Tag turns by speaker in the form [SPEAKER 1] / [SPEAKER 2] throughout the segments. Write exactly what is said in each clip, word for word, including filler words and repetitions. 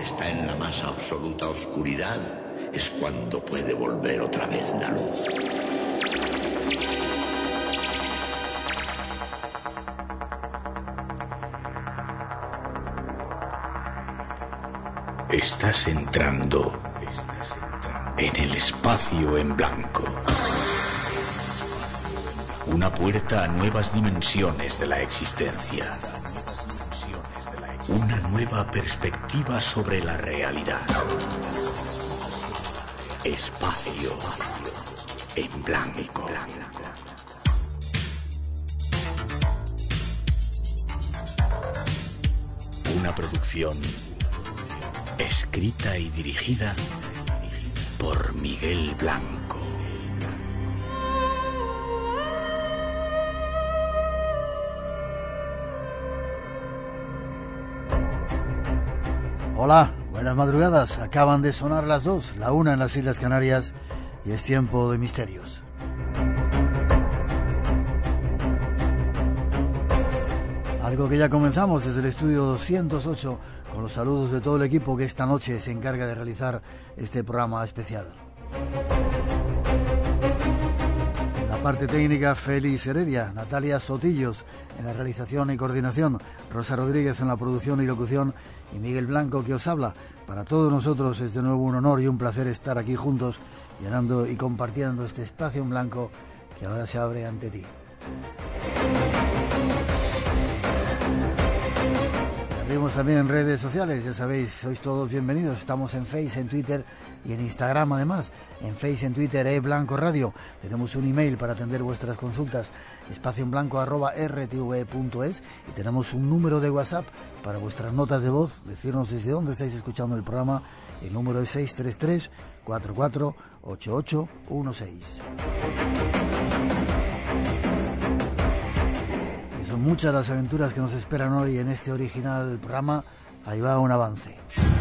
[SPEAKER 1] está en la más absoluta oscuridad, es cuando puede volver otra vez la luz. Estás entrando en el espacio en blanco. Una puerta a nuevas dimensiones de la existencia. Una nueva perspectiva sobre la realidad. Espacio en blanco. Una producción escrita y dirigida por Miguel Blanco.
[SPEAKER 2] Hola, buenas madrugadas. Acaban de sonar las dos, la una en las Islas Canarias, y es tiempo de misterios. Algo que ya comenzamos desde el estudio doscientos ocho, con los saludos de todo el equipo que esta noche se encarga de realizar este programa especial. En la parte técnica, Félix Heredia, Natalia Sotillos en la realización y coordinación, Rosa Rodríguez en la producción y locución, y Miguel Blanco que os habla. Para todos nosotros es de nuevo un honor y un placer estar aquí juntos, llenando y compartiendo este espacio en blanco que ahora se abre ante ti. Abrimos también en redes sociales, ya sabéis, sois todos bienvenidos. Estamos en Face, en Twitter y en Instagram además. En Face, en Twitter, e Blanco Radio. Tenemos un email para atender vuestras consultas, espacio en blanco arroba r t v punto es, y tenemos un número de WhatsApp para vuestras notas de voz, decirnos desde dónde estáis escuchando el programa. El número es seis tres tres, cuatro cuatro ocho ocho uno seis. Son muchas las aventuras que nos esperan hoy en este original programa. Ahí va un avance.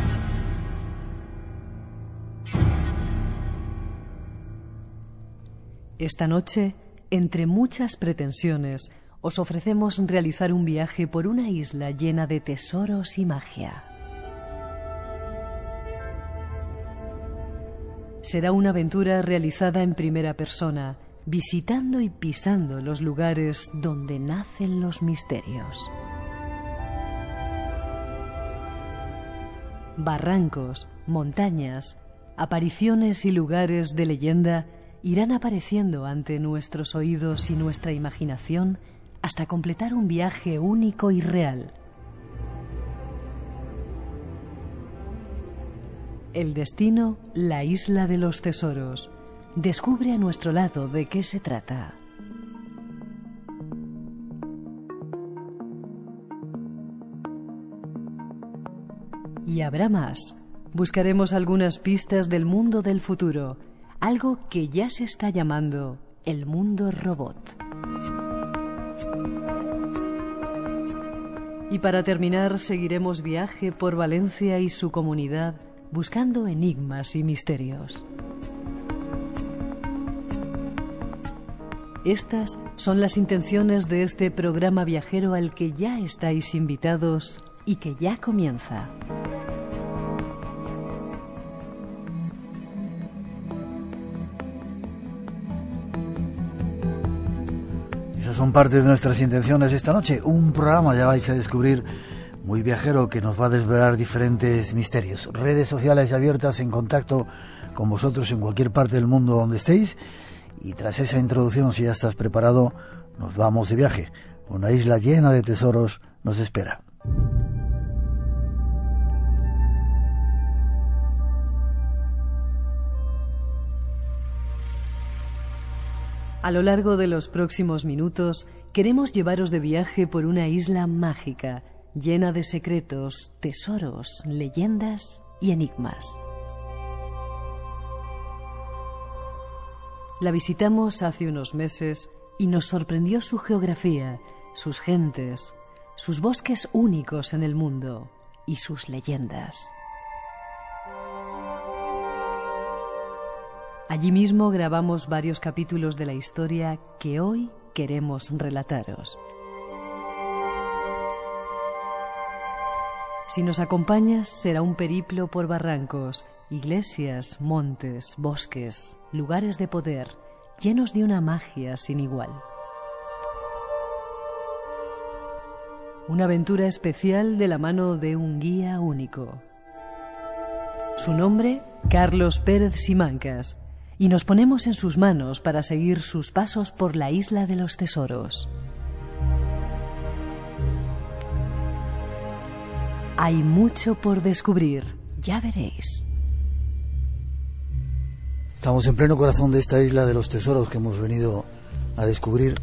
[SPEAKER 3] Esta noche, entre muchas pretensiones, os ofrecemos realizar un viaje por una isla llena de tesoros y magia. Será una aventura realizada en primera persona, visitando y pisando los lugares donde nacen los misterios. Barrancos, montañas, apariciones y lugares de leyenda irán apareciendo ante nuestros oídos y nuestra imaginación hasta completar un viaje único y real. El destino, la isla de los tesoros. Descubre a nuestro lado de qué se trata. Y habrá más. Buscaremos algunas pistas del mundo del futuro, algo que ya se está llamando el mundo robot. Y para terminar, seguiremos viaje por Valencia y su comunidad, buscando enigmas y misterios. Estas son las intenciones de este programa viajero al que ya estáis invitados y que ya comienza.
[SPEAKER 2] Esas son parte de nuestras intenciones esta noche. Un programa, ya vais a descubrir, muy viajero, que nos va a desvelar diferentes misterios. Redes sociales abiertas en contacto con vosotros en cualquier parte del mundo donde estéis. Y tras esa introducción, si ya estás preparado, nos vamos de viaje. Una isla llena de tesoros nos espera.
[SPEAKER 3] A lo largo de los próximos minutos, queremos llevaros de viaje por una isla mágica, llena de secretos, tesoros, leyendas y enigmas. La visitamos hace unos meses y nos sorprendió su geografía, sus gentes, sus bosques únicos en el mundo y sus leyendas. Allí mismo grabamos varios capítulos de la historia que hoy queremos relataros. Si nos acompañas, será un periplo por barrancos, iglesias, montes, bosques, lugares de poder, llenos de una magia sin igual. Una aventura especial de la mano de un guía único. Su nombre, Carlos Pérez Simancas, y nos ponemos en sus manos para seguir sus pasos por la Isla de los Tesoros. Hay mucho por descubrir, ya veréis.
[SPEAKER 2] Estamos en pleno corazón de esta Isla de los Tesoros que hemos venido a descubrir.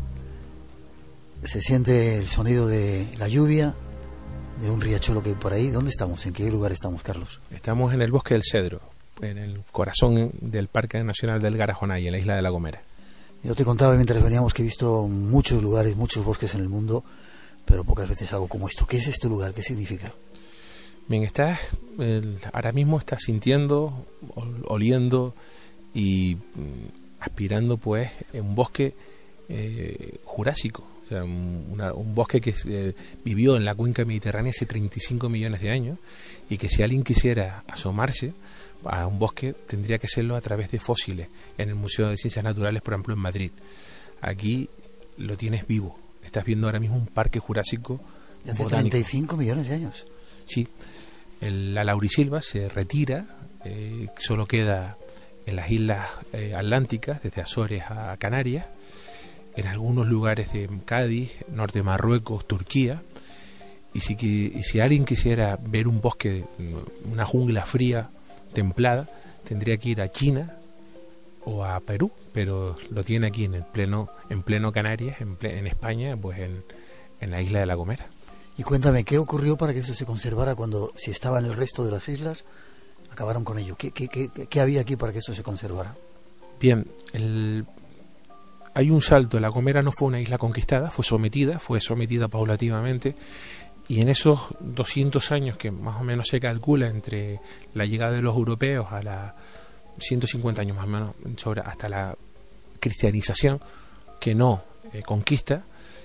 [SPEAKER 2] Se siente el sonido de la lluvia, de un riachuelo que hay por ahí. ¿Dónde estamos? ¿En qué lugar estamos, Carlos?
[SPEAKER 4] Estamos en el Bosque del Cedro, en el corazón del Parque Nacional del Garajonay, en la isla de La Gomera.
[SPEAKER 2] Yo te contaba mientras veníamos que he visto muchos lugares, muchos bosques en el mundo, pero pocas veces algo como esto. ¿Qué es este lugar? ¿Qué significa?
[SPEAKER 4] Bien, estás, el, ahora mismo estás sintiendo, oliendo y mm, aspirando pues en un bosque eh, jurásico, o sea, un, una, un bosque que eh, vivió en la cuenca mediterránea hace treinta y cinco millones de años, y que si alguien quisiera asomarse a un bosque tendría que hacerlo a través de fósiles en el Museo de Ciencias Naturales, por ejemplo en Madrid. Aquí lo tienes vivo, estás viendo ahora mismo un parque jurásico
[SPEAKER 2] de hace
[SPEAKER 4] botánico.
[SPEAKER 2] treinta y cinco millones de años.
[SPEAKER 4] Sí, el, la laurisilva se retira, eh, solo queda en las islas eh, atlánticas, desde Azores a Canarias, en algunos lugares de Cádiz, norte de Marruecos, Turquía, y si, y si alguien quisiera ver un bosque, una jungla fría, templada, tendría que ir a China o a Perú, pero lo tiene aquí en el pleno, en pleno Canarias, en, ple, en España, pues en, en la isla de La Gomera.
[SPEAKER 2] Y cuéntame, ¿qué ocurrió para que eso se conservara cuando, si estaba en el resto de las islas, acabaron con ello? ¿Qué, qué, qué, qué había aquí para que eso se conservara?
[SPEAKER 4] Bien, el, hay un salto. La Gomera no fue una isla conquistada, fue sometida, fue sometida paulativamente, y en esos doscientos años que más o menos se calcula entre la llegada de los europeos a la ciento cincuenta años más o menos, sobre, hasta la cristianización, que no eh, conquista,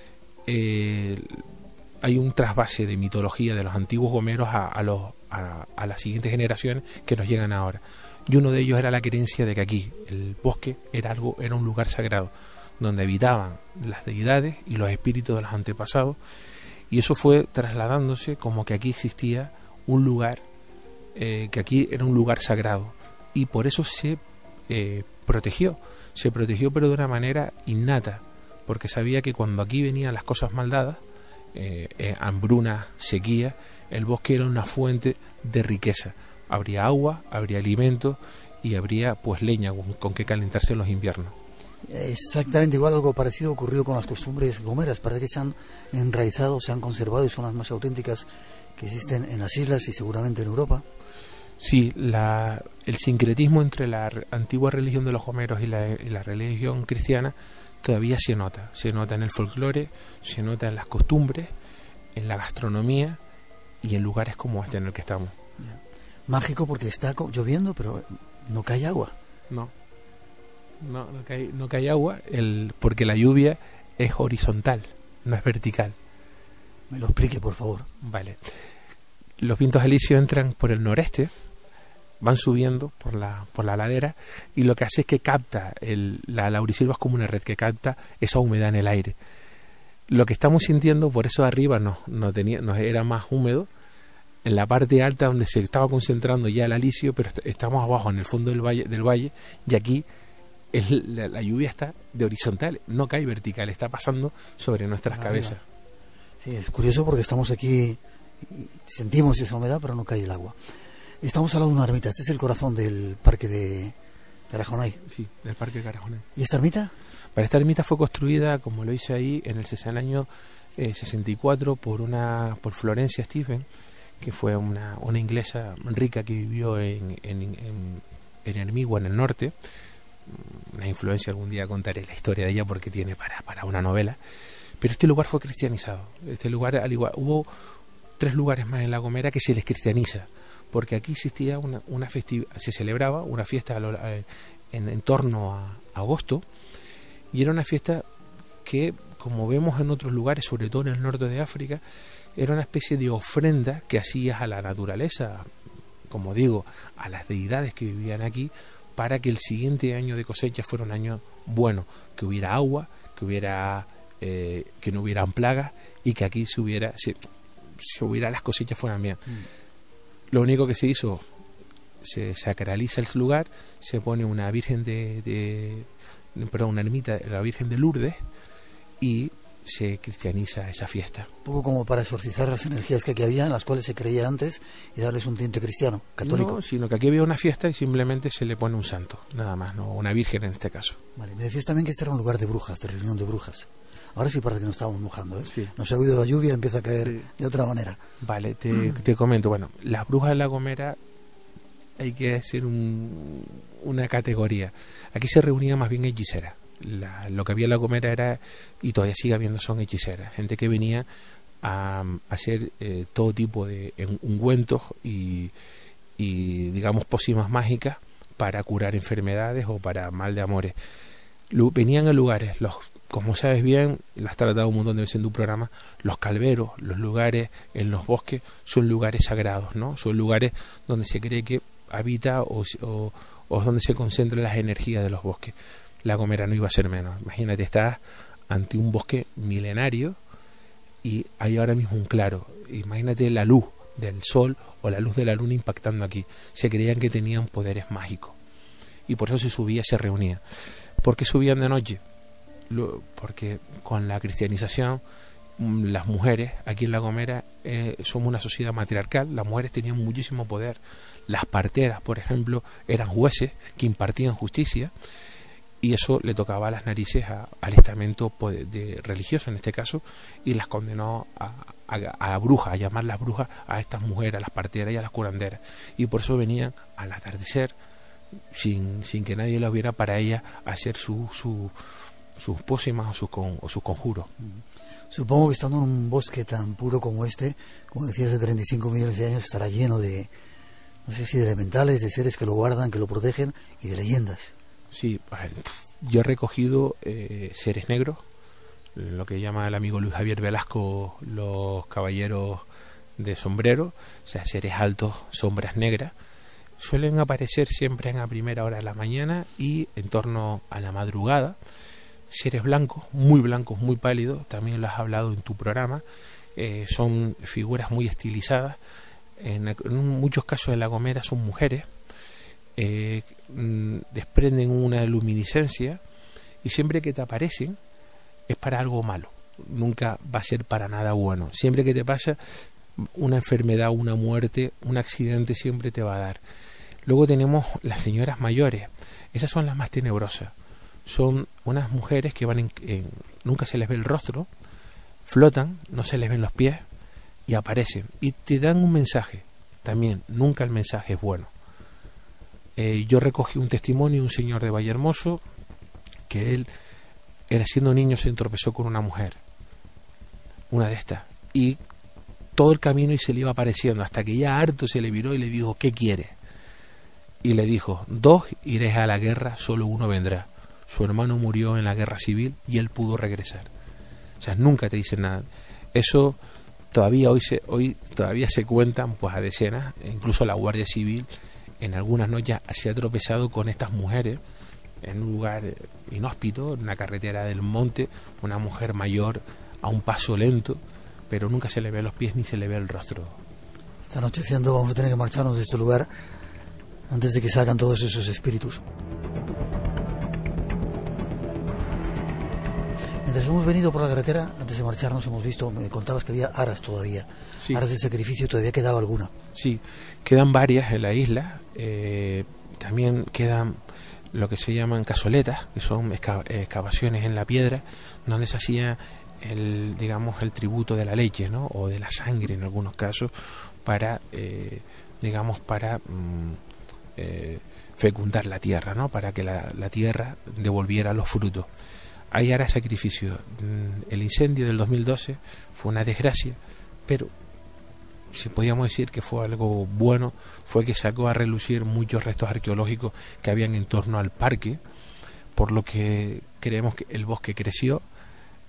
[SPEAKER 4] eh, hay un trasvase de mitología de los antiguos gomeros a, a, los, a, a las siguientes generaciones que nos llegan ahora. Y uno de ellos era la creencia de que aquí el bosque era algo, era un lugar sagrado, donde habitaban las deidades y los espíritus de los antepasados, y eso fue trasladándose como que aquí existía un lugar, eh, que aquí era un lugar sagrado, y por eso se eh, protegió, se protegió pero de una manera innata, porque sabía que cuando aquí venían las cosas mal dadas, eh, eh, hambruna, sequía, el bosque era una fuente de riqueza. Habría agua, habría alimentos y habría pues leña con, con que calentarse en los inviernos.
[SPEAKER 2] Exactamente igual, algo parecido ocurrió con las costumbres gomeras. Parece que se han enraizado, se han conservado y son las más auténticas que existen en las islas y seguramente en Europa.
[SPEAKER 4] Sí, la, el sincretismo entre la antigua religión de los gomeros y la, y la religión cristiana todavía se nota. Se nota en el folclore, se nota en las costumbres, en la gastronomía y en lugares como este en el que estamos.
[SPEAKER 2] Mágico porque está lloviendo, pero no cae agua.
[SPEAKER 4] No, no, no cae, no cae agua, el, porque la lluvia es horizontal, no es vertical.
[SPEAKER 2] Me lo explique, por favor.
[SPEAKER 4] Vale. Los vientos alisios entran por el noreste, van subiendo por la por la ladera, y lo que hace es que capta, el, la laurisilva es como una red que capta esa humedad en el aire. Lo que estamos sintiendo, por eso arriba no, no, tenía, no era más húmedo, en la parte alta donde se estaba concentrando ya el alisio, pero est estamos abajo en el fondo del valle, del valle y aquí el, la, la lluvia está de horizontal, no cae vertical, está pasando sobre nuestras
[SPEAKER 2] ah,
[SPEAKER 4] cabezas.
[SPEAKER 2] Sí, es curioso porque estamos aquí, sentimos esa humedad, pero no cae el agua. Estamos al lado de una ermita. Este es el corazón del parque de Garajonay.
[SPEAKER 4] Sí, del parque de Garajonay.
[SPEAKER 2] ¿Y esta ermita?
[SPEAKER 4] Para esta ermita fue construida, como lo hice ahí, en el, en el año eh, sesenta y cuatro por una por Florencia Stephen, que fue una, una inglesa rica que vivió en, en, en, en Hermigua, en el norte. Una influencia, algún día contaré la historia de ella porque tiene para, para una novela. Pero este lugar fue cristianizado. Este lugar, al igual, hubo tres lugares más en La Gomera que se les cristianiza, porque aquí existía una, una festividad, se celebraba una fiesta en, en torno a agosto, y era una fiesta que como vemos en otros lugares, sobre todo en el norte de África, era una especie de ofrenda que hacías a la naturaleza, como digo, a las deidades que vivían aquí, para que el siguiente año de cosecha fuera un año bueno, que hubiera agua, que hubiera eh, que no hubieran plagas y que aquí se hubiera se, se hubiera las cosechas fueran bien. Mm. Lo único que se hizo, se sacraliza el lugar, se pone una virgen de, de, de perdón, una ermita de la Virgen de Lourdes y se cristianiza esa fiesta.
[SPEAKER 2] Un poco como para exorcizar las energías que aquí había, en las cuales se creía antes, y darles un tinte cristiano, católico.
[SPEAKER 4] No, sino que aquí había una fiesta y simplemente se le pone un santo, nada más, no una virgen en este caso.
[SPEAKER 2] Vale, me decías también que este era un lugar de brujas, de reunión de brujas. Ahora sí parece que nos estamos mojando, ¿eh?
[SPEAKER 4] Sí.
[SPEAKER 2] Nos ha oído la lluvia, empieza a caer
[SPEAKER 4] sí.
[SPEAKER 2] de otra manera.
[SPEAKER 4] Vale, te, te comento, bueno, las brujas de La Gomera hay que hacer un, una categoría. Aquí se reunían más bien hechiceras. La, lo que había en La Gomera era, y todavía sigue habiendo, son hechiceras, gente que venía a, a hacer eh, todo tipo de ungüentos y, y digamos pócimas mágicas para curar enfermedades o para mal de amores. Lu, venían a lugares, los, como sabes bien, lo has tratado un montón de veces en tu programa, los calveros, los lugares en los bosques son lugares sagrados, ¿no? Son lugares donde se cree que habita o, o, o donde se concentran las energías de los bosques. La Gomera no iba a ser menos. Imagínate, estás ante un bosque milenario y hay ahora mismo un claro. Imagínate la luz del sol o la luz de la luna impactando aquí. Se creían que tenían poderes mágicos y por eso se subía, se reunía. ¿Por qué subían de noche? Lo, porque con la cristianización, las mujeres aquí en La Gomera eh, somos una sociedad matriarcal. Las mujeres tenían muchísimo poder. Las parteras, por ejemplo, eran jueces que impartían justicia. Y eso le tocaba a las narices a, al estamento de, de religioso en este caso, y las condenó a, a, a brujas, a llamarlas brujas a estas mujeres, a las parteras y a las curanderas. Y por eso venían al atardecer, sin, sin que nadie lo viera, para ellas hacer su, su, sus pócimas o sus, con, o sus conjuros.
[SPEAKER 2] Supongo que estando en un bosque tan puro como este, como decías, de treinta y cinco millones de años, estará lleno de, no sé si de elementales, de seres que lo guardan, que lo protegen, y de leyendas.
[SPEAKER 4] Sí, yo he recogido eh, seres negros, lo que llama el amigo Luis Javier Velasco los caballeros de sombrero, o sea, seres altos, sombras negras. Suelen aparecer siempre en la primera hora de la mañana y en torno a la madrugada. Seres blancos, muy blancos, muy pálidos, también lo has hablado en tu programa, eh, son figuras muy estilizadas. En, en muchos casos en La Gomera son mujeres. Eh, desprenden una luminiscencia y siempre que te aparecen es para algo malo, nunca va a ser para nada bueno. Siempre que te pasa una enfermedad, una muerte, un accidente, siempre te va a dar. Luego tenemos las señoras mayores, esas son las más tenebrosas, son unas mujeres que van en, en, nunca se les ve el rostro, flotan, no se les ven los pies y aparecen y te dan un mensaje. También nunca el mensaje es bueno. Eh, yo recogí un testimonio de un señor de Vallehermoso que él, era siendo niño, se entropezó con una mujer, una de estas, y todo el camino y se le iba apareciendo hasta que ya harto se le viró y le dijo: ¿qué quiere? Y le dijo: dos iréis a la guerra, solo uno vendrá. Su hermano murió en la guerra civil y él pudo regresar. O sea, nunca te dicen nada. Eso todavía hoy se, hoy todavía se cuentan pues a decenas, incluso la Guardia Civil en algunas noches se ha tropezado con estas mujeres en un lugar inhóspito, en una carretera del monte, una mujer mayor a un paso lento, pero nunca se le ve los pies ni se le ve el rostro.
[SPEAKER 2] Está anocheciendo, vamos a tener que marcharnos de este lugar antes de que salgan todos esos espíritus. Mientras hemos venido por la carretera, antes de marcharnos hemos visto, me contabas que había aras todavía, sí. Aras de sacrificio, todavía quedaba alguna.
[SPEAKER 4] Sí, quedan varias en la isla, eh, también quedan lo que se llaman cazoletas, que son exca- excavaciones en la piedra, donde se hacía el, digamos, el tributo de la leche, ¿no? O de la sangre en algunos casos, para, eh, digamos, para mm, eh, fecundar la tierra, ¿no? Para que la, la tierra devolviera los frutos. Hay aras de sacrificio. El incendio del dos mil doce fue una desgracia, pero si podíamos decir que fue algo bueno, fue el que sacó a relucir muchos restos arqueológicos que habían en torno al parque, por lo que creemos que el bosque creció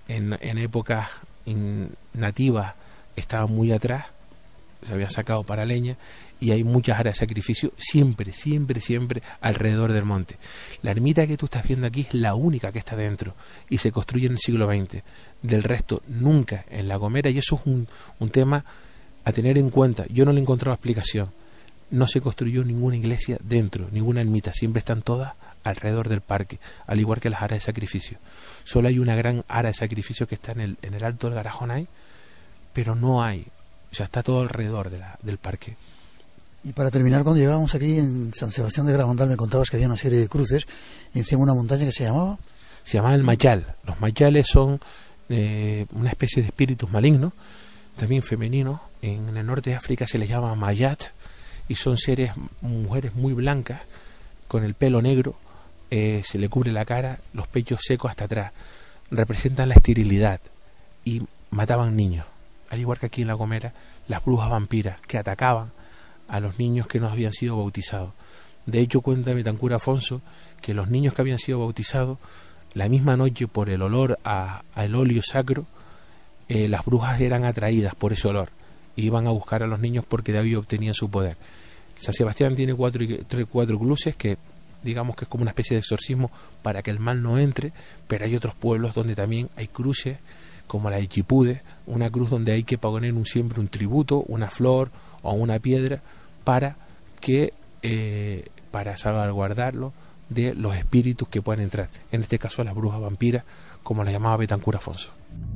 [SPEAKER 4] en, en épocas in, nativas estaba muy atrás, se había sacado para leña, y hay muchas áreas de sacrificio siempre, siempre, siempre alrededor del monte. La ermita que tú estás viendo aquí es la única que está dentro y se construye en el siglo veinte. Del resto, nunca en La Gomera, y eso es un, un tema a tener en cuenta. Yo no le he encontrado explicación. No se construyó ninguna iglesia dentro, ninguna ermita, siempre están todas alrededor del parque, al igual que las áreas de sacrificio. Solo hay una gran área de sacrificio que está en el, en el alto del Garajonay, pero no hay, o sea, está todo alrededor de la, del parque.
[SPEAKER 2] Y para terminar, cuando llegábamos aquí en San Sebastián de Gravandal, me contabas que había una serie de cruces encima de una montaña que se llamaba...
[SPEAKER 4] Se llamaba el Mayal. Los Mayales son eh, una especie de espíritus malignos, también femeninos. En el norte de África se les llama Mayat, y son seres, mujeres muy blancas, con el pelo negro, eh, se le cubre la cara, los pechos secos hasta atrás. Representan la esterilidad y mataban niños. Al igual que aquí en La Gomera, las brujas vampiras que atacaban a los niños que no habían sido bautizados. De hecho, cuenta Betancur Afonso que los niños que habían sido bautizados, la misma noche, por el olor a, al óleo sacro, eh, las brujas eran atraídas por ese olor e iban a buscar a los niños porque de ahí obtenían su poder. San Sebastián tiene cuatro, tres, cuatro cruces que digamos que es como una especie de exorcismo para que el mal no entre, pero hay otros pueblos donde también hay cruces, como la de Chipude, una cruz donde hay que poner un, siempre un tributo, una flor o una piedra para que eh, para salvaguardarlo de los espíritus que puedan entrar, en este caso las brujas vampiras, como las llamaba Betancur Afonso.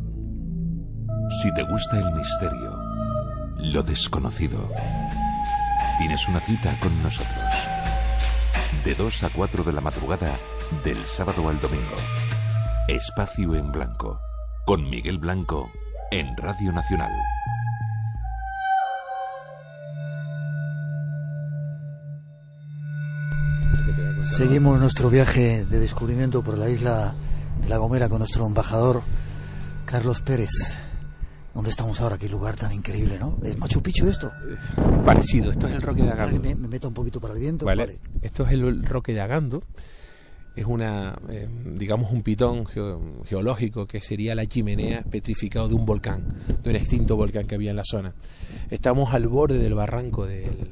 [SPEAKER 5] Si te gusta el misterio, lo desconocido, tienes una cita con nosotros de dos a cuatro de la madrugada del sábado al domingo. Espacio en Blanco con Miguel Blanco en Radio Nacional.
[SPEAKER 2] Seguimos nuestro viaje de descubrimiento por la isla de La Gomera con nuestro embajador Carlos Pérez. ¿Dónde estamos ahora? Qué lugar tan increíble, ¿no? ¿Es Machu Picchu esto?
[SPEAKER 4] Parecido, esto es el Roque de Agando.
[SPEAKER 2] Me, me meto un poquito para el viento.
[SPEAKER 4] Vale.
[SPEAKER 2] Vale.
[SPEAKER 4] Esto es el Roque de Agando. Es una, eh, digamos, un pitón geo, geológico que sería la chimenea petrificado de un volcán, de un extinto volcán que había en la zona. Estamos al borde del barranco del,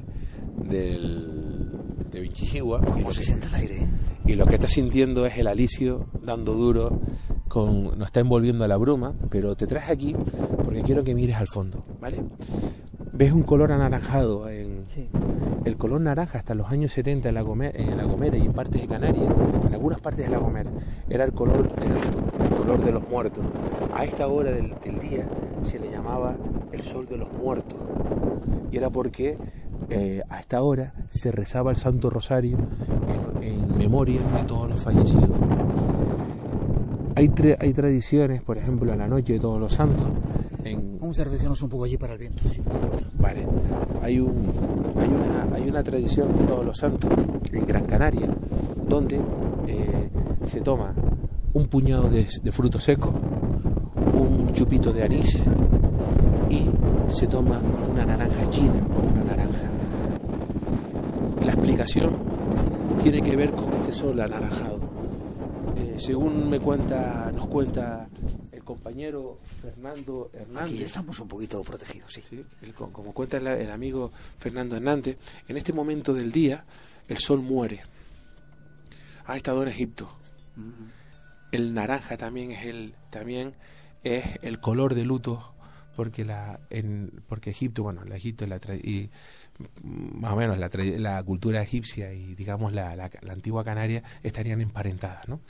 [SPEAKER 4] del de Vinchijigua.
[SPEAKER 2] ¿Cómo se siente el aire?
[SPEAKER 4] Y lo que está sintiendo es el alisio dando duro, con, nos está envolviendo a la bruma, pero te traes aquí porque quiero que mires al fondo, ¿vale? Ves un color anaranjado, en,
[SPEAKER 2] sí.
[SPEAKER 4] El color naranja hasta los años setenta en La Gomera, en La Gomera y en partes de Canarias, en algunas partes de La Gomera, era el color, el, el color de los muertos. A esta hora del, del día se le llamaba el sol de los muertos, y era porque eh, a esta hora se rezaba el Santo Rosario en, en memoria de todos los fallecidos. Hay, tre, hay tradiciones, por ejemplo, en la noche de Todos los Santos. En...
[SPEAKER 2] Vamos a refugiarnos un poco allí para el viento. Sí.
[SPEAKER 4] Vale. Hay, un, hay, una, hay una tradición de Todos los Santos en Gran Canaria, donde eh, se toma un puñado de, de fruto seco, un chupito de anís y se toma una naranja china o una naranja. La explicación tiene que ver con este sol anaranjado. Eh, según me cuenta, nos cuenta el compañero Fernando Hernández.
[SPEAKER 2] Aquí estamos un poquito protegidos, sí.
[SPEAKER 4] ¿Sí? El, como cuenta el, el amigo Fernando Hernández, en este momento del día el sol muere. Ha estado en Egipto. Uh-huh. El naranja también es el también es el color de luto, porque la en porque Egipto, bueno, la Egipto la y más o menos la, la cultura egipcia y digamos la, la, la antigua Canaria estarían emparentadas, ¿no?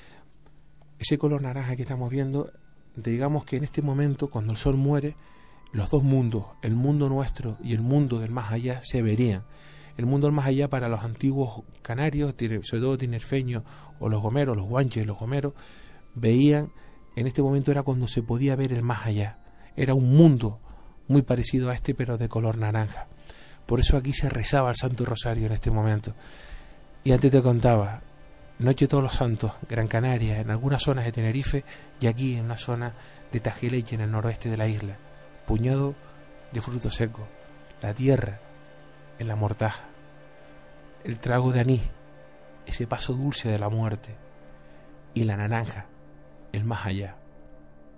[SPEAKER 4] Ese color naranja que estamos viendo, digamos que en este momento, cuando el sol muere, los dos mundos, el mundo nuestro y el mundo del más allá, se verían. El mundo del más allá para los antiguos canarios, sobre todo tinerfeños o los gomeros, los guanches, los gomeros, veían, en este momento era cuando se podía ver el más allá. Era un mundo muy parecido a este, pero de color naranja. Por eso aquí se rezaba el Santo Rosario en este momento. Y antes te contaba, Noche de Todos los Santos, Gran Canaria, en algunas zonas de Tenerife y aquí en una zona de Tajileche, en el noroeste de la isla. Puñado de fruto seco, la tierra en la mortaja, el trago de anís, ese paso dulce de la muerte, y la naranja, el más allá.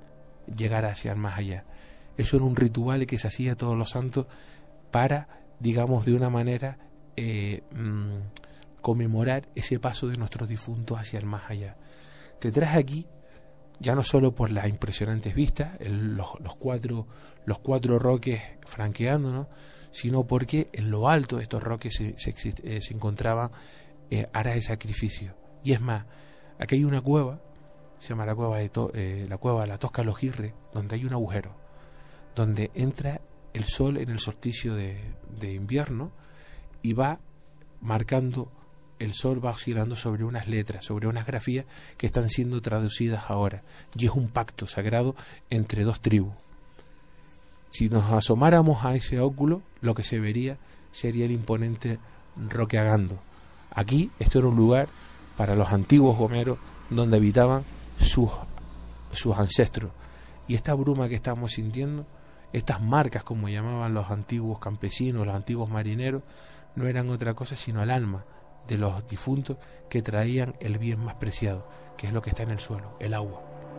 [SPEAKER 4] llegar hacia el más allá. Eso era un ritual que se hacía todos los santos para, digamos, de una manera eh, mmm, conmemorar ese paso de nuestros difuntos hacia el más allá. Te traes aquí, ya no solo por las impresionantes vistas, el, los, los, cuatro, los cuatro roques franqueándonos, sino porque en lo alto de estos roques se, se, eh, se encontraban eh, aras de sacrificio. Y es más, aquí hay una cueva, se llama la cueva de, to, eh, la cueva de la Tosca Logirre, donde hay un agujero, donde entra el sol en el solsticio de, de invierno y va marcando, el sol va oscilando sobre unas letras, sobre unas grafías que están siendo traducidas ahora, y es un pacto sagrado entre dos tribus. Si nos asomáramos a ese óculo, lo que se vería sería el imponente Roque Agando. Aquí, esto era un lugar para los antiguos gomeros donde habitaban sus, sus ancestros. Y esta bruma que estamos sintiendo, estas marcas, como llamaban los antiguos campesinos, los antiguos marineros, no eran otra cosa sino el alma de los difuntos que traían el bien más preciado, que es lo que está en el suelo, el agua.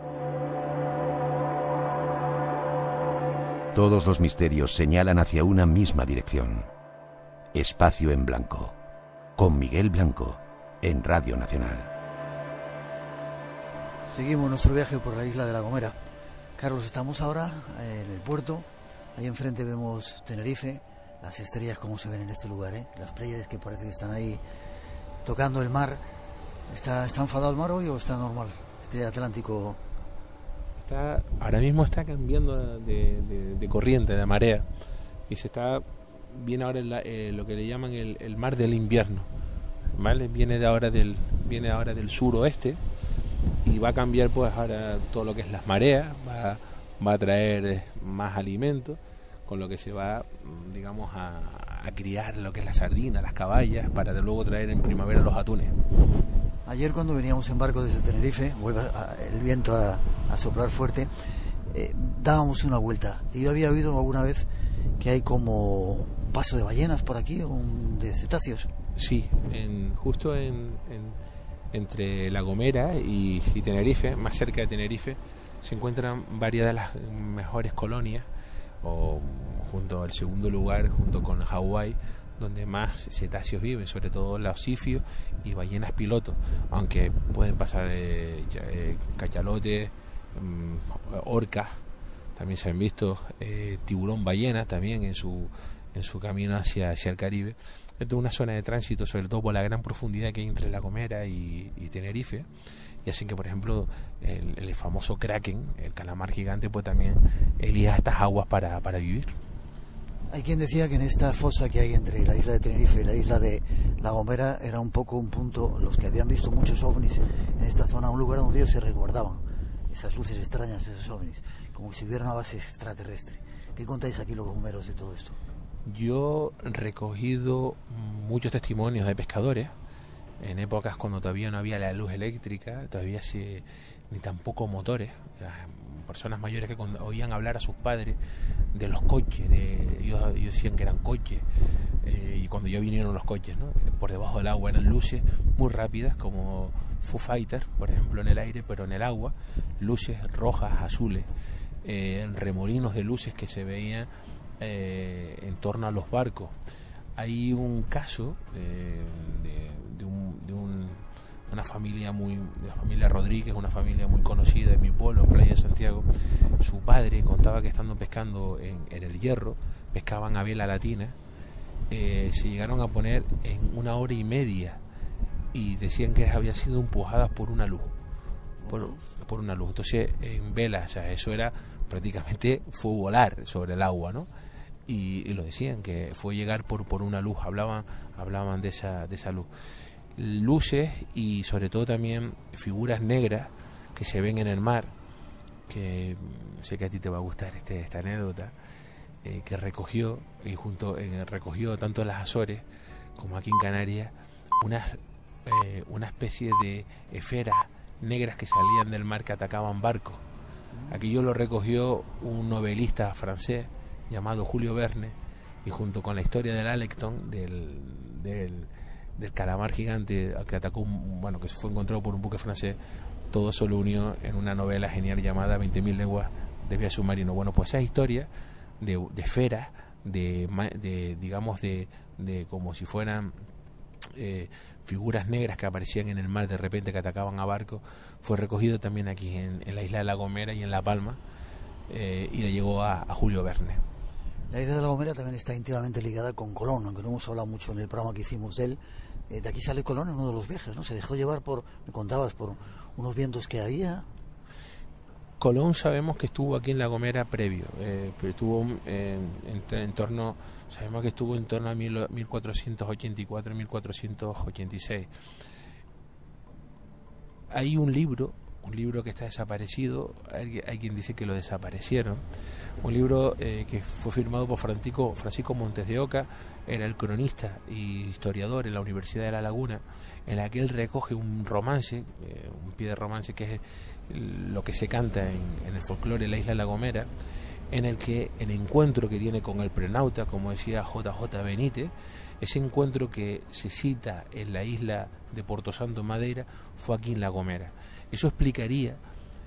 [SPEAKER 6] Todos los misterios señalan hacia una misma dirección. Espacio en Blanco, con Miguel Blanco, en Radio Nacional.
[SPEAKER 2] Seguimos nuestro viaje por la isla de La Gomera. Carlos, estamos ahora en el puerto. Ahí enfrente vemos Tenerife, las estrellas como se ven en este lugar, ¿eh? Las playas que parece que están ahí tocando el mar. ¿Está, está enfadado el mar hoy o está normal? Este Atlántico...
[SPEAKER 4] Está, ahora mismo está cambiando de, de, de corriente, de marea, y se está, viene ahora el, eh, lo que le llaman el, el mar del invierno, ¿vale? Viene de ahora del, viene ahora del suroeste y va a cambiar pues ahora todo lo que es las mareas, va, va a traer más alimento, con lo que se va, digamos, a, a criar lo que es la sardina, las caballas, para de luego traer en primavera los atunes.
[SPEAKER 2] Ayer cuando veníamos en barco desde Tenerife, vuelve a, el viento a, a soplar fuerte, eh, dábamos una vuelta. Y yo había oído alguna vez que hay como un paso de ballenas por aquí, un, de cetáceos.
[SPEAKER 4] Sí, en, justo en, en, entre La Gomera y, y Tenerife, más cerca de Tenerife, se encuentran varias de las mejores colonias, o junto al segundo lugar, junto con Hawái, donde más cetáceos viven, sobre todo laucifios y ballenas piloto, aunque pueden pasar eh, eh, cachalotes, um, orcas, también se han visto, eh, tiburón ballena también en su en su camino hacia, hacia el Caribe. Es una zona de tránsito, sobre todo por la gran profundidad que hay entre La Gomera y, y Tenerife, y hacen que, por ejemplo, el, el famoso kraken, el calamar gigante, pues también elija estas aguas para, para vivir.
[SPEAKER 2] Hay quien decía que en esta fosa que hay entre la isla de Tenerife y la isla de La Gomera era un poco un punto, los que habían visto muchos ovnis en esta zona, un lugar donde ellos se resguardaban, esas luces extrañas, esos ovnis, como si hubiera una base extraterrestre. ¿Qué contáis aquí los gomeros de todo esto?
[SPEAKER 4] Yo he recogido muchos testimonios de pescadores en épocas cuando todavía no había la luz eléctrica, todavía se, ni tampoco motores, personas mayores que oían hablar a sus padres de los coches, de, ellos, ellos decían que eran coches, eh, y cuando ya vinieron los coches, ¿no? Por debajo del agua eran luces muy rápidas, como Foo Fighters, por ejemplo, en el aire, pero en el agua, luces rojas, azules, eh, remolinos de luces que se veían eh, en torno a los barcos. Hay un caso eh, de, de, un, de un una familia muy, de la familia Rodríguez, una familia muy conocida en mi pueblo, en Playa de Santiago. Su padre contaba que estando pescando en, en el Hierro, pescaban a vela latina, eh, se llegaron a poner en una hora y media y decían que habían sido empujadas por una luz, por, por una luz. Entonces, en vela, o sea, eso era prácticamente, fue volar sobre el agua, ¿no? Y, y lo decían, que fue llegar por, por una luz, hablaban, hablaban de esa, de esa luz. Luces y sobre todo también figuras negras que se ven en el mar, que sé que a ti te va a gustar este, esta anécdota, eh, que recogió y junto eh, recogió tanto en las Azores como aquí en Canarias unas eh, una especie de esferas negras que salían del mar que atacaban barcos. Aquello lo recogió un novelista francés llamado Julio Verne, y junto con la historia del Alecton, del, del del calamar gigante que atacó, un, bueno, que fue encontrado por un buque francés, todo eso lo unió en una novela genial llamada veinte mil leguas desvío submarino. Bueno, pues esa historia de, de esferas, de, de digamos, de, de como si fueran eh, figuras negras que aparecían en el mar de repente, que atacaban a barcos, fue recogido también aquí en, en la isla de La Gomera y en La Palma, eh, y le llegó a, a Julio Verne.
[SPEAKER 2] La isla de La Gomera también está íntimamente ligada con Colón, aunque no hemos hablado mucho en el programa que hicimos de él. Eh, de aquí sale Colón en uno de los viajes, ¿no? Se dejó llevar por, me contabas, por unos vientos que había.
[SPEAKER 4] Colón sabemos que estuvo aquí en La Gomera previo, eh, pero estuvo en, en, en torno, sabemos que estuvo en torno a mil cuatrocientos ochenta y cuatro, mil cuatrocientos ochenta y seis. Hay un libro, un libro que está desaparecido, hay, hay quien dice que lo desaparecieron, un libro eh, que fue firmado por Francisco, Francisco Montes de Oca, era el cronista y historiador en la Universidad de La Laguna, en la que él recoge un romance, eh, un pie de romance que es lo que se canta en, en el folclore de la isla de La Gomera, en el que el encuentro que tiene con el prenauta, como decía J J Benítez, ese encuentro que se cita en la isla de Porto Santo, Madeira, fue aquí en La Gomera. Eso explicaría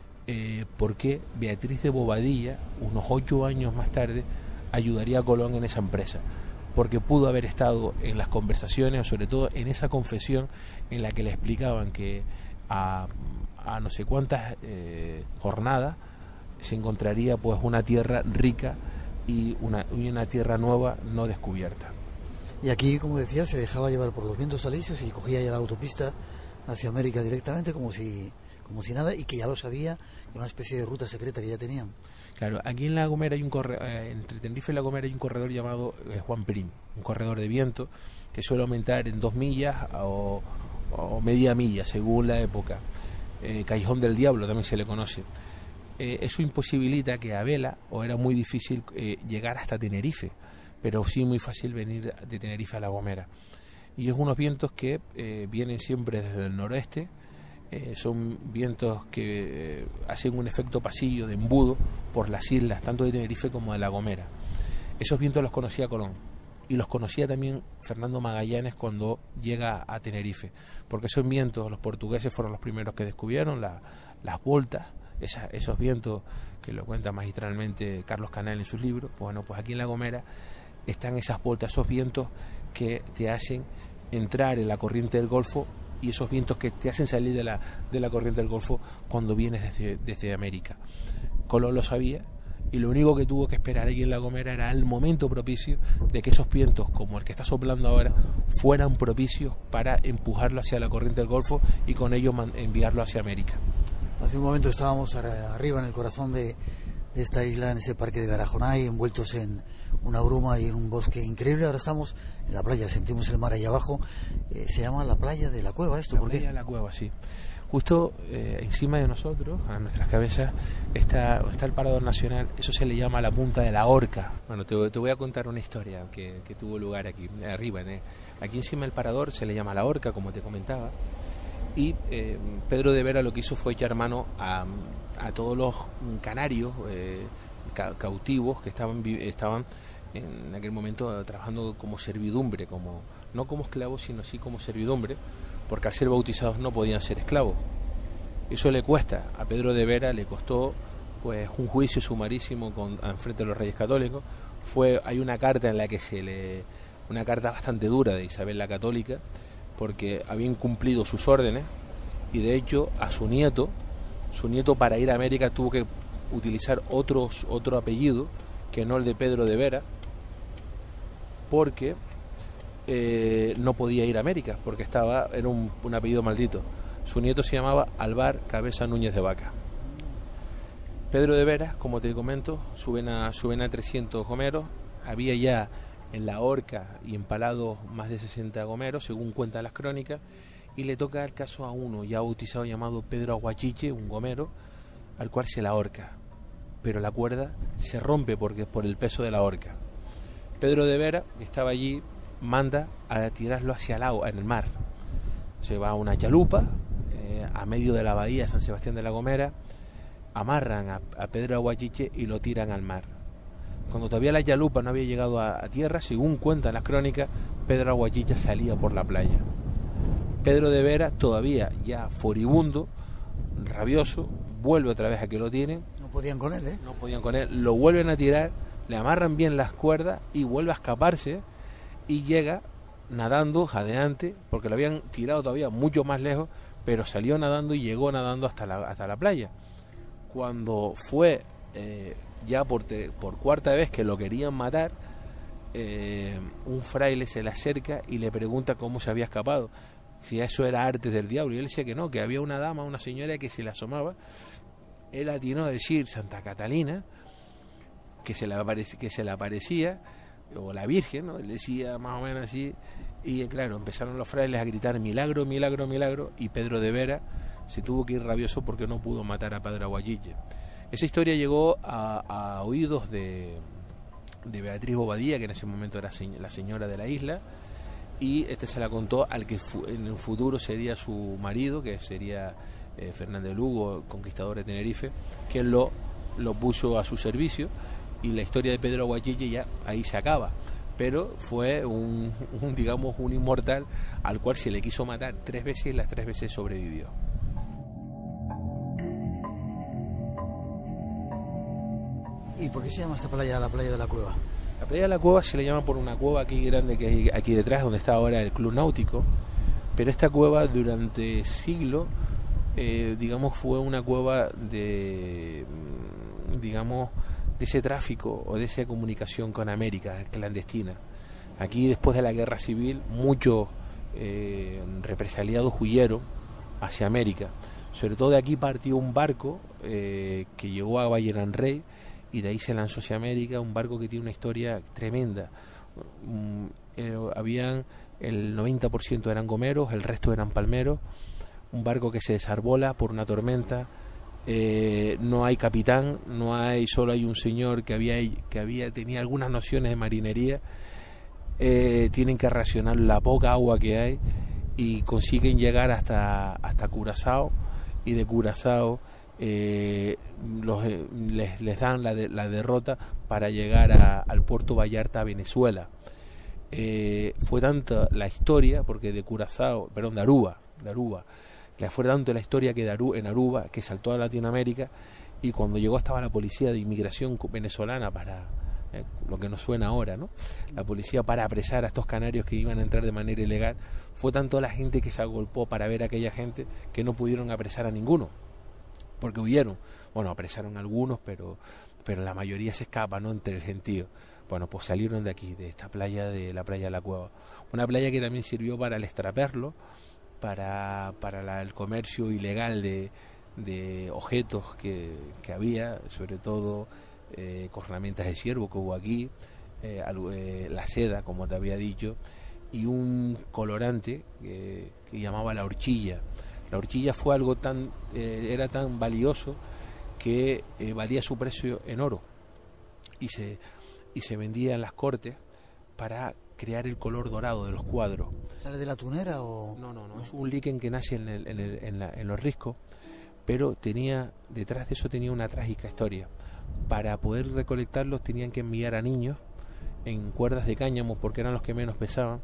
[SPEAKER 4] eh, por qué Beatriz de Bobadilla, unos ocho años más tarde, ayudaría a Colón en esa empresa, porque pudo haber estado en las conversaciones, o sobre todo en esa confesión en la que le explicaban que a, a no sé cuántas eh, jornadas se encontraría pues una tierra rica y una, y una tierra nueva no descubierta.
[SPEAKER 2] Y aquí, como decía, se dejaba llevar por los vientos alisios y cogía ya la autopista hacia América directamente, como si como si nada, y que ya lo sabía, una especie de ruta secreta que ya tenían.
[SPEAKER 4] Claro, aquí en La Gomera hay un corredor, eh, entre Tenerife y La Gomera hay un corredor llamado eh, Juan Perín, un corredor de viento que suele aumentar en dos millas o, o media milla según la época. Eh, Callejón del Diablo también se le conoce. Eh, eso imposibilita que a vela, o era muy difícil eh, llegar hasta Tenerife, pero sí muy fácil venir de Tenerife a La Gomera. Y es unos vientos que eh, vienen siempre desde el noroeste. Eh, son vientos que eh, hacen un efecto pasillo de embudo por las islas, tanto de Tenerife como de La Gomera. Esos vientos los conocía Colón, y los conocía también Fernando Magallanes cuando llega a Tenerife, porque esos vientos los portugueses fueron los primeros que descubrieron, la, las voltas, esa, esos vientos que lo cuenta magistralmente Carlos Canal en sus libros. Bueno, pues aquí en La Gomera están esas voltas, esos vientos que te hacen entrar en la corriente del Golfo, y esos vientos que te hacen salir de la, de la corriente del Golfo cuando vienes desde, desde América. Colón lo sabía, y lo único que tuvo que esperar aquí en La Gomera era el momento propicio de que esos vientos, como el que está soplando ahora, fueran propicios para empujarlo hacia la corriente del Golfo y con ello enviarlo hacia América.
[SPEAKER 2] Hace un momento estábamos arriba en el corazón de, de esta isla, en ese parque de Garajonay, envueltos en una bruma y en un bosque increíble. Ahora estamos en la playa, sentimos el mar ahí abajo. Eh, se llama la playa de la Cueva, ¿esto
[SPEAKER 4] la
[SPEAKER 2] por qué?
[SPEAKER 4] La playa de la Cueva, sí. Justo eh, encima de nosotros, a nuestras cabezas, está, está el Parador Nacional. Eso se le llama la Punta de la Horca. Bueno, te, te voy a contar una historia que, que tuvo lugar aquí, arriba. ¿eh? Aquí encima del Parador se le llama la Horca, como te comentaba. Y eh, Pedro de Vera lo que hizo fue echar mano a, a todos los canarios eh, ca, cautivos que estaban, estaban en aquel momento trabajando como servidumbre, como no como esclavos, sino sí como servidumbre, porque al ser bautizados no podían ser esclavos. Eso le cuesta, a Pedro de Vera le costó pues un juicio sumarísimo con, en frente de los Reyes Católicos. Fue, hay una carta en la que se le, una carta bastante dura de Isabel la Católica, porque había incumplido sus órdenes, y de hecho a su nieto, su nieto para ir a América tuvo que utilizar otros, otro apellido que no el de Pedro de Vera, porque eh, no podía ir a América, porque estaba era un, un apellido maldito. Su nieto se llamaba Alvar Cabeza Núñez de Vaca. Pedro de Vera, como te comento, suben a, suben a trescientos gomeros. Había ya en la horca y empalados más de sesenta gomeros, según cuentan las crónicas, y le toca el caso a uno ya bautizado llamado Pedro Aguachiche, un gomero, al cual se la ahorca, pero la cuerda se rompe porque por el peso de la horca. Pedro de Vera, que estaba allí, manda a tirarlo hacia el agua, en el mar. Se va a una chalupa eh, a medio de la bahía de San Sebastián de la Gomera, amarran a, a Pedro Aguachiche y lo tiran al mar. Cuando todavía la chalupa no había llegado a, a tierra, según cuentan las crónicas, Pedro Aguachiche salía por la playa. Pedro de Vera, todavía ya furibundo, rabioso, vuelve otra vez a que lo tienen.
[SPEAKER 2] No podían con él, ¿eh?
[SPEAKER 4] No podían con él. Lo vuelven a tirar, le amarran bien las cuerdas y vuelve a escaparse y llega nadando, jadeante, porque lo habían tirado todavía mucho más lejos, pero salió nadando y llegó nadando hasta la, hasta la playa. Cuando fue eh, ya por, te, por cuarta vez que lo querían matar, eh, un fraile se le acerca y le pregunta cómo se había escapado, si eso era arte del diablo, y él decía que no, que había una dama, una señora que se le asomaba. Él atinó a decir Santa Catalina, que se le, aparec- que se le aparecía, o la Virgen, ¿no? Él decía más o menos así, y claro, empezaron los frailes a gritar milagro, milagro, milagro, y Pedro de Vera se tuvo que ir rabioso porque no pudo matar a Padre Aguayille. Esa historia llegó a, a oídos de, de Beatriz Bobadilla, que en ese momento era se, la señora de la isla, y este se la contó al que fu, en el futuro sería su marido, que sería eh, Fernández Lugo, conquistador de Tenerife, que lo, lo puso a su servicio, y la historia de Pedro Aguayille ya ahí se acaba. Pero fue un, un, digamos, un inmortal al cual se le quiso matar tres veces y las tres veces sobrevivió.
[SPEAKER 2] ¿Y por qué se llama esta playa la playa de la Cueva?
[SPEAKER 4] La playa de la Cueva se le llama por una cueva aquí grande que hay aquí detrás, donde está ahora el Club Náutico, pero esta cueva durante siglos, eh, digamos, fue una cueva de, digamos, de ese tráfico o de esa comunicación con América clandestina. Aquí, después de la guerra civil, muchos eh, represaliados huyeron hacia América. Sobre todo de aquí partió un barco eh, que llegó a Valleran Rey y de ahí se lanzó hacia América, un barco que tiene una historia tremenda. Um, eh, habían el noventa por ciento eran gomeros, el resto eran palmeros, un barco que se desarbola por una tormenta. Eh, no hay capitán, no hay, solo hay un señor que había que había tenía algunas nociones de marinería. Eh, tienen que racionar la poca agua que hay y consiguen llegar hasta hasta Curazao, y de Curazao eh, los, eh, les, les dan la, de, la derrota para llegar a, al puerto Vallarta, Venezuela. Eh, fue tanta la historia, porque de Curazao, perdón, de Aruba, de Aruba le fue tanto la historia que de Aru, en Aruba, que saltó a Latinoamérica, y cuando llegó estaba la policía de inmigración venezolana para, eh, lo que nos suena ahora, ¿no? La policía para apresar a estos canarios que iban a entrar de manera ilegal. Fue tanto la gente que se agolpó para ver a aquella gente que no pudieron apresar a ninguno, porque huyeron. Bueno, apresaron a algunos, pero, pero la mayoría se escapa, ¿no? Entre el gentío. Bueno, pues salieron de aquí, de esta playa, de la playa de la Cueva. Una playa que también sirvió para el extraperlo, para, para la, el comercio ilegal de, de objetos que, que había, sobre todo eh, cornamentas de ciervo que hubo aquí, eh, eh, la seda, como te había dicho, y un colorante eh, que llamaba la horchilla. La horchilla fue algo tan, eh, era tan valioso que eh, valía su precio en oro, y se, y se vendía en las cortes para crear el color dorado de los cuadros.
[SPEAKER 2] ¿Sale de la tunera o...?
[SPEAKER 4] No, no, no, es un líquen que nace en, el, en, el, en, la, en los riscos, pero tenía, detrás de eso tenía una trágica historia. Para poder recolectarlos tenían que enviar a niños en cuerdas de cáñamo, porque eran los que menos pesaban,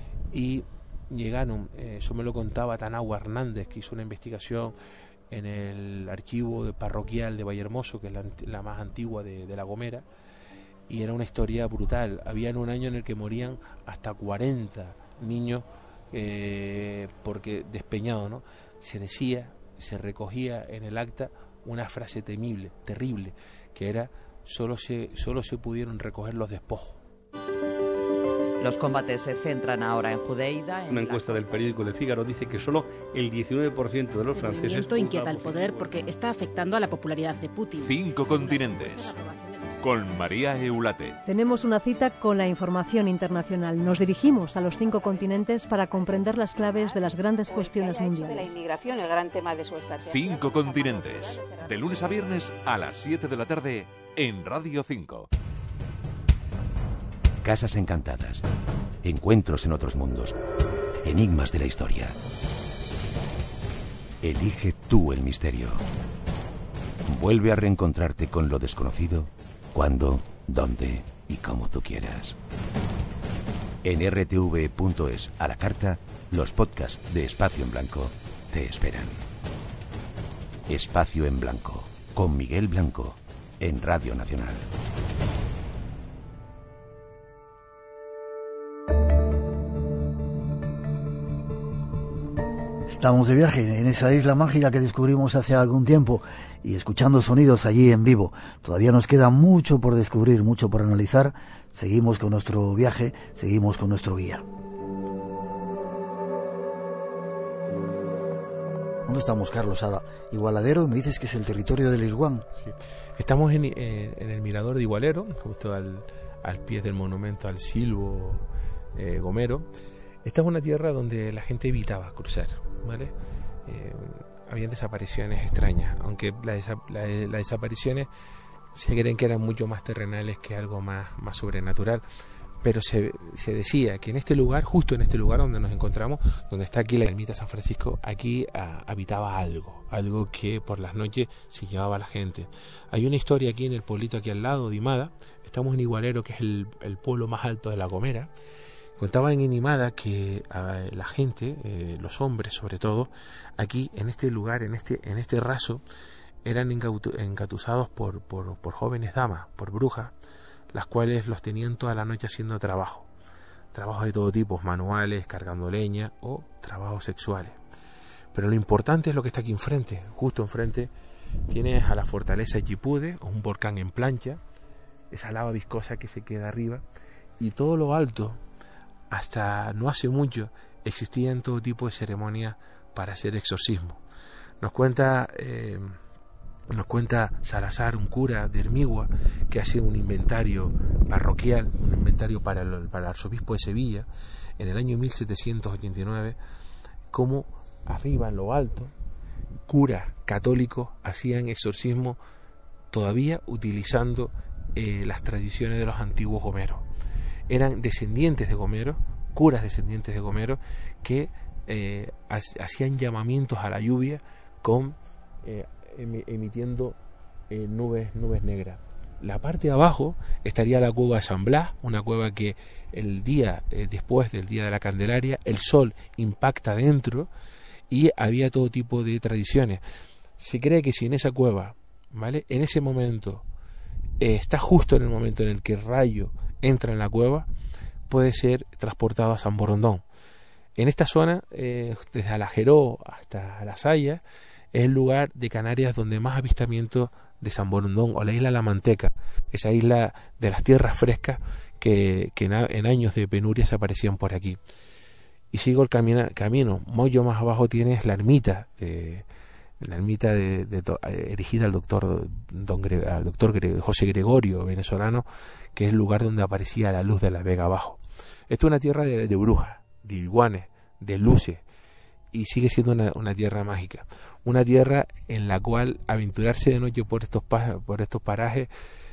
[SPEAKER 4] y llegaron, eh, eso me lo contaba Tanagua Hernández, que hizo una investigación en el archivo de parroquial de Vallehermoso, que es la, la más antigua de, de La Gomera, y era una historia brutal. Había un año en el que morían hasta cuarenta niños eh, porque despeñados, ¿no? Se decía, se recogía en el acta una frase temible, terrible, que era solo se, solo se pudieron recoger los despojos.
[SPEAKER 7] Los combates se centran ahora en Judeida. En
[SPEAKER 8] Una encuesta del periódico Le Figaro dice que solo el diecinueve por ciento de los
[SPEAKER 9] el
[SPEAKER 8] franceses...
[SPEAKER 9] El movimiento inquieta al poder porque está afectando a la popularidad de Putin.
[SPEAKER 5] Cinco continentes. Con María Eulate.
[SPEAKER 10] Tenemos una cita con la información internacional. Nos dirigimos a los cinco continentes para comprender las claves de las grandes cuestiones mundiales.
[SPEAKER 11] De la inmigración, el gran tema de su estrategia.
[SPEAKER 5] Cinco continentes. De lunes a viernes a las siete de la tarde en Radio cinco.
[SPEAKER 6] Casas encantadas, encuentros en otros mundos, enigmas de la historia. Elige tú el misterio. Vuelve a reencontrarte con lo desconocido, cuando, dónde y como tú quieras. En R T V punto es, a la carta, los podcasts de Espacio en Blanco te esperan. Espacio en Blanco, con Miguel Blanco. en Radio Nacional.
[SPEAKER 2] Estamos de viaje en esa isla mágica que descubrimos hace algún tiempo y escuchando sonidos allí en vivo. Todavía nos queda mucho por descubrir, mucho por analizar. Seguimos con nuestro viaje, seguimos con nuestro guía. ¿Dónde estamos, Carlos? Ahora, Igualadero, y me dices que es el territorio del Irguán.
[SPEAKER 4] Sí. Estamos en, eh, en el mirador de Igualero, justo al, al pie del monumento al Silvo eh, Gomero. Esta es una tierra donde la gente evitaba cruzar, ¿vale? Eh, habían desapariciones extrañas, aunque las la, la desapariciones se creen que eran mucho más terrenales que algo más, más sobrenatural, pero se, se decía que en este lugar, justo en este lugar donde nos encontramos, donde está aquí la ermita San Francisco, aquí a, habitaba algo, algo que por las noches se llevaba a la gente. Hay una historia aquí en el pueblito aquí al lado de Imada, estamos en Igualero, que es el, el pueblo más alto de La Gomera. Contaban en Imada que a la gente, eh, los hombres sobre todo, aquí en este lugar, en este, en este raso, eran engatusados por, por, por jóvenes damas, por brujas, las cuales los tenían toda la noche haciendo trabajo, trabajos de todo tipo, manuales, cargando leña o trabajos sexuales. Pero lo importante es lo que está aquí enfrente, justo enfrente tienes a la fortaleza Yipude, un volcán en plancha, esa lava viscosa que se queda arriba, y todo lo alto, hasta no hace mucho, existían todo tipo de ceremonias para hacer exorcismo. Nos cuenta eh, nos cuenta Salazar, un cura de Hermigua, que hace un inventario parroquial, un inventario para el, para el arzobispo de Sevilla, en el año mil setecientos ochenta y nueve, cómo arriba en lo alto, curas católicos hacían exorcismo todavía utilizando eh, las tradiciones de los antiguos gomeros. Eran descendientes de Gomero, curas descendientes de Gomero, que eh, hacían llamamientos a la lluvia con eh, emitiendo eh, nubes, nubes negras. La parte de abajo estaría la cueva de San Blas, una cueva que el día eh, después del día de la Candelaria, el sol impacta dentro y había todo tipo de tradiciones. Se cree que si en esa cueva, ¿vale?, en ese momento eh, está justo en el momento en el que el rayo entra en la cueva, puede ser transportado a San Borondón. En esta zona, eh, desde Alajeró hasta La Saya, es el lugar de Canarias donde más avistamientos de San Borondón, o la isla La Manteca, esa isla de las tierras frescas que, que en, en años de penuria se aparecían por aquí. Y sigo el camino, camino, mucho más abajo tienes la ermita de la ermita de, de, de, erigida al doctor don, al doctor José Gregorio, venezolano, que es el lugar donde aparecía la luz de la Vega abajo. Esto es una tierra de, de brujas, de iguanes, de luces, y sigue siendo una, una tierra mágica, una tierra en la cual aventurarse de noche por estos por estos parajes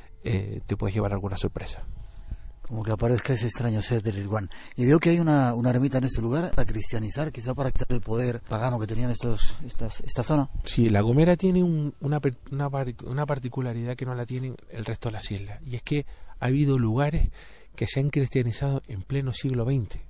[SPEAKER 4] eh, te puede llevar a alguna sorpresa.
[SPEAKER 2] Como que aparezca ese extraño ser del Irguán. Y veo que hay una, una ermita en este lugar para cristianizar, quizá para quitar el poder pagano que tenían estos, estas, esta zona.
[SPEAKER 4] Sí, La Gomera tiene un, una, una, una particularidad que no la tienen el resto de las islas, y es que ha habido lugares que se han cristianizado en pleno siglo veinte.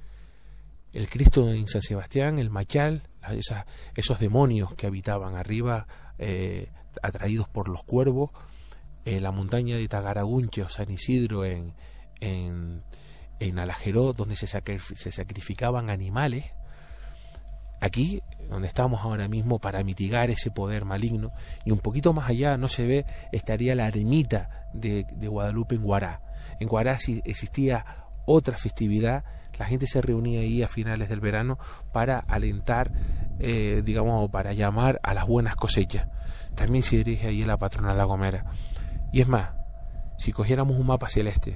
[SPEAKER 4] El Cristo en San Sebastián, el Machal, esas, esos demonios que habitaban arriba, eh, atraídos por los cuervos, eh, la montaña de Tagaragunche o San Isidro en en, en Alajeró, donde se, sacrif- se sacrificaban animales. Aquí, donde estamos ahora mismo, para mitigar ese poder maligno, y un poquito más allá, no se ve, estaría la ermita de, de Guadalupe en Guará. En Guará sí existía otra festividad, la gente se reunía ahí a finales del verano para alentar, eh, digamos, para llamar a las buenas cosechas. También se dirige ahí la patrona La Gomera. Y es más, si cogiéramos un mapa celeste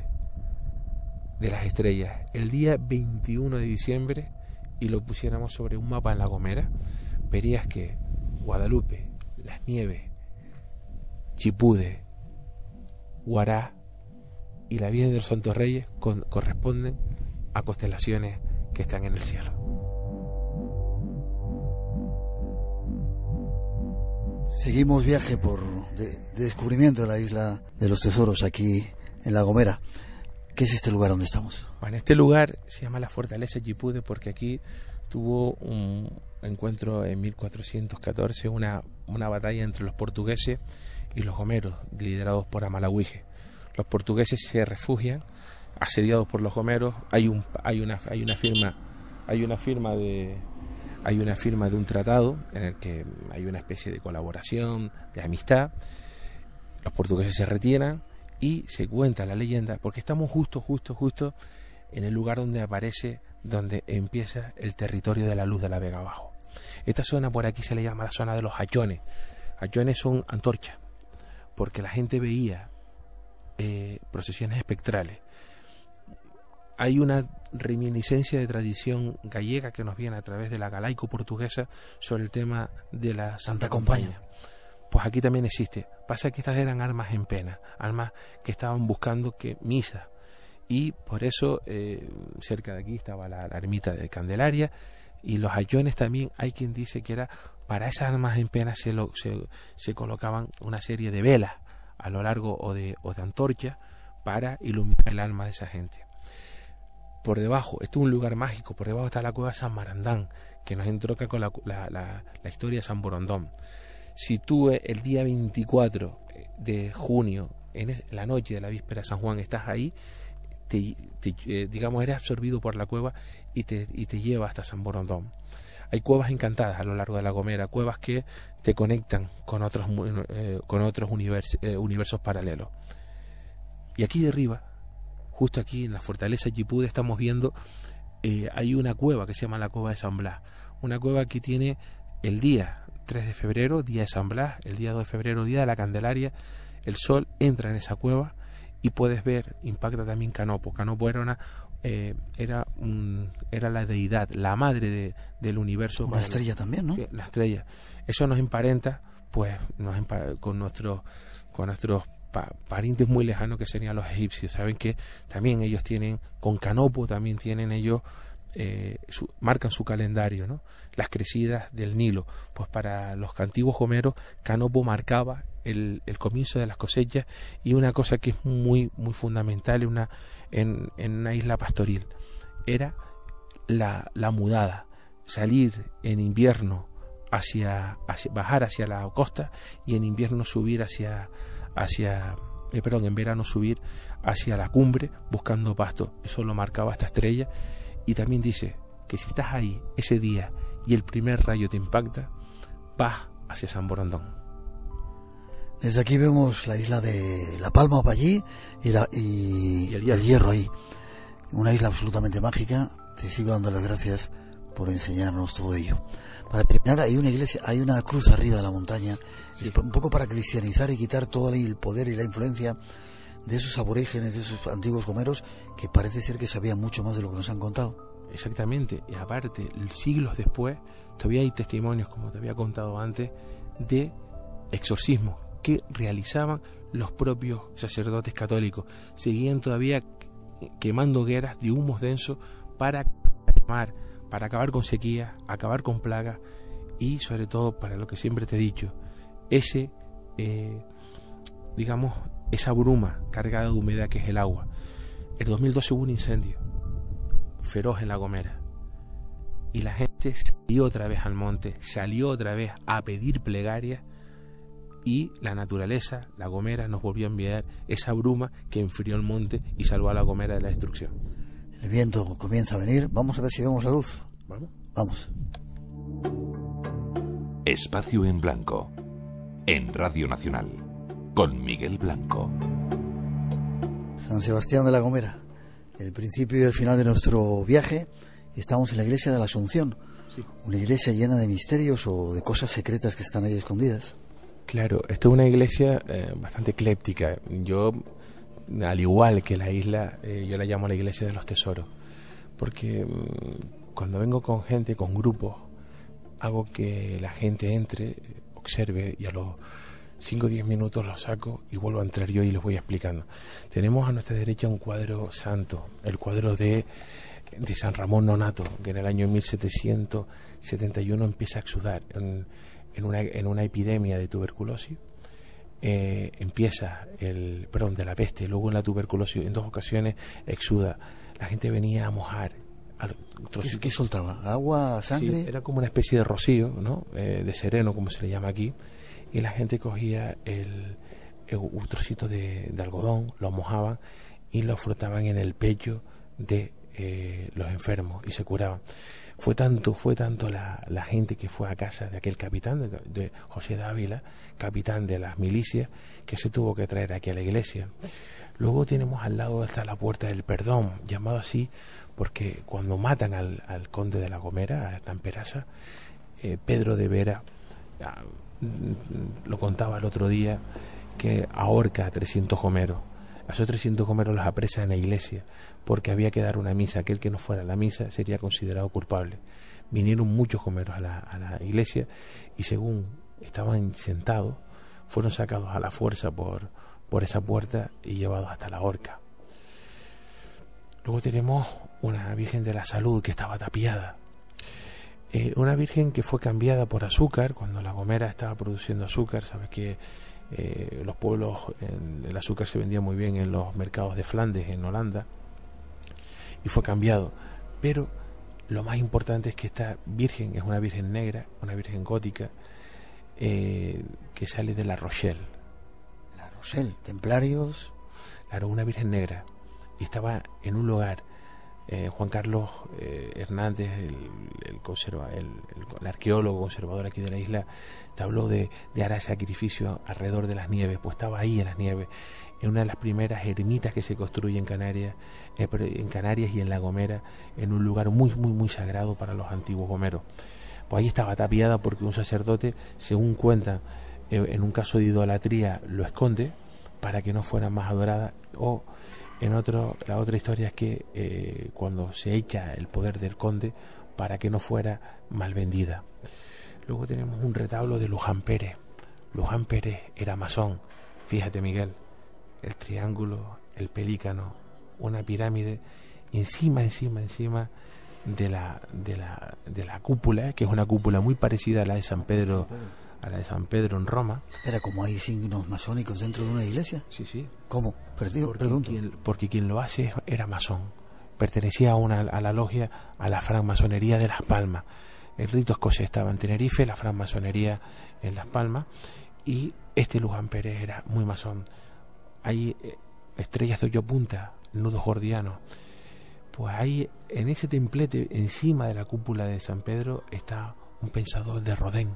[SPEAKER 4] de las estrellas el día veintiuno de diciembre y lo pusiéramos sobre un mapa en La Gomera, verías que Guadalupe, Las Nieves, Chipude, Guará y la Virgen de los Santos Reyes con, corresponden a constelaciones que están en el cielo.
[SPEAKER 2] Seguimos viaje por de, de descubrimiento de la isla de los tesoros aquí en La Gomera. ¿Qué es este lugar donde estamos?
[SPEAKER 4] Bueno, este lugar se llama la Fortaleza Yipude porque aquí tuvo un encuentro en mil cuatrocientos catorce, una, una batalla entre los portugueses y los gomeros, liderados por Amalauige. Los portugueses se refugian, asediados por los gomeros. Hay un hay una hay una firma hay una firma de hay una firma de un tratado en el que hay una especie de colaboración, de amistad. Los portugueses se retiran y se cuenta la leyenda, porque estamos justo justo justo en el lugar donde aparece, donde empieza el territorio de la Luz de la Vega Abajo. Esta zona por aquí se le llama la zona de los hachones. Hachones son antorchas, porque la gente veía eh, procesiones espectrales. Hay una reminiscencia de tradición gallega que nos viene a través de la galaico-portuguesa sobre el tema de la Santa Compaña. Pues aquí también existe. Pasa que estas eran armas en pena, armas que estaban buscando que misa. Y por eso eh, cerca de aquí estaba la, la ermita de Candelaria, y los hachones también hay quien dice que era para esas armas en pena se, lo, se, se colocaban una serie de velas a lo largo o de, o de antorchas para iluminar el alma de esa gente. Por debajo, esto es un lugar mágico, por debajo está la cueva San Marandán, que nos entronca con la, la, la, la historia de San Borondón. Si tú el día veinticuatro de junio, en la noche de la víspera de San Juan, estás ahí, te, te, eh, digamos, eres absorbido por la cueva y te, y te lleva hasta San Borondón. Hay cuevas encantadas a lo largo de La Gomera, cuevas que te conectan con otros, eh, con otros univers, eh, universos paralelos. Y aquí de arriba, justo aquí en la fortaleza Yipude, estamos viendo, eh, hay una cueva que se llama la Cueva de San Blas. Una cueva que tiene el día tres de febrero, día de San Blas, el día dos de febrero, día de la Candelaria. El sol entra en esa cueva y puedes ver, impacta también Canopo. Canopo era una eh, era un, era la deidad, la madre de, del universo.
[SPEAKER 2] Una estrella los, también, ¿no?
[SPEAKER 4] Sí, la estrella. Eso nos emparenta, pues, nos emparenta con nuestros con nuestros pa, parientes muy lejanos, que serían los egipcios. Saben que también ellos tienen, con Canopo también tienen ellos, eh, su, marcan su calendario, ¿no? Las crecidas del Nilo. Pues para los antiguos gomeros, Canopo marcaba El, el comienzo de las cosechas, y una cosa que es muy muy fundamental en una, en, en una isla pastoril era la, la mudada, salir en invierno hacia, hacia bajar hacia la costa, y en invierno subir hacia hacia eh, perdón en verano subir hacia la cumbre buscando pasto. Eso lo marcaba esta estrella. Y también dice que si estás ahí ese día y el primer rayo te impacta, vas hacia San Borondón.
[SPEAKER 2] Desde aquí vemos la isla de La Palma para allí y, la, y, y el, hierro. el Hierro ahí. Una isla absolutamente mágica. Te sigo dando las gracias por enseñarnos todo ello. Para terminar, hay una iglesia, hay una cruz arriba de la montaña, sí. Un poco para cristianizar y quitar todo el poder y la influencia de esos aborígenes, de esos antiguos gomeros, que parece ser que sabían mucho más de lo que nos han contado.
[SPEAKER 4] Exactamente. Y aparte, siglos después, todavía hay testimonios, como te había contado antes, de exorcismos que realizaban los propios sacerdotes católicos. Seguían todavía quemando hogueras de humos densos para quemar, para acabar con sequías, acabar con plagas, y sobre todo para lo que siempre te he dicho, ese eh, digamos esa bruma cargada de humedad que es el agua. El dos mil doce hubo un incendio feroz en La Gomera y la gente salió otra vez al monte, salió otra vez a pedir plegarias, y la naturaleza, La Gomera, nos volvió a enviar esa bruma que enfrió el monte y salvó a La Gomera de la destrucción.
[SPEAKER 2] El viento comienza a venir. Vamos a ver si vemos la luz.
[SPEAKER 4] ¿Vamos?
[SPEAKER 2] Vamos.
[SPEAKER 5] Espacio en Blanco, en Radio Nacional, con Miguel Blanco.
[SPEAKER 2] San Sebastián de La Gomera, el principio y el final de nuestro viaje. Estamos en la iglesia de la Asunción, sí. Una iglesia llena de misterios o de cosas secretas que están ahí escondidas.
[SPEAKER 4] Claro, esto es una iglesia eh, bastante ecléptica. Yo, al igual que la isla, eh, yo la llamo la iglesia de los tesoros, porque mm, cuando vengo con gente, con grupos, hago que la gente entre, observe, y a los cinco o diez minutos los saco y vuelvo a entrar yo y les voy explicando. Tenemos a nuestra derecha un cuadro santo, el cuadro de, de San Ramón Nonato, que en el año mil setecientos setenta y uno empieza a exudar en, en, una, en una epidemia de tuberculosis. Eh, empieza el perdón de la peste, luego en la tuberculosis en dos ocasiones exuda. La gente venía a mojar
[SPEAKER 2] ¿Qué, ¿Qué soltaba? ¿Agua, sangre?
[SPEAKER 4] Sí, era como una especie de rocío, ¿no? Eh, de sereno, como se le llama aquí, y la gente cogía el, el un trocito de, de algodón, lo mojaban y lo frotaban en el pecho de eh, los enfermos y se curaban. Fue tanto, fue tanto la, la gente que fue a casa de aquel capitán, de, de José Dávila, capitán de las milicias, que se tuvo que traer aquí a la iglesia. Luego tenemos al lado está la Puerta del Perdón, llamado así porque cuando matan al, al conde de La Gomera, a Hernán Peraza, eh, Pedro de Vera, ah, lo contaba el otro día, que ahorca a trescientos gomeros. A esos trescientos gomeros los apresa en la iglesia, porque había que dar una misa. Aquel que no fuera a la misa sería considerado culpable. Vinieron muchos gomeros a la, a la iglesia y según estaban sentados, fueron sacados a la fuerza por, por esa puerta y llevados hasta la horca. Luego tenemos una Virgen de la Salud que estaba tapiada. Eh, una Virgen que fue cambiada por azúcar cuando La Gomera estaba produciendo azúcar. Sabes que eh, los pueblos, en, el azúcar se vendía muy bien en los mercados de Flandes, en Holanda, y fue cambiado. Pero lo más importante es que esta Virgen es una Virgen negra, una Virgen gótica, eh, que sale de La Rochelle.
[SPEAKER 2] La Rochelle, templarios.
[SPEAKER 4] Claro, una Virgen negra. Y estaba en un lugar. Eh, Juan Carlos eh, Hernández, el, el, conserva, el, el, el arqueólogo conservador aquí de la isla, te habló de, de hará sacrificio alrededor de las nieves. Pues estaba ahí en las nieves, en una de las primeras ermitas que se construye en Canarias, eh, en Canarias y en La Gomera, en un lugar muy, muy, muy sagrado para los antiguos gomeros. Pues ahí estaba tapiada porque un sacerdote, según cuentan, eh, en un caso de idolatría lo esconde para que no fuera más adorada, o en otro, la otra historia es que eh, cuando se echa el poder del conde para que no fuera mal vendida. Luego tenemos un retablo de Luján Pérez. Luján Pérez era masón. Fíjate, Miguel, el triángulo, el pelícano, una pirámide encima, encima, encima de la, de la, de la cúpula, que es una cúpula muy parecida a la de San Pedro, a la de San Pedro en Roma.
[SPEAKER 2] ¿Era como hay signos masónicos dentro de una iglesia?
[SPEAKER 4] Sí, sí.
[SPEAKER 2] ¿Cómo? Perdido,
[SPEAKER 4] porque,
[SPEAKER 2] pregunto.
[SPEAKER 4] Quien, porque quien lo hace era masón. Pertenecía a, una, a la logia, a la francmasonería de Las Palmas. El rito escocés estaba en Tenerife, la francmasonería en Las Palmas, y este Luján Pérez era muy masón. Hay eh, estrellas de ocho puntas, nudos gordianos. Pues ahí, en ese templete, encima de la cúpula de San Pedro, está un pensador de Rodin.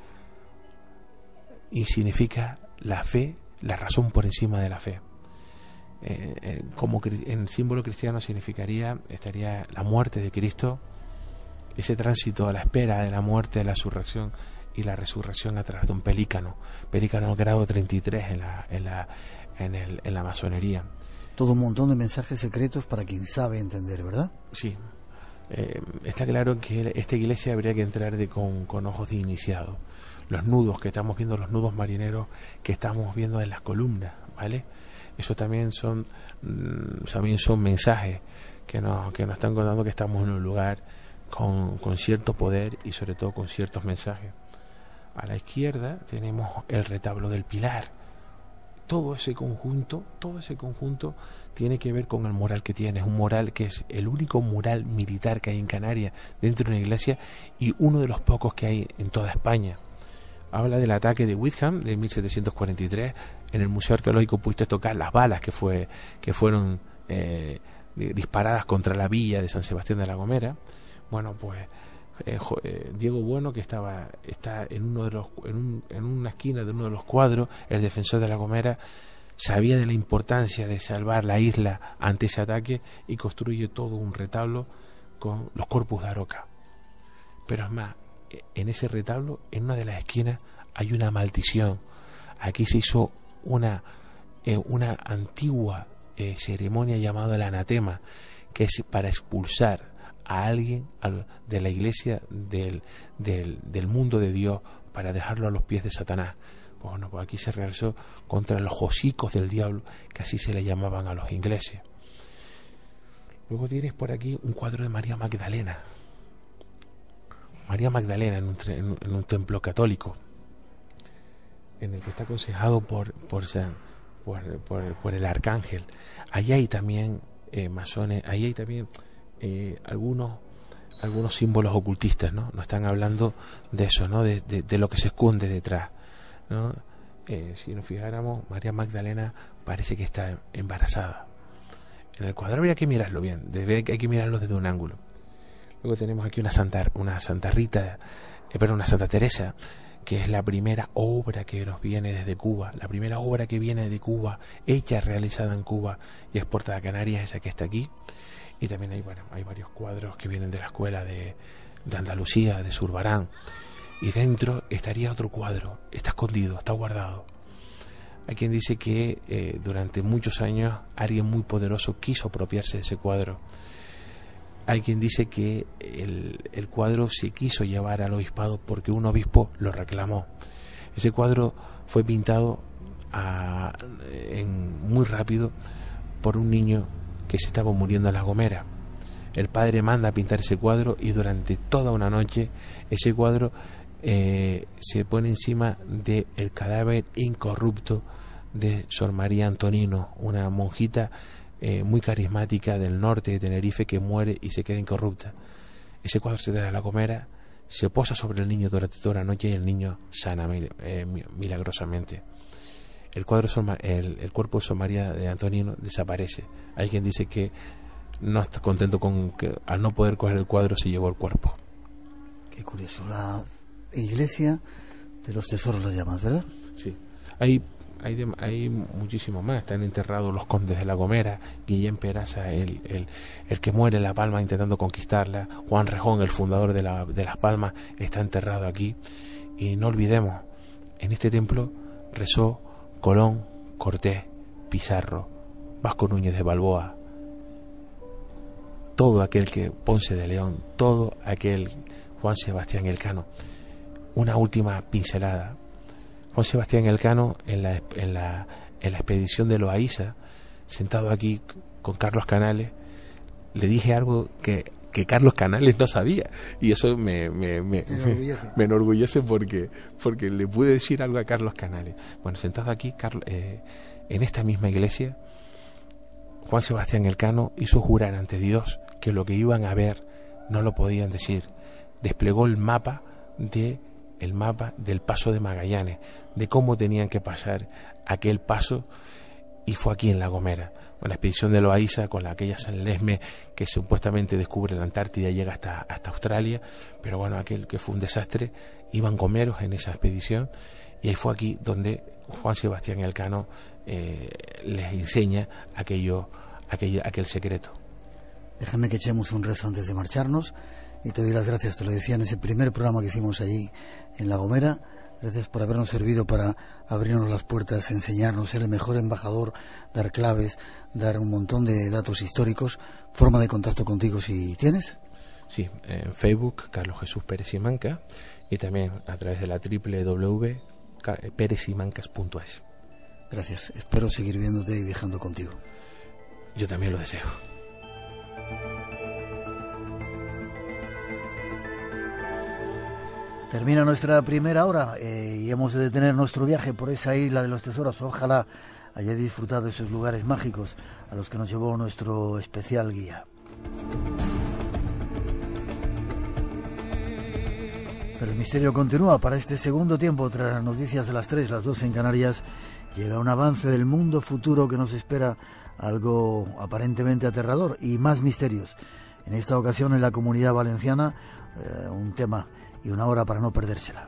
[SPEAKER 4] Y significa la fe, la razón por encima de la fe. Eh, eh, como en símbolo cristiano significaría, estaría la muerte de Cristo, ese tránsito a la espera de la muerte, de la resurrección, y la resurrección a través de un pelícano, pelícano grado treinta y tres en la, en la, en el, en la masonería.
[SPEAKER 2] Todo un montón de mensajes secretos para quien sabe entender, ¿verdad?
[SPEAKER 4] Sí. Eh, está claro que esta iglesia habría que entrar de, con, con ojos de iniciado. Los nudos que estamos viendo, los nudos marineros que estamos viendo en las columnas, ¿vale? Eso también son, mmm, también son mensajes que nos, que nos están contando que estamos en un lugar con, con cierto poder y sobre todo con ciertos mensajes. A la izquierda tenemos el retablo del Pilar. Todo ese conjunto, todo ese conjunto tiene que ver con el mural que tiene. Es un mural que es el único mural militar que hay en Canarias dentro de una iglesia y uno de los pocos que hay en toda España. Habla del ataque de Witham de mil setecientos cuarenta y tres. En el Museo Arqueológico pudiste tocar las balas que fue que fueron eh, disparadas contra la villa de San Sebastián de la Gomera. Bueno, pues eh, eh, Diego Bueno, que estaba está en uno de los en, un, en una esquina de uno de los cuadros, el defensor de la Gomera, sabía de la importancia de salvar la isla ante ese ataque y construye todo un retablo con los Corpus de Aroca. Pero es más, en ese retablo, en una de las esquinas, hay una maldición. Aquí se hizo una, eh, una antigua eh, ceremonia llamada el anatema, que es para expulsar a alguien al, de la iglesia del, del, del mundo de Dios, para dejarlo a los pies de Satanás. Bueno, pues aquí se realizó contra los hocicos del diablo, que así se le llamaban a los ingleses. Luego tienes por aquí un cuadro de María Magdalena. María Magdalena en un, en, en un templo católico, en el que está aconsejado por por, por, por, por el arcángel. Allí hay también eh, masones, allí hay también eh, algunos algunos símbolos ocultistas, ¿no? Nos están hablando de eso, ¿no? De, de, de lo que se esconde detrás, ¿no? Eh, si nos fijáramos, María Magdalena parece que está embarazada. En el cuadro habría que mirarlo bien, debe, hay que mirarlo desde un ángulo. Luego tenemos aquí una Santa, una Santa Rita, eh, perdón, una Santa Teresa, que es la primera obra que nos viene desde Cuba, la primera obra que viene de Cuba, hecha, realizada en Cuba y exportada a Canarias, esa que está aquí. Y también hay, bueno, hay varios cuadros que vienen de la escuela de, de Andalucía, de Zurbarán. Y dentro estaría otro cuadro, está escondido, está guardado. Hay quien dice que eh, durante muchos años alguien muy poderoso quiso apropiarse de ese cuadro. Hay quien dice que el, el cuadro se quiso llevar al obispado porque un obispo lo reclamó. Ese cuadro fue pintado a, en, muy rápido por un niño que se estaba muriendo en La Gomera. El padre manda a pintar ese cuadro y durante toda una noche ese cuadro eh, se pone encima del cadáver incorrupto de Sor María Antonino, una monjita eh, muy carismática del norte de Tenerife que muere y se queda incorrupta. Ese cuadro se trae a La Gomera, se posa sobre el niño durante toda la noche y el niño sana eh, milagrosamente. El cuadro el, el cuerpo de Sor María de Antonino desaparece. Hay quien dice que no está contento con que al no poder coger el cuadro se llevó el cuerpo.
[SPEAKER 2] Qué curioso, la iglesia de los tesoros la llamas, ¿verdad?
[SPEAKER 4] Sí, hay hay, de, hay muchísimo más. Están enterrados los condes de La Gomera, Guillén Peraza, el, el, el que muere en La Palma intentando conquistarla, Juan Rejón, el fundador de, la, de Las Palmas, está enterrado aquí. Y no olvidemos, en este templo rezó Colón, Cortés, Pizarro, Vasco Núñez de Balboa, todo aquel que Ponce de León, todo aquel Juan Sebastián Elcano. Una última pincelada. Juan Sebastián Elcano en la, en la, en la expedición de Loaiza, sentado aquí con Carlos Canales, le dije algo que, que Carlos Canales no sabía y eso me, me, me, me, me enorgullece porque, porque le pude decir algo a Carlos Canales. Bueno, sentado aquí Carlos, eh, en esta misma iglesia, Juan Sebastián Elcano hizo jurar ante Dios que lo que iban a ver no lo podían decir. Desplegó el mapa de el mapa del paso de Magallanes, de cómo tenían que pasar aquel paso, y fue aquí en La Gomera, con la expedición de Loaiza, con la, aquella San Lesme que supuestamente descubre la Antártida y llega hasta, hasta Australia, pero bueno, aquel que fue un desastre. Iban gomeros en esa expedición y ahí fue aquí donde Juan Sebastián Elcano eh, les enseña aquello, aquello, aquel secreto.
[SPEAKER 2] Déjame que echemos un rezo antes de marcharnos y te doy las gracias, te lo decía en ese primer programa que hicimos allí en La Gomera. Gracias por habernos servido para abrirnos las puertas, enseñarnos, ser el mejor embajador, dar claves, dar un montón de datos históricos. Forma de contacto contigo si tienes.
[SPEAKER 4] Sí, en Facebook, Carlos Jesús Pérez Simancas, y también a través de la doble u doble u doble u punto pérez simancas punto es.
[SPEAKER 2] Gracias, espero seguir viéndote y viajando contigo.
[SPEAKER 4] Yo también lo deseo.
[SPEAKER 2] Termina nuestra primera hora eh, y hemos de detener nuestro viaje por esa isla de los tesoros. Ojalá haya disfrutado de esos lugares mágicos a los que nos llevó nuestro especial guía. Pero el misterio continúa. Para este segundo tiempo, tras las noticias de las tres, las dos en Canarias, llega un avance del mundo futuro que nos espera, algo aparentemente aterrador y más misterios. En esta ocasión en la Comunidad Valenciana, eh, un tema y una hora para no perdérsela.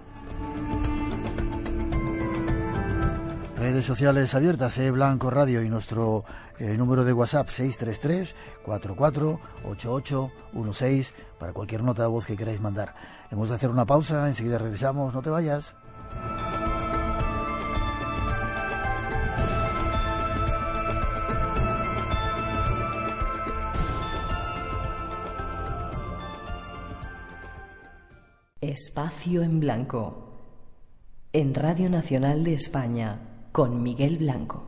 [SPEAKER 2] Redes sociales abiertas, E Blanco Radio, y nuestro eh, número de WhatsApp seis tres tres, cuatro cuatro ocho ocho uno seis para cualquier nota de voz que queráis mandar. Hemos de hacer una pausa, enseguida regresamos, no te vayas.
[SPEAKER 3] Espacio en Blanco, en Radio Nacional de España, con Miguel Blanco.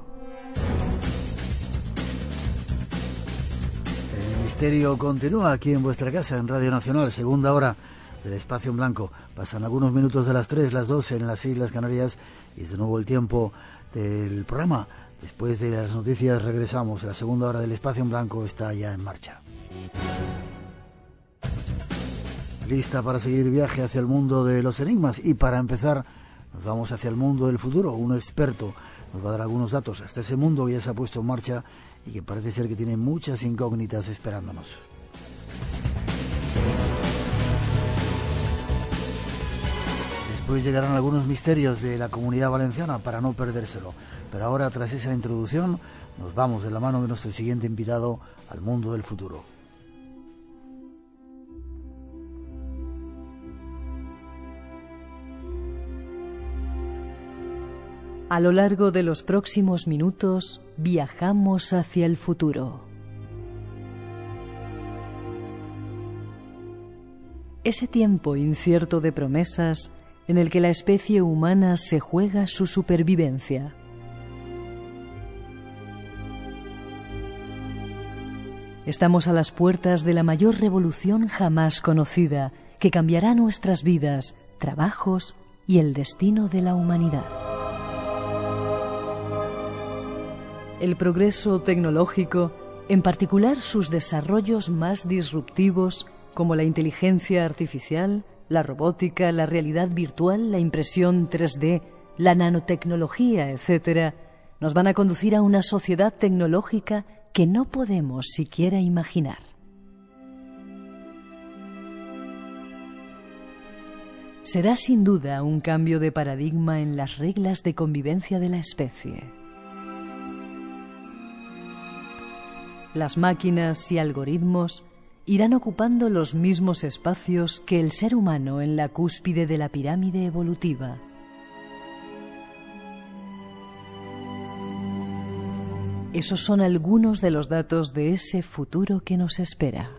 [SPEAKER 2] El misterio continúa aquí en vuestra casa, en Radio Nacional, segunda hora del Espacio en Blanco. Pasan algunos minutos de las tres, las dos en las Islas Canarias, y es de nuevo el tiempo del programa. Después de las noticias regresamos, la segunda hora del Espacio en Blanco está ya en marcha. lista para seguir viaje hacia el mundo de los enigmas. Y para empezar, nos vamos hacia el mundo del futuro. Un experto nos va a dar algunos datos hasta ese mundo que ya se ha puesto en marcha y que parece ser que tiene muchas incógnitas esperándonos. Después llegarán algunos misterios de la Comunidad Valenciana para no perdérselo. Pero ahora, tras esa introducción, nos vamos de la mano de nuestro siguiente invitado al mundo del futuro.
[SPEAKER 3] A lo largo de los próximos minutos, viajamos hacia el futuro. Ese tiempo incierto de promesas en el que la especie humana se juega su supervivencia. Estamos a las puertas de la mayor revolución jamás conocida, que cambiará nuestras vidas, trabajos y el destino de la humanidad. El progreso tecnológico, en particular sus desarrollos más disruptivos, como la inteligencia artificial, la robótica, la realidad virtual, la impresión tres D, la nanotecnología, etcétera, nos van a conducir a una sociedad tecnológica que no podemos siquiera imaginar. Será sin duda un cambio de paradigma en las reglas de convivencia de la especie. Las máquinas y algoritmos irán ocupando los mismos espacios que el ser humano en la cúspide de la pirámide evolutiva. Esos son algunos de los datos de ese futuro que nos espera.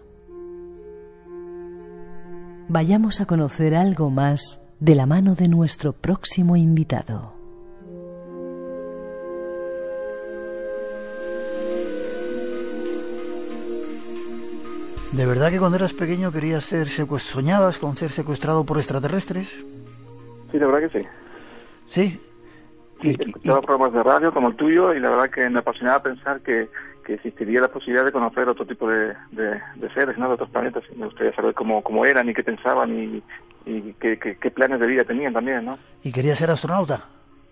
[SPEAKER 3] Vayamos a conocer algo más de la mano de nuestro próximo invitado.
[SPEAKER 2] ¿De verdad que cuando eras pequeño querías ser secuestrado, soñabas con ser secuestrado por extraterrestres?
[SPEAKER 12] Sí, la verdad que sí.
[SPEAKER 2] ¿Sí?
[SPEAKER 12] Sí, he escuchado programas de radio como el tuyo y la verdad que me apasionaba pensar que, que existiría la posibilidad de conocer otro tipo de, de, de seres, ¿no? De otros planetas. Me gustaría saber cómo, cómo eran y qué pensaban y, y qué, qué, qué planes de vida tenían también, ¿no?
[SPEAKER 2] ¿Y querías ser astronauta?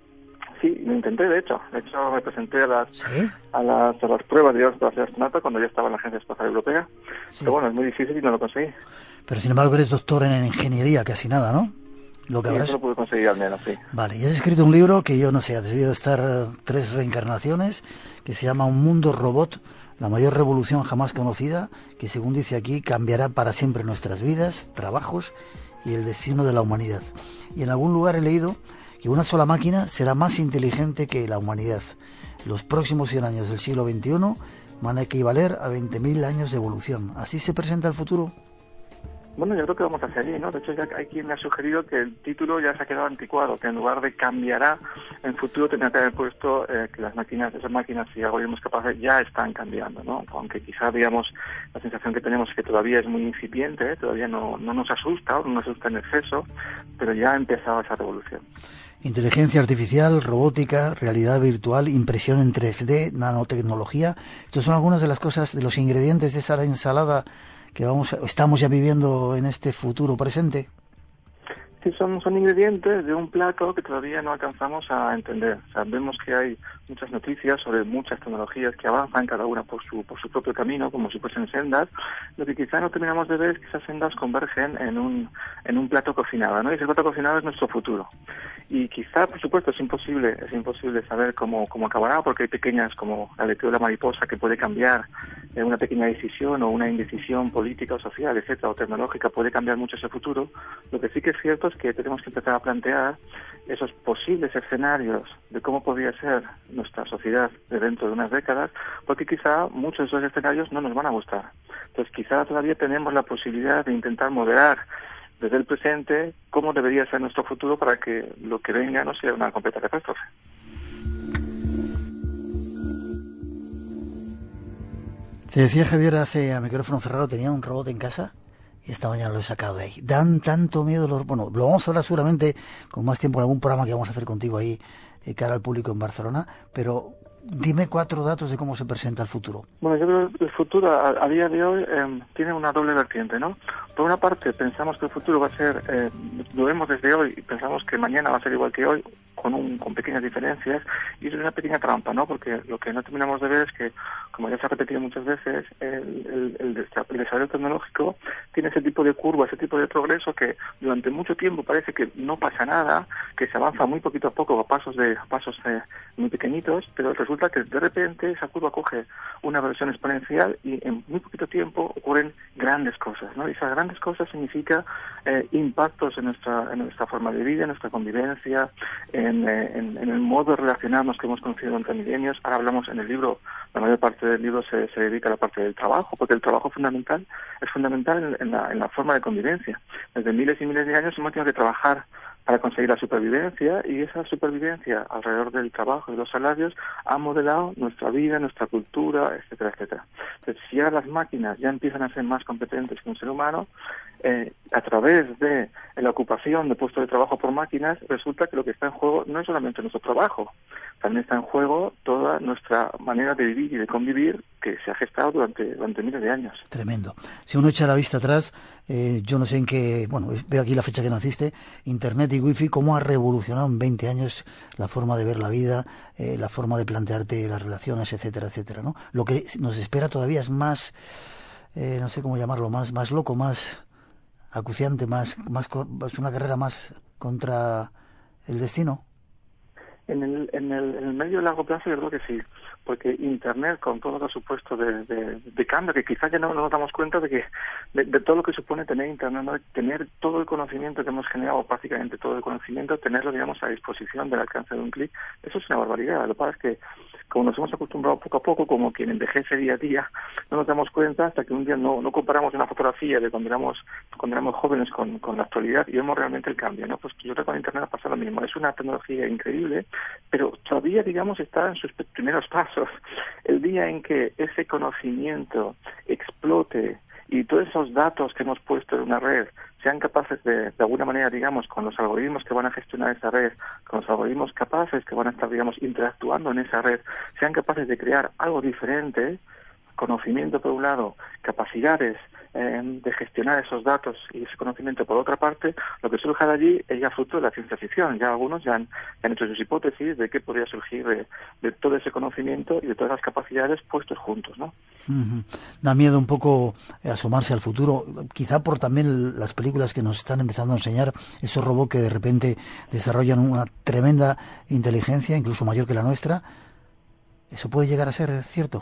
[SPEAKER 12] Sí, lo intenté, de hecho. De hecho, me presenté a las,
[SPEAKER 2] ¿Sí?
[SPEAKER 12] a las, a las pruebas, digamos, para ser astronauta cuando ya estaba en la Agencia Espacial Europea. Sí. Pero bueno, es muy difícil y no lo conseguí.
[SPEAKER 2] Pero sin embargo eres doctor en ingeniería, casi nada, ¿no? Lo que
[SPEAKER 12] sí,
[SPEAKER 2] habrás...
[SPEAKER 12] eso lo pude conseguir al menos, sí.
[SPEAKER 2] Vale, y has escrito un libro que yo no sé, ha debido estar uh, tres reencarnaciones, que se llama Un mundo robot, la mayor revolución jamás conocida, que según dice aquí, cambiará para siempre nuestras vidas, trabajos y el destino de la humanidad. Y en algún lugar he leído que una sola máquina será más inteligente que la humanidad. Los próximos cien años del siglo veintiuno van a equivaler a veinte mil años de evolución. ¿Así se presenta el futuro?
[SPEAKER 12] Bueno, yo creo que vamos hacia allí, ¿no? De hecho, ya hay quien me ha sugerido que el título ya se ha quedado anticuado, que en lugar de cambiará, en futuro tendría que haber puesto eh, que las máquinas, esas máquinas y algoritmos capaces ya están cambiando, ¿no? Aunque quizá, digamos, la sensación que tenemos es que todavía es muy incipiente, ¿eh? Todavía no, no nos asusta, o no nos asusta en exceso, pero ya ha empezado esa revolución.
[SPEAKER 2] Inteligencia artificial, robótica, realidad virtual, impresión en tres D, nanotecnología. Estas son algunas de las cosas, de los ingredientes de esa ensalada que vamos, estamos ya viviendo en este futuro presente.
[SPEAKER 12] Sí, son, son ingredientes de un plato que todavía no alcanzamos a entender. O sea, vemos que hay muchas noticias sobre muchas tecnologías que avanzan cada una por su por su propio camino, como si fuesen sendas. Lo que quizá no terminamos de ver es que esas sendas convergen en un en un plato cocinado, ¿no? Y ese plato cocinado es nuestro futuro. Y quizá, por supuesto, es imposible es imposible saber cómo cómo acabará, porque hay pequeñas, como la aleteo de la mariposa, que puede cambiar eh, una pequeña decisión o una indecisión política o social, etcétera, o tecnológica, puede cambiar mucho ese futuro. Lo que sí que es cierto es que tenemos que empezar a plantear esos posibles escenarios de cómo podría ser nuestra sociedad de dentro de unas décadas, porque quizá muchos de esos escenarios no nos van a gustar. Entonces quizá todavía tenemos la posibilidad de intentar moderar desde el presente cómo debería ser nuestro futuro para que lo que venga no sea una completa catástrofe.
[SPEAKER 2] Se decía Javier hace a micrófono cerrado, tenía un robot en casa y esta mañana lo he sacado de ahí. Dan tanto miedo los... Bueno, lo vamos a hablar seguramente con más tiempo en algún programa que vamos a hacer contigo ahí, eh, cara al público en Barcelona, pero dime cuatro datos de cómo se presenta el futuro.
[SPEAKER 12] Bueno, yo creo que el futuro a, a día de hoy eh, tiene una doble vertiente, ¿no? Por una parte, pensamos que el futuro va a ser, eh, lo vemos desde hoy y pensamos que mañana va a ser igual que hoy, con un, con pequeñas diferencias, y es una pequeña trampa, ¿no? Porque lo que no terminamos de ver es que, como ya se ha repetido muchas veces, el, el, el, el desarrollo tecnológico tiene ese tipo de curva, ese tipo de progreso que durante mucho tiempo parece que no pasa nada, que se avanza muy poquito a poco, a pasos de a pasos eh, muy pequeñitos, pero resulta que de repente esa curva coge una versión exponencial y en muy poquito tiempo ocurren grandes cosas, ¿no? Y esas grandes cosas significa eh, impactos en nuestra en nuestra forma de vida, en nuestra convivencia, en, eh, en, en el modo de relacionarnos que hemos conocido durante milenios. Ahora hablamos en el libro, la mayor parte del libro se, se dedica a la parte del trabajo, porque el trabajo fundamental es fundamental en, en, la, en la forma de convivencia. Desde miles y miles de años hemos tenido que trabajar para conseguir la supervivencia, y esa supervivencia alrededor del trabajo y de los salarios ha modelado nuestra vida, nuestra cultura, etcétera, etcétera. Entonces, si ahora las máquinas ya empiezan a ser más competentes que un ser humano, eh, a través de la ocupación de puestos de trabajo por máquinas, resulta que lo que está en juego no es solamente nuestro trabajo, también está en juego toda nuestra manera de vivir y de convivir que se ha gestado durante, durante miles de años.
[SPEAKER 2] Tremendo. Si uno echa la vista atrás, eh, yo no sé en qué, bueno, veo aquí la fecha que naciste, Internet y Wi-Fi, cómo ha revolucionado en veinte años la forma de ver la vida, eh, la forma de plantearte las relaciones, etcétera, etcétera, ¿no? Lo que nos espera todavía es más, eh, no sé cómo llamarlo, más, más loco, más acuciante, más, más, es una carrera más contra el destino.
[SPEAKER 12] En el, en el, en el medio y largo plazo yo creo que sí, porque Internet, con todo lo supuesto de, de, de cambio, que quizás ya no, no nos damos cuenta de que de, de todo lo que supone tener Internet, ¿no? Tener todo el conocimiento que hemos generado, prácticamente todo el conocimiento, tenerlo, digamos, a disposición del alcance de un clic, eso es una barbaridad. Lo que pasa es que, como nos hemos acostumbrado poco a poco, como quien envejece día a día, no nos damos cuenta hasta que un día no, no comparamos una fotografía de cuando éramos, cuando éramos jóvenes con, con la actualidad y vemos realmente el cambio, ¿no? Pues yo creo que con Internet pasa lo mismo. Es una tecnología increíble, pero todavía, digamos, está en sus primeros pasos. El día en que ese conocimiento explote y todos esos datos que hemos puesto en una red sean capaces de, de alguna manera, digamos, con los algoritmos que van a gestionar esa red, con los algoritmos capaces que van a estar, digamos, interactuando en esa red, sean capaces de crear algo diferente, conocimiento por un lado, capacidades eh, de gestionar esos datos y ese conocimiento por otra parte, lo que surja de allí es ya fruto de la ciencia ficción. Ya algunos ya han, ya han hecho sus hipótesis de qué podría surgir de, de todo ese conocimiento y de todas las capacidades puestos juntos, ¿no?
[SPEAKER 2] Uh-huh. Da miedo un poco asomarse al futuro, quizá por también las películas que nos están empezando a enseñar, esos robots que de repente desarrollan una tremenda inteligencia, incluso mayor que la nuestra. ¿Eso puede llegar a ser cierto?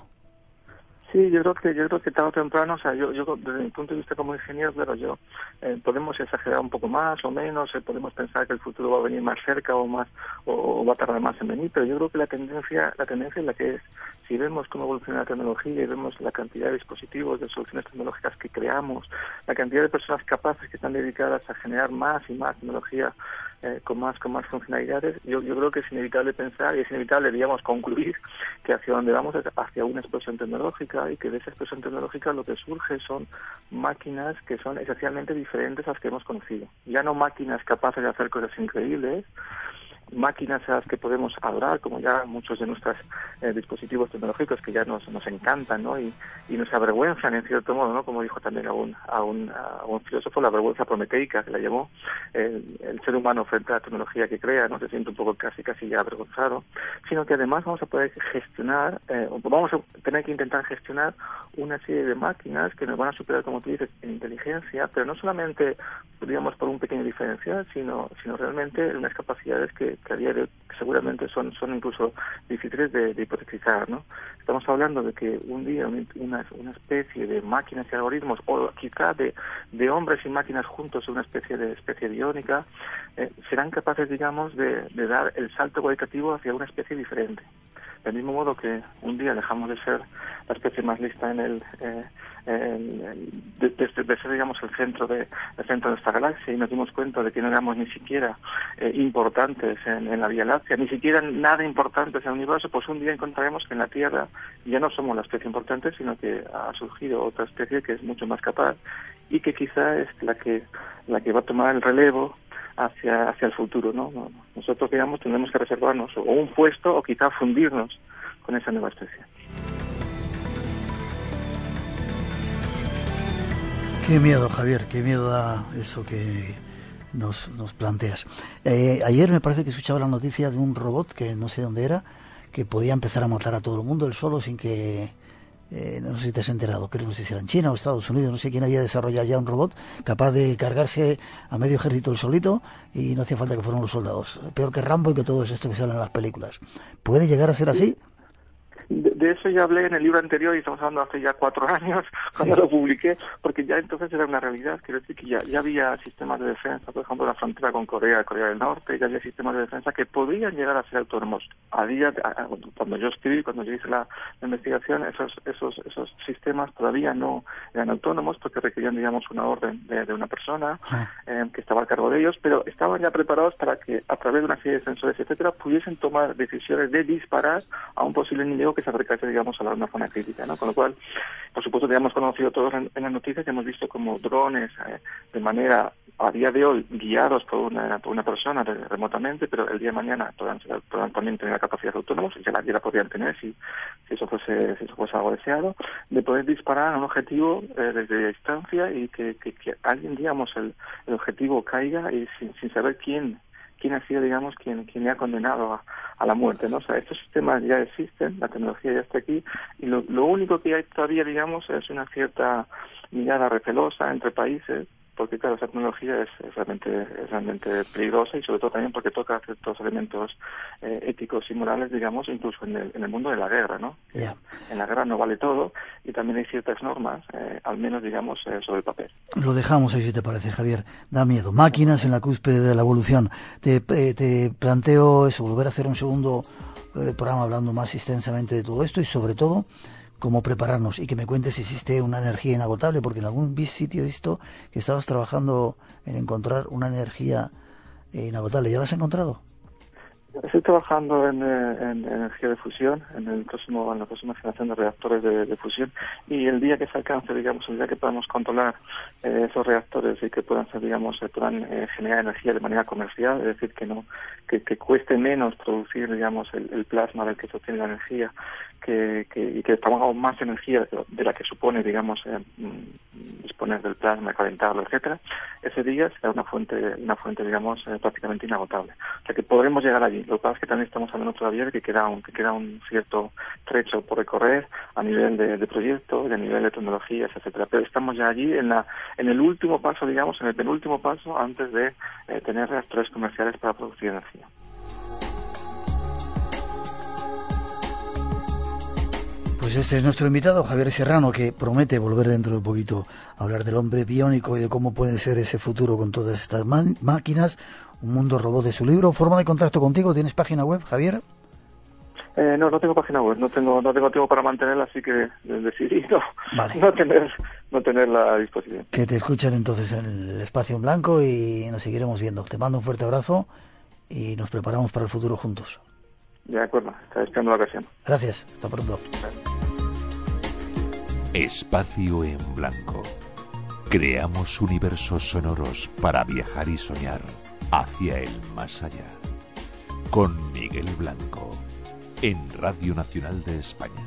[SPEAKER 12] Sí, yo creo que yo creo que tarde o temprano, o sea, yo, yo desde mi punto de vista como ingeniero, claro, yo eh, podemos exagerar un poco más o menos, eh, podemos pensar que el futuro va a venir más cerca o más o, o va a tardar más en venir, pero yo creo que la tendencia la tendencia es la que es. Si vemos cómo evoluciona la tecnología y vemos la cantidad de dispositivos, de soluciones tecnológicas que creamos, la cantidad de personas capaces que están dedicadas a generar más y más tecnología eh, con más con más funcionalidades, yo, yo creo que es inevitable pensar y es inevitable, digamos, concluir que hacia donde vamos es hacia una explosión tecnológica, y que de esa explosión tecnológica lo que surge son máquinas que son esencialmente diferentes a las que hemos conocido. Ya no máquinas capaces de hacer cosas increíbles, máquinas a las que podemos adorar, como ya muchos de nuestros eh, dispositivos tecnológicos que ya nos, nos encantan, ¿no? Y, y nos avergüenzan en cierto modo, ¿no? Como dijo también a un, a un, a un filósofo, la vergüenza prometeica, que la llamó. El, el ser humano frente a la tecnología que crea no se siente un poco casi casi ya avergonzado, sino que además vamos a poder gestionar, eh, vamos a tener que intentar gestionar una serie de máquinas que nos van a superar, como tú dices, en inteligencia, pero no solamente, digamos, por un pequeño diferencial, sino, sino realmente en unas capacidades que que a día de hoy seguramente son son incluso difíciles de, de hipotetizar, ¿no? Estamos hablando de que un día una, una especie de máquinas y algoritmos, o quizá de, de hombres y máquinas juntos, una especie de especie biónica, eh, serán capaces, digamos, de, de dar el salto cualitativo hacia una especie diferente. Del mismo modo que un día dejamos de ser la especie más lista en el eh, en, de, de, de ser, digamos, el centro de el centro de esta galaxia, y nos dimos cuenta de que no éramos ni siquiera eh, importantes en, en la Vía Láctea, ni siquiera nada importantes en el universo, pues un día encontraremos que en la Tierra ya no somos la especie importante, sino que ha surgido otra especie que es mucho más capaz y que quizá es la que la que va a tomar el relevo hacia hacia el futuro, ¿no? Nosotros, digamos, tendremos que reservarnos o un puesto o quizá fundirnos con esa nueva especie.
[SPEAKER 2] Qué miedo, Javier, qué miedo da eso que nos, nos planteas. Eh, ayer me parece que escuchaba la noticia de un robot, que no sé dónde era, que podía empezar a matar a todo el mundo él solo sin que... Eh, no sé si te has enterado, creo, no sé si era en China o Estados Unidos, no sé quién había desarrollado ya un robot capaz de cargarse a medio ejército el solito y no hacía falta que fueran los soldados. Peor que Rambo y que todo esto que sale en las películas. ¿Puede llegar a ser así?
[SPEAKER 12] De, de eso ya hablé en el libro anterior y estamos hablando hace ya cuatro años cuando sí. lo publiqué, porque ya entonces era una realidad. Quiero decir que ya, ya había sistemas de defensa, por ejemplo, la frontera con Corea, Corea del Norte, ya había sistemas de defensa que podrían llegar a ser autónomos. A día, a, cuando yo escribí, cuando yo hice la, la investigación, esos, esos, esos sistemas todavía no eran autónomos porque requerían, digamos, una orden de, de una persona ah. eh, que estaba a cargo de ellos, pero estaban ya preparados para que a través de una serie de sensores, etcétera, pudiesen tomar decisiones de disparar a un posible enemigo que se acercase, digamos, a la una zona crítica, ¿no? Con lo cual, por supuesto, ya hemos conocido todos en, en las noticias, hemos visto como drones eh, de manera, a día de hoy, guiados por una, por una persona de, remotamente, pero el día de mañana podrán, podrán también tener la capacidad autónoma, ya la, ya la podrían tener si, si eso fuese si eso fuese algo deseado, de poder disparar a un objetivo eh, desde distancia y que, que, que alguien, digamos, el, el objetivo caiga y sin, sin saber quién quién ha sido, digamos, quien, quien le ha condenado a, a la muerte, ¿no? O sea, estos sistemas ya existen, la tecnología ya está aquí, y lo, lo único que hay todavía, digamos, es una cierta mirada recelosa entre países, porque claro, esa tecnología es, es realmente es realmente peligrosa y sobre todo también porque toca ciertos elementos eh, éticos y morales, digamos, incluso en el, en el mundo de la guerra, ¿no?
[SPEAKER 2] Yeah.
[SPEAKER 12] En la guerra no vale todo y también hay ciertas normas, eh, al menos, digamos, eh, sobre el papel.
[SPEAKER 2] Lo dejamos ahí, si te parece, Javier. Da miedo. Máquinas en la cúspide de la evolución. Te, eh, te planteo eso, volver a hacer un segundo eh, programa hablando más extensamente de todo esto y sobre todo cómo prepararnos, y que me cuentes si existe una energía inagotable, porque en algún sitio he visto que estabas trabajando en encontrar una energía eh, inagotable. ¿Ya la has encontrado?
[SPEAKER 12] Estoy trabajando en, en, en energía de fusión, en el próximo, en la próxima generación de reactores de, de fusión, y el día que se alcance, digamos, el día que podamos controlar eh, esos reactores y que puedan ser, digamos, eh, puedan eh, generar energía de manera comercial, es decir, que no, que, que cueste menos producir, digamos, el, el plasma del que se obtiene la energía, que, que y que pongamos más energía de la que supone, digamos, eh, disponer del plasma, calentarlo, etcétera. Ese día será una fuente, una fuente, digamos, eh, prácticamente inagotable. O sea que podremos llegar allí. Lo que pasa es que también estamos hablando todavía de que queda un, que queda un cierto trecho por recorrer a nivel de, de proyectos, a nivel de tecnologías, etcétera. Pero estamos ya allí en la, en el último paso, digamos, en el penúltimo paso antes de eh, tener reactores comerciales para producir energía.
[SPEAKER 2] Pues este es nuestro invitado, Javier Serrano, que promete volver dentro de poquito a hablar del hombre biónico y de cómo puede ser ese futuro con todas estas máquinas, un mundo robot de su libro. ¿Forma de contacto contigo? ¿Tienes página web, Javier?
[SPEAKER 12] Eh, no, no tengo página web, no tengo no tengo tiempo para mantenerla, así que decidí no,
[SPEAKER 2] vale.
[SPEAKER 12] no, tener, no tenerla a disposición.
[SPEAKER 2] Que te escuchen entonces en el espacio en blanco y nos seguiremos viendo. Te mando un fuerte abrazo y nos preparamos para el futuro juntos.
[SPEAKER 12] De acuerdo, estaré esperando la ocasión.
[SPEAKER 2] Gracias, hasta pronto.
[SPEAKER 5] Espacio en blanco. Creamos universos sonoros para viajar y soñar hacia el más allá. Con Miguel Blanco, en Radio Nacional de España.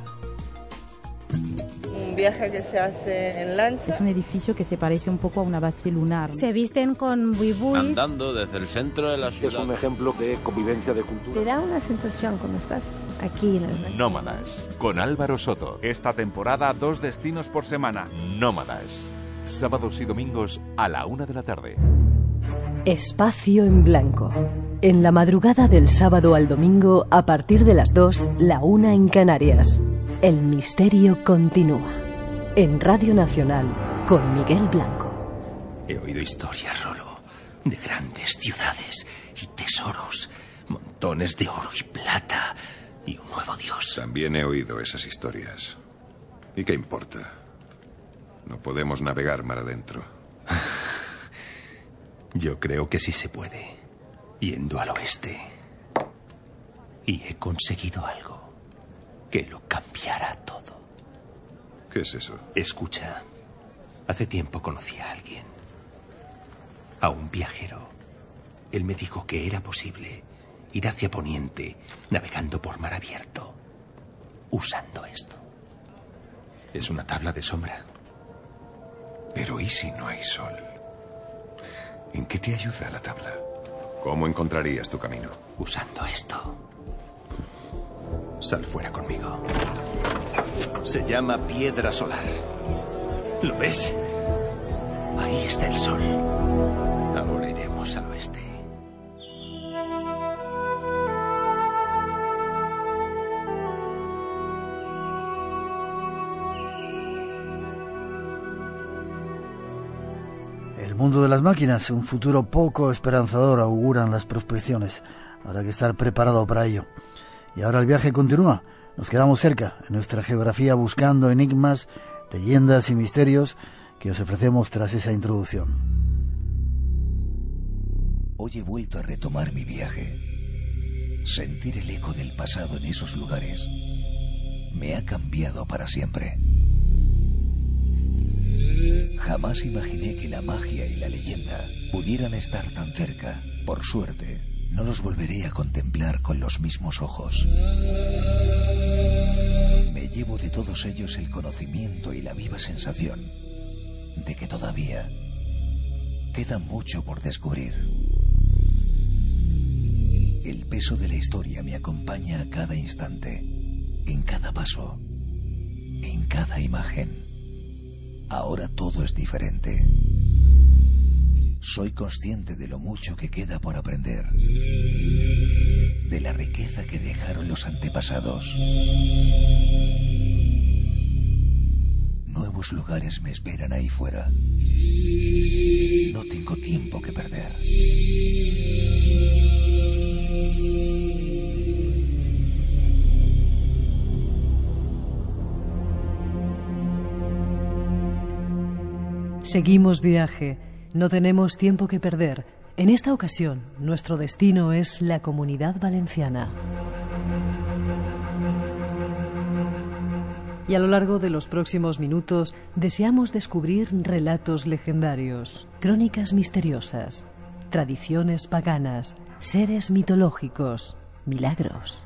[SPEAKER 13] Un viaje que se hace en lancha.
[SPEAKER 14] Es un edificio que se parece un poco a una base lunar.
[SPEAKER 15] Se visten con buibuis.
[SPEAKER 16] Andando desde el centro de la ciudad.
[SPEAKER 17] Es un ejemplo de convivencia de cultura.
[SPEAKER 15] Te da una sensación cuando estás aquí en el...
[SPEAKER 5] Nómadas, con Álvaro Soto.
[SPEAKER 18] Esta temporada, dos destinos por semana.
[SPEAKER 5] Nómadas, sábados y domingos a la una de la tarde.
[SPEAKER 3] Espacio en blanco. En la madrugada del sábado al domingo, a partir de las dos, la una en Canarias. El misterio continúa. En Radio Nacional, con Miguel Blanco.
[SPEAKER 19] He oído historias, Rolo, de grandes ciudades y tesoros, montones de oro y plata y un nuevo dios.
[SPEAKER 20] También he oído esas historias. ¿Y qué importa? No podemos navegar mar adentro.
[SPEAKER 19] Yo creo que sí se puede, yendo al oeste. Y he conseguido algo que lo cambiará todo.
[SPEAKER 20] ¿Qué es eso?
[SPEAKER 19] Escucha, hace tiempo conocí a alguien, a un viajero. Él me dijo que era posible ir hacia Poniente navegando por mar abierto. usando esto. Es una tabla de sombra.
[SPEAKER 20] Pero ¿y si no hay sol? ¿En qué te ayuda la tabla? ¿Cómo encontrarías tu camino?
[SPEAKER 19] Usando esto. Sal fuera conmigo. Se llama piedra solar. ¿Lo ves? Ahí está el sol. Ahora iremos al oeste.
[SPEAKER 2] El mundo de las máquinas, un futuro poco esperanzador auguran las prospecciones. Habrá que estar preparado para ello. Y ahora el viaje continúa. Nos quedamos cerca, en nuestra geografía, buscando enigmas, leyendas y misterios que os ofrecemos tras esa introducción.
[SPEAKER 21] Hoy he vuelto a retomar mi viaje. Sentir el eco del pasado en esos lugares me ha cambiado para siempre. Jamás imaginé que la magia y la leyenda pudieran estar tan cerca. Por suerte, no los volveré a contemplar con los mismos ojos. Me llevo de todos ellos el conocimiento y la viva sensación de que todavía queda mucho por descubrir. El peso de la historia me acompaña a cada instante, en cada paso, en cada imagen. Ahora todo es diferente. Soy consciente de lo mucho que queda por aprender, de la riqueza que dejaron los antepasados. Nuevos lugares me esperan ahí fuera. No tengo tiempo que perder.
[SPEAKER 3] Seguimos viaje. No tenemos tiempo que perder. En esta ocasión, nuestro destino es la Comunidad Valenciana. Y a lo largo de los próximos minutos deseamos descubrir relatos legendarios, crónicas misteriosas, tradiciones paganas, seres mitológicos, milagros.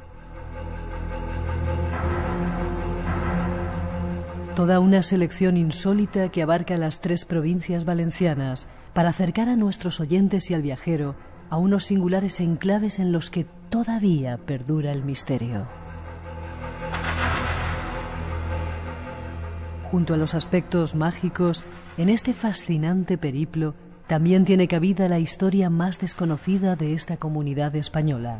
[SPEAKER 3] Toda una selección insólita que abarca las tres provincias valencianas para acercar a nuestros oyentes y al viajero a unos singulares enclaves en los que todavía perdura el misterio. Junto a los aspectos mágicos, en este fascinante periplo también tiene cabida la historia más desconocida de esta comunidad española.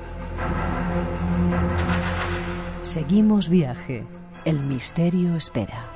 [SPEAKER 3] Seguimos viaje. El misterio espera.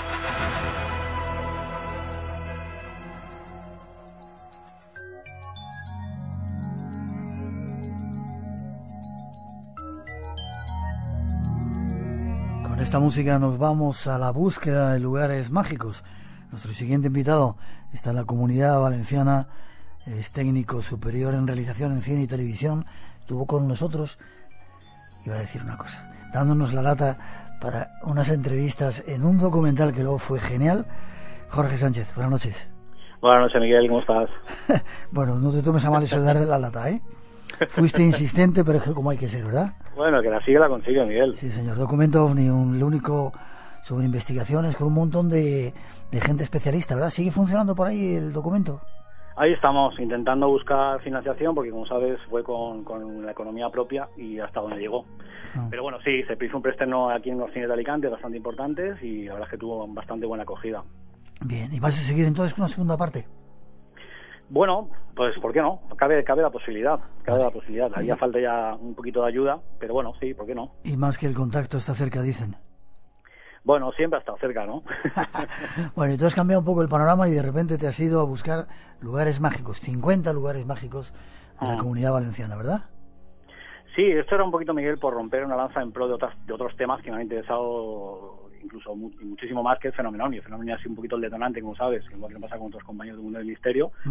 [SPEAKER 2] Con esta música nos vamos a la búsqueda de lugares mágicos. Nuestro siguiente invitado está en la Comunidad Valenciana, es técnico superior en realización en cine y televisión. Estuvo con nosotros, iba a decir una cosa, dándonos la lata para unas entrevistas en un documental que luego fue genial. Jorge Sánchez, buenas noches.
[SPEAKER 22] Buenas noches, Miguel, ¿cómo estás?
[SPEAKER 2] Bueno, no te tomes a mal eso de dar de la lata, ¿eh? Fuiste insistente, pero es que como hay que ser, ¿verdad?
[SPEAKER 22] Bueno, que la sigue la consigue, Miguel.
[SPEAKER 2] Sí, señor. Documento OVNI, un, el único sobre investigaciones con un montón de, de gente especialista, ¿verdad? ¿Sigue funcionando por ahí el documento?
[SPEAKER 22] Ahí estamos, intentando buscar financiación, porque como sabes fue con, con la economía propia y hasta donde llegó. No. Pero bueno, sí, se hizo un preestreno aquí en los cines de Alicante bastante importantes y la verdad es que tuvo bastante buena acogida.
[SPEAKER 2] Bien, ¿y vas a seguir entonces con una segunda parte?
[SPEAKER 22] Bueno, pues ¿por qué no? Cabe, cabe la posibilidad, cabe vale. la posibilidad. Haría falta ya un poquito de ayuda, pero bueno, sí, ¿por qué no?
[SPEAKER 2] Y más que el contacto está cerca, dicen.
[SPEAKER 22] Bueno, siempre ha estado cerca, ¿no?
[SPEAKER 2] Bueno, y tú has cambiado un poco el panorama y de repente te has ido a buscar lugares mágicos, cincuenta lugares mágicos de la ah. Comunidad Valenciana, ¿verdad?
[SPEAKER 22] Sí, esto era un poquito, Miguel, por romper una lanza en pro de, otras, de otros temas que me han interesado incluso mu muchísimo más que el Fenomenón. Y el Fenomenón es un poquito el detonante, como sabes, igual que pasa con otros compañeros del mundo del misterio. Mm.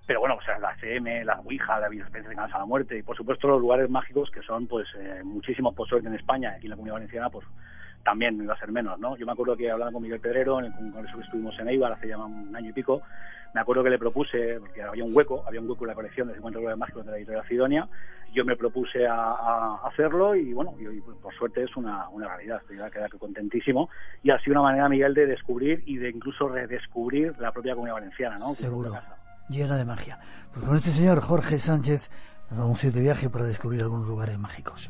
[SPEAKER 22] pero bueno, o sea, la C M, la Ouija, la Videoexperiencia de Cansa a la Muerte, y por supuesto los lugares mágicos que son pues eh, muchísimos, por suerte, en España, aquí en la Comunidad Valenciana, pues también no iba a ser menos, ¿no? Yo me acuerdo que hablando con Miguel Pedrero, en el congreso que estuvimos en Eibar hace ya un año y pico, me acuerdo que le propuse, porque había un hueco, había un hueco en la colección de cincuenta lugares mágicos de la editorial Sidonia, yo me propuse a, a hacerlo y bueno, y hoy por suerte es una, una realidad, estoy a quedar contentísimo, y ha sido una manera, Miguel, de descubrir y de incluso redescubrir la propia Comunidad Valenciana, ¿no?
[SPEAKER 2] Seguro, llena de magia. Pues con este señor Jorge Sánchez nos vamos a ir de viaje para descubrir algunos lugares mágicos.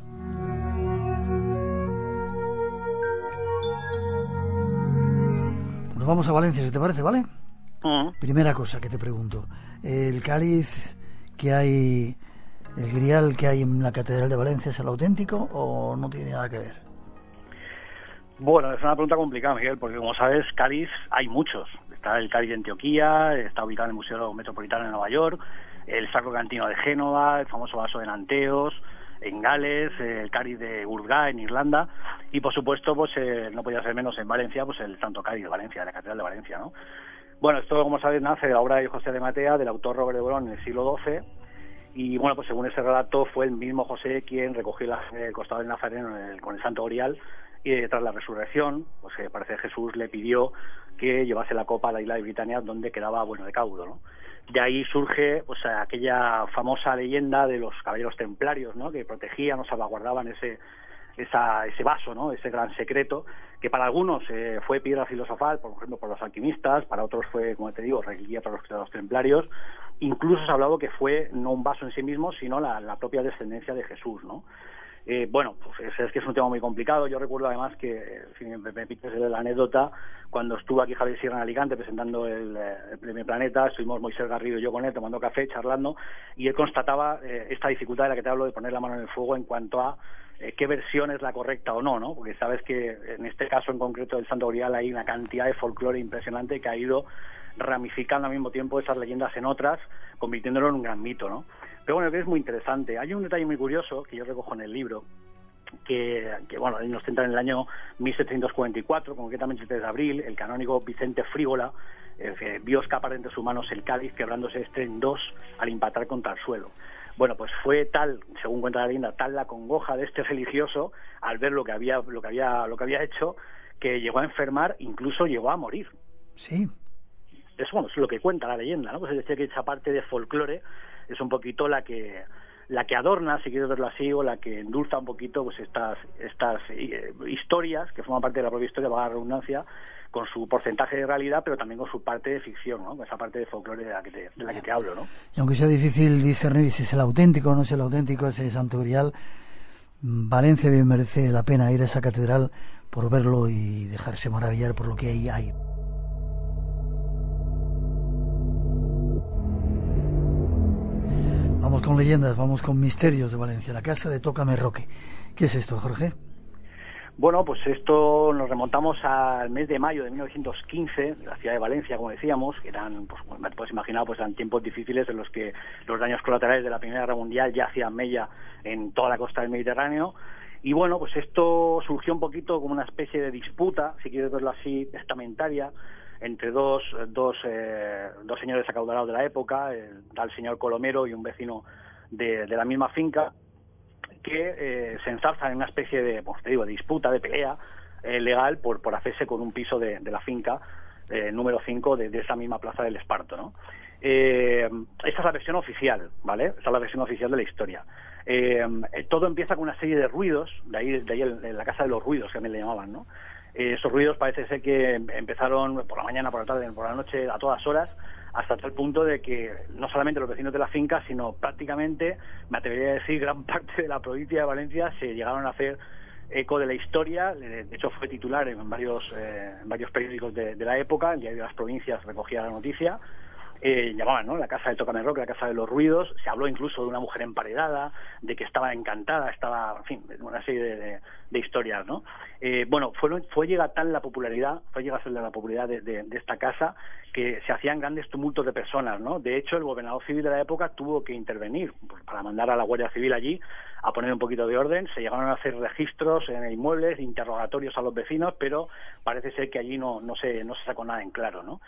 [SPEAKER 2] Nos vamos a Valencia, si te parece, ¿vale? Uh-huh. Primera cosa que te pregunto, ¿el cáliz que hay, el grial que hay en la Catedral de Valencia es el auténtico o no tiene nada que ver?
[SPEAKER 22] Bueno, es una pregunta complicada, Miguel, porque como sabes, cáliz hay muchos. Está el cáliz de Antioquía, está ubicado en el Museo Metropolitano de Nueva York, el Sacro Cantino de Génova, el famoso vaso de Nanteos, en Gales, el cáliz de Gurgá en Irlanda, y por supuesto, pues eh, no podía ser menos en Valencia, pues el Santo Cáliz de Valencia, de la Catedral de Valencia, ¿no? Bueno, esto, como sabes, nace de la obra de José de Matea, del autor Robert de Borón, en el siglo doce, y bueno, pues según ese relato fue el mismo José quien recogió la, el costado del Nazareno el, con el Santo Grial, y tras la resurrección, pues eh, parece que Jesús le pidió que llevase la copa a la isla de Britania, donde quedaba bueno de caudo, ¿no? De ahí surge pues aquella famosa leyenda de los caballeros templarios, ¿no? Que protegían o salvaguardaban ese esa, ese vaso, ¿no? Ese gran secreto, que para algunos eh, fue piedra filosofal, por ejemplo, por los alquimistas, para otros fue, como te digo, reliquia para los, para los templarios. Incluso se ha hablado que fue no un vaso en sí mismo, sino la, la propia descendencia de Jesús, ¿no? Eh, bueno, pues es, es que es un tema muy complicado. Yo recuerdo además que, si me permites la anécdota, cuando estuvo aquí Javier Sierra en Alicante presentando el, el Premio Planeta, estuvimos Moisés Garrido y yo con él tomando café, charlando, y él constataba eh, esta dificultad de la que te hablo de poner la mano en el fuego en cuanto a eh, qué versión es la correcta o no, ¿no? Porque sabes que en este caso en concreto del Santo Grial hay una cantidad de folclore impresionante que ha ido ramificando al mismo tiempo esas leyendas en otras, convirtiéndolo en un gran mito, ¿no? Pero bueno, que es muy interesante. Hay un detalle muy curioso que yo recojo en el libro, que, que bueno, nos centra en el año mil setecientos cuarenta y cuatro, concretamente el tres de abril, el canónigo Vicente Frígola eh, vio escapar entre sus manos el cáliz, quebrándose este en dos al impactar contra el suelo. Bueno, pues fue tal, según cuenta la leyenda, tal la congoja de este religioso al ver lo que había, lo que había, lo que había hecho, que llegó a enfermar, incluso llegó a morir.
[SPEAKER 2] Sí.
[SPEAKER 22] Eso, bueno, es lo que cuenta la leyenda, ¿no? Pues es decir, que esa parte de folclore es un poquito la que la que adorna, si quieres verlo así, o la que endulza un poquito pues estas estas eh, historias que forman parte de la propia historia, valga la redundancia, con su porcentaje de realidad, pero también con su parte de ficción, ¿no? Con esa parte de folclore de la que te, de la que te hablo, ¿no?
[SPEAKER 2] Y aunque sea difícil discernir si es el auténtico o no es el auténtico, ese Santo Grial, Valencia bien merece la pena ir a esa catedral por verlo y dejarse maravillar por lo que ahí hay. Vamos con leyendas, vamos con misterios de Valencia, la casa de Tócame Roque. ¿Qué es esto, Jorge?
[SPEAKER 22] Bueno, pues esto nos remontamos al mes de mayo de mil novecientos quince, de la ciudad de Valencia, como decíamos, que eran, pues como te puedes imaginar, pues eran tiempos difíciles en los que los daños colaterales de la Primera Guerra Mundial ya hacían mella en toda la costa del Mediterráneo. Y bueno, pues esto surgió un poquito como una especie de disputa, si quieres verlo así, testamentaria, entre dos dos eh, dos señores acaudalados de la época, el tal señor Colomero y un vecino de, de la misma finca, que eh, se enzarzan en una especie de, pues te digo, de disputa, de pelea eh, legal por por hacerse con un piso de, de la finca eh, número cinco de, de esa misma plaza del Esparto, ¿no? Eh, esta es la versión oficial, ¿vale? Esta es la versión oficial de la historia. Eh, todo empieza con una serie de ruidos, de ahí, de ahí el, en la casa de los ruidos, que también le llamaban, ¿no? Eh, esos ruidos parece ser que empezaron por la mañana, por la tarde, por la noche, a todas horas, hasta tal punto de que no solamente los vecinos de la finca, sino prácticamente, me atrevería a decir, gran parte de la provincia de Valencia se llegaron a hacer eco de la historia. De hecho, fue titular en varios eh, en varios periódicos de, de la época, el diario de las provincias recogía la noticia. Eh, llamaban, ¿no?, la casa de Tócame Roque, la casa de los ruidos. Se habló incluso de una mujer emparedada, de que estaba encantada, estaba, en fin, una serie de, de, de historias, ¿no? Eh, bueno, fue, fue llegar tan la popularidad, fue llegar a ser la popularidad de, de, de esta casa, que se hacían grandes tumultos de personas, ¿no? De hecho, el gobernador civil de la época tuvo que intervenir pues, para mandar a la Guardia Civil allí a poner un poquito de orden. Se llegaron a hacer registros en inmuebles, interrogatorios a los vecinos, pero parece ser que allí no, no se, no se sacó nada en claro, ¿no?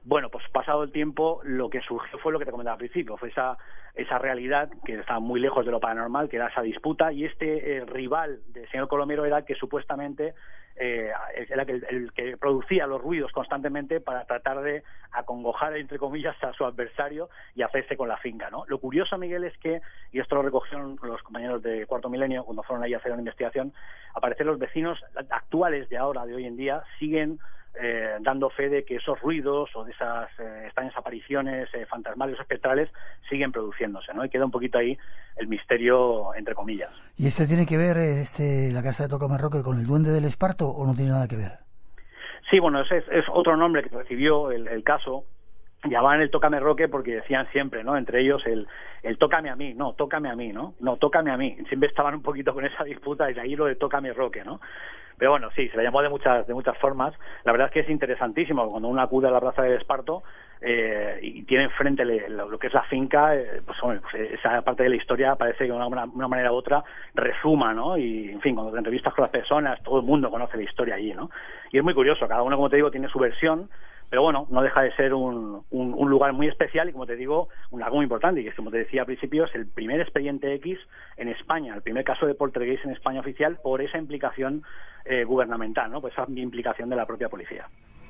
[SPEAKER 22] Bueno, pues pasado el tiempo, lo que surgió fue lo que te comentaba al principio, fue esa esa realidad que estaba muy lejos de lo paranormal, que era esa disputa, y este eh, rival del señor Colomero era el que supuestamente eh, era el, el que producía los ruidos constantemente para tratar de acongojar, entre comillas, a su adversario y hacerse con la finca, ¿no? Lo curioso, Miguel, es que, y esto lo recogieron los compañeros de Cuarto Milenio cuando fueron ahí a hacer una investigación, al parecer los vecinos actuales de ahora, de hoy en día, siguen Eh, dando fe de que esos ruidos o de esas eh, extrañas apariciones eh, fantasmales o espectrales siguen produciéndose, ¿no? Y queda un poquito ahí el misterio, entre comillas.
[SPEAKER 2] ¿Y este tiene que ver, este la casa de Tócame Roque, con el Duende del Esparto o no tiene nada que ver?
[SPEAKER 22] Sí, bueno, ese es, es otro nombre que recibió el, el caso. Llamaban el Tócame Roque porque decían siempre, ¿no? Entre ellos el, el tócame a mí, no, tócame a mí, ¿no? No, tócame a mí. Siempre estaban un poquito con esa disputa y de ahí lo de Tócame Roque, ¿no? Pero bueno, sí, se le llamó de muchas de muchas formas. La verdad es que es interesantísimo cuando uno acude a la plaza del Esparto eh, y tiene enfrente le, lo, lo que es la finca, eh, pues, bueno, pues esa parte de la historia parece que de una, una manera u otra resuma, ¿no? Y, en fin, cuando te entrevistas con las personas, todo el mundo conoce la historia allí, ¿no? Y es muy curioso, cada uno, como te digo, tiene su versión. Pero bueno, no deja de ser un, un, un lugar muy especial y, como te digo, un algo muy importante. Y es, como te decía al principio, es el primer expediente X en España, el primer caso de poltergeist en España oficial por esa implicación eh, gubernamental, ¿no? Por esa implicación de la propia policía.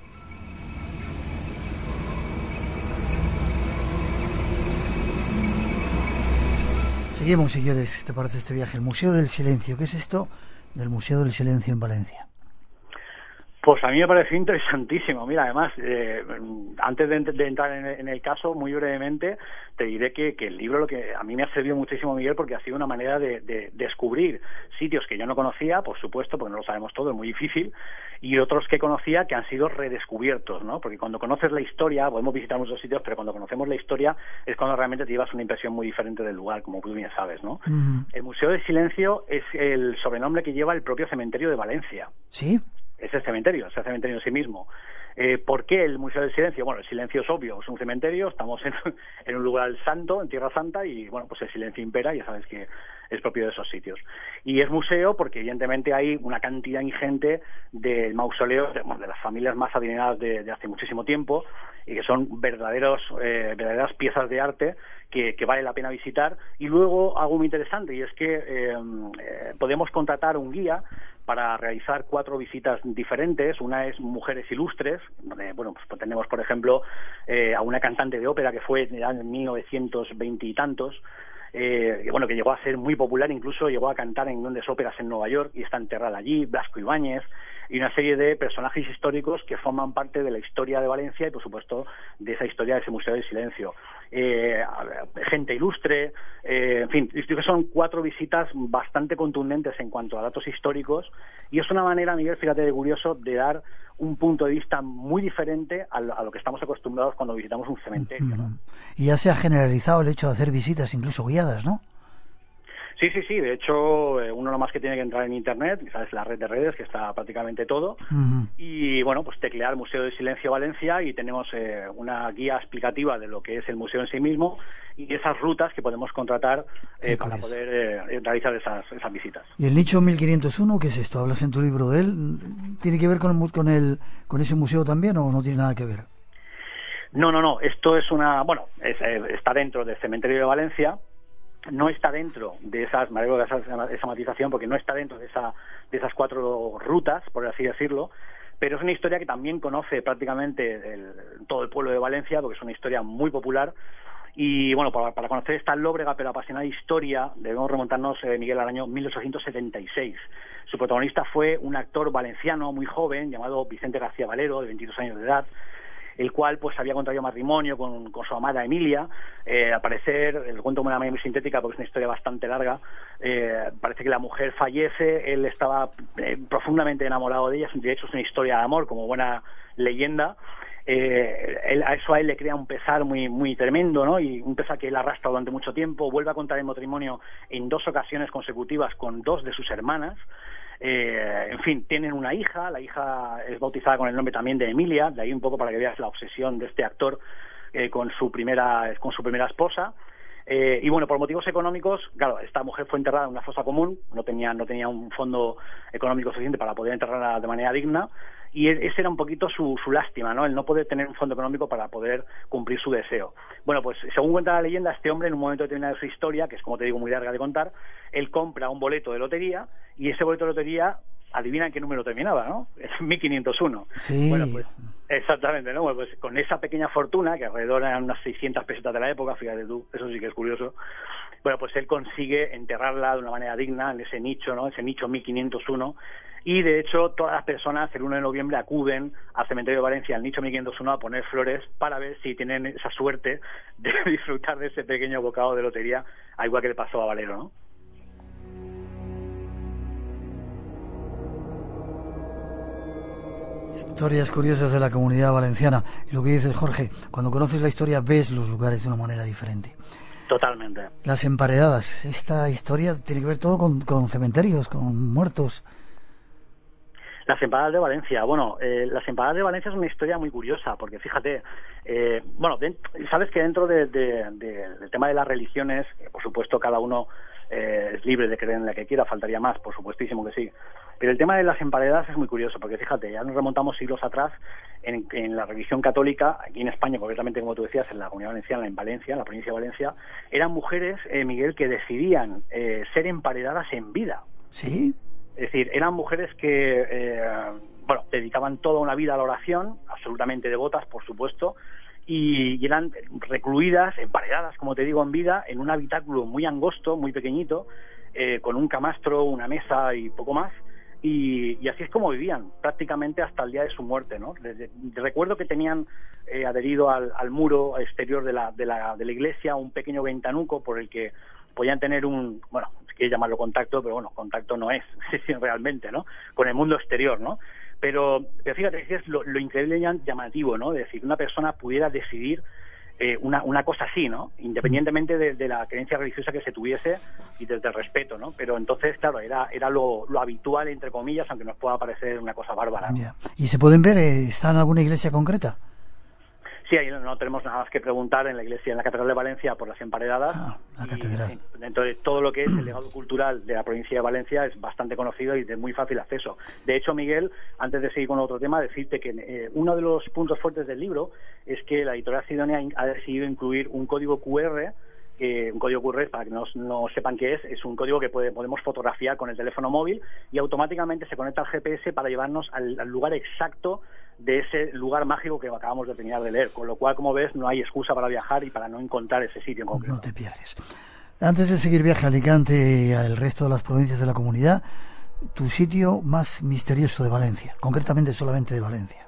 [SPEAKER 2] Seguimos, si quieres, ¿te parece este viaje? El Museo del Silencio. ¿Qué es esto del Museo del Silencio en Valencia?
[SPEAKER 22] Pues a mí me pareció interesantísimo. Mira, además, eh, antes de, de entrar en el, en el caso, muy brevemente, te diré que, que el libro lo que a mí me ha servido muchísimo, Miguel, porque ha sido una manera de, de descubrir sitios que yo no conocía, por supuesto, porque no lo sabemos todo, es muy difícil, y otros que conocía que han sido redescubiertos, ¿no? Porque cuando conoces la historia, podemos visitar muchos sitios, pero cuando conocemos la historia es cuando realmente te llevas una impresión muy diferente del lugar, como tú bien sabes, ¿no? Uh-huh. El Museo del Silencio es el sobrenombre que lleva el propio cementerio de Valencia.
[SPEAKER 2] ¿Sí?
[SPEAKER 22] Es el cementerio, es el cementerio en sí mismo. Eh, ¿Por qué el Museo del Silencio? Bueno, el silencio es obvio, es un cementerio, estamos en, en un lugar santo, en Tierra Santa, y bueno, pues el silencio impera, ya sabes que es propio de esos sitios. Y es museo porque evidentemente hay una cantidad ingente de mausoleos de, bueno, de las familias más adineradas de, de hace muchísimo tiempo, y que son verdaderos eh, verdaderas piezas de arte que, que vale la pena visitar. Y luego algo muy interesante, y es que eh, eh, podemos contratar un guía para realizar cuatro visitas diferentes. Una es Mujeres Ilustres, donde, bueno, pues tenemos, por ejemplo, eh, a una cantante de ópera que fue en mil novecientos veinte y tantos, eh, que, bueno, que llegó a ser muy popular, incluso llegó a cantar en grandes óperas en Nueva York y está enterrada allí, Blasco Ibáñez, y una serie de personajes históricos que forman parte de la historia de Valencia y, por supuesto, de esa historia de ese Museo del Silencio. Eh, gente ilustre, eh, en fin, son cuatro visitas bastante contundentes en cuanto a datos históricos, y es una manera, Miguel, fíjate de curioso, de dar un punto de vista muy diferente a lo, a lo que estamos acostumbrados cuando visitamos un cementerio, ¿no?
[SPEAKER 2] Y ya se ha generalizado el hecho de hacer visitas incluso guiadas, ¿no?
[SPEAKER 22] Sí, sí, sí. De hecho, eh, uno nomás que tiene que entrar en Internet, sabes, la red de redes, que está prácticamente todo, uh-huh. y, bueno, pues teclear Museo del Silencio Valencia y tenemos eh, una guía explicativa de lo que es el museo en sí mismo y esas rutas que podemos contratar eh, para poder eh, realizar esas, esas visitas.
[SPEAKER 2] ¿Y el nicho mil quinientos uno, qué es esto? ¿Hablas en tu libro de él? ¿Tiene que ver con, el, con, el, con ese museo también o no tiene nada que ver?
[SPEAKER 22] No, no, no. Esto es una... Bueno, es, eh, está dentro del Cementerio de Valencia. No está dentro de esas, me alegro de esa, esa matización, porque no está dentro de esa de esas cuatro rutas, por así decirlo, pero es una historia que también conoce prácticamente el, todo el pueblo de Valencia, porque es una historia muy popular. Y bueno, para, para conocer esta lóbrega pero apasionada historia debemos remontarnos, eh, Miguel, al año mil ochocientos setenta y seis. Su protagonista fue un actor valenciano muy joven llamado Vicente García Valero, de veintidós años de edad, el cual pues había contraído matrimonio con, con su amada Emilia. Eh, al parecer, el cuento de una manera muy sintética porque es una historia bastante larga, eh, parece que la mujer fallece, él estaba eh, profundamente enamorado de ella, de hecho es una historia de amor como buena leyenda. Eh, él, a eso a él le crea un pesar muy muy tremendo, ¿no? Y un pesar que él arrastra durante mucho tiempo. Vuelve a contraer matrimonio en dos ocasiones consecutivas con dos de sus hermanas. Eh, en fin, tienen una hija, la hija es bautizada con el nombre también de Emilia, de ahí un poco para que veas la obsesión de este actor eh, con su primera con su primera esposa. Eh, y bueno, por motivos económicos, claro, esta mujer fue enterrada en una fosa común, no tenía, no tenía un fondo económico suficiente para poder enterrarla de manera digna, y ese era un poquito su, su lástima, ¿no? El no poder tener un fondo económico para poder cumplir su deseo. Bueno, pues según cuenta la leyenda, este hombre en un momento determinado de su historia, que es como te digo muy larga de contar, él compra un boleto de lotería y ese boleto de lotería, adivina en qué número terminaba, ¿no? Es mil quinientos uno.
[SPEAKER 2] Sí.
[SPEAKER 22] Bueno, pues exactamente, ¿no? Bueno, pues con esa pequeña fortuna, que alrededor eran unas seiscientas pesetas de la época, fíjate tú, eso sí que es curioso. Bueno, pues él consigue enterrarla de una manera digna en ese nicho, ¿no? Ese nicho mil quinientos uno. Y de hecho todas las personas el uno de noviembre acuden al cementerio de Valencia, al nicho mil quinientos uno, a poner flores para ver si tienen esa suerte de disfrutar de ese pequeño bocado de lotería, al igual que le pasó a Valero, ¿no?
[SPEAKER 2] Historias curiosas de la comunidad valenciana. Y lo que dices, Jorge, cuando conoces la historia ves los lugares de una manera diferente.
[SPEAKER 22] Totalmente.
[SPEAKER 2] Las emparedadas. Esta historia tiene que ver todo con, con cementerios, con muertos.
[SPEAKER 22] Las empanadas de Valencia. Bueno, eh, las empanadas de Valencia es una historia muy curiosa, porque fíjate, eh, bueno, de, sabes que dentro de, de, de, del tema de las religiones, eh, por supuesto cada uno eh, es libre de creer en la que quiera, faltaría más, por supuestísimo que sí. Pero el tema de las emparedadas es muy curioso, porque fíjate, ya nos remontamos siglos atrás, en, en la religión católica, aquí en España, concretamente como tú decías, en la Comunidad Valenciana, en Valencia, en la provincia de Valencia, eran mujeres, eh, Miguel, que decidían eh, ser emparedadas en vida.
[SPEAKER 2] ¿Sí?
[SPEAKER 22] Es decir, eran mujeres que, eh, bueno, dedicaban toda una vida a la oración, absolutamente devotas, por supuesto, y, y eran recluidas, emparedadas, como te digo, en vida, en un habitáculo muy angosto, muy pequeñito, eh, con un camastro, una mesa y poco más, y, y así es como vivían, prácticamente hasta el día de su muerte, ¿no? Desde, recuerdo que tenían eh, adherido al, al muro exterior de la, de, la, de la iglesia un pequeño ventanuco por el que podían tener un, bueno, si quieres llamarlo contacto, pero bueno, contacto no es realmente, ¿no? Con el mundo exterior, ¿no? Pero, pero fíjate que es lo, lo increíble y llamativo, ¿no? Es decir, una persona pudiera decidir eh, una, una cosa así, ¿no? Independientemente de, de la creencia religiosa que se tuviese y desde el respeto, ¿no? Pero entonces, claro, era era lo, lo habitual, entre comillas, aunque nos pueda parecer una cosa bárbara, ¿no?
[SPEAKER 2] Yeah. ¿Y se pueden ver? Eh, ¿Está en alguna iglesia concreta?
[SPEAKER 22] Sí, ahí no tenemos nada más que preguntar en la iglesia, en la Catedral de Valencia, por las emparedadas.
[SPEAKER 2] Ah, la catedral.
[SPEAKER 22] Y, dentro de todo lo que es el legado cultural de la provincia de Valencia es bastante conocido y de muy fácil acceso. De hecho, Miguel, antes de seguir con otro tema, decirte que eh, uno de los puntos fuertes del libro es que la editorial Sidonia ha decidido incluir un código cu erre, eh, un código cu erre, para que no, no sepan qué es, es un código que puede, podemos fotografiar con el teléfono móvil y automáticamente se conecta al G P S para llevarnos al, al lugar exacto de ese lugar mágico que acabamos de terminar de leer, con lo cual, como ves, no hay excusa para viajar y para no encontrar ese sitio en concreto.
[SPEAKER 2] No te pierdes. Antes de seguir viaje a Alicante y al resto de las provincias de la comunidad, tu sitio más misterioso de Valencia, concretamente solamente de Valencia.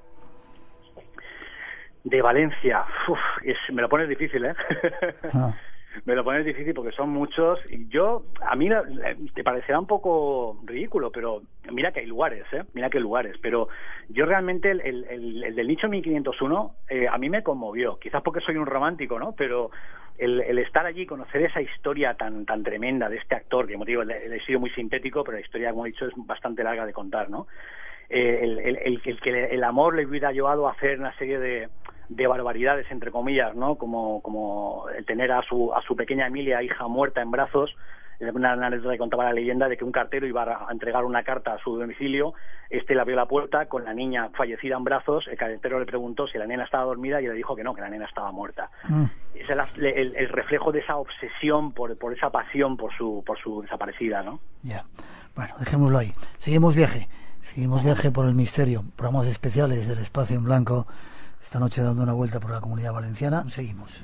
[SPEAKER 22] De Valencia, uf, es, me lo pones difícil, ¿eh? Ah. Me lo pones difícil porque son muchos y yo, a mí te parecerá un poco ridículo, pero mira que hay lugares, ¿eh? Mira que hay lugares, pero yo realmente el, el, el, el del nicho mil quinientos uno eh, a mí me conmovió, quizás porque soy un romántico, ¿no? Pero el, el estar allí, conocer esa historia tan tan tremenda de este actor, que como digo, he sido muy sintético, pero la historia, como he dicho, es bastante larga de contar, ¿no? Eh, el, el, el, el que el amor le hubiera llevado a hacer una serie de de barbaridades, entre comillas, ¿no? Como como el tener a su a su pequeña Emilia, hija muerta en brazos. Una anécdota que contaba la leyenda de que un cartero iba a entregar una carta a su domicilio, este le abrió la puerta con la niña fallecida en brazos, el cartero le preguntó si la nena estaba dormida y le dijo que no, que la nena estaba muerta. Mm. Es el, el, el reflejo de esa obsesión por, por esa pasión por su por su desaparecida, ¿no?
[SPEAKER 2] Ya, yeah. Bueno, dejémoslo ahí. Seguimos viaje, seguimos viaje por el misterio, programas especiales del Espacio en Blanco. Esta noche dando una vuelta por la Comunidad Valenciana. Seguimos.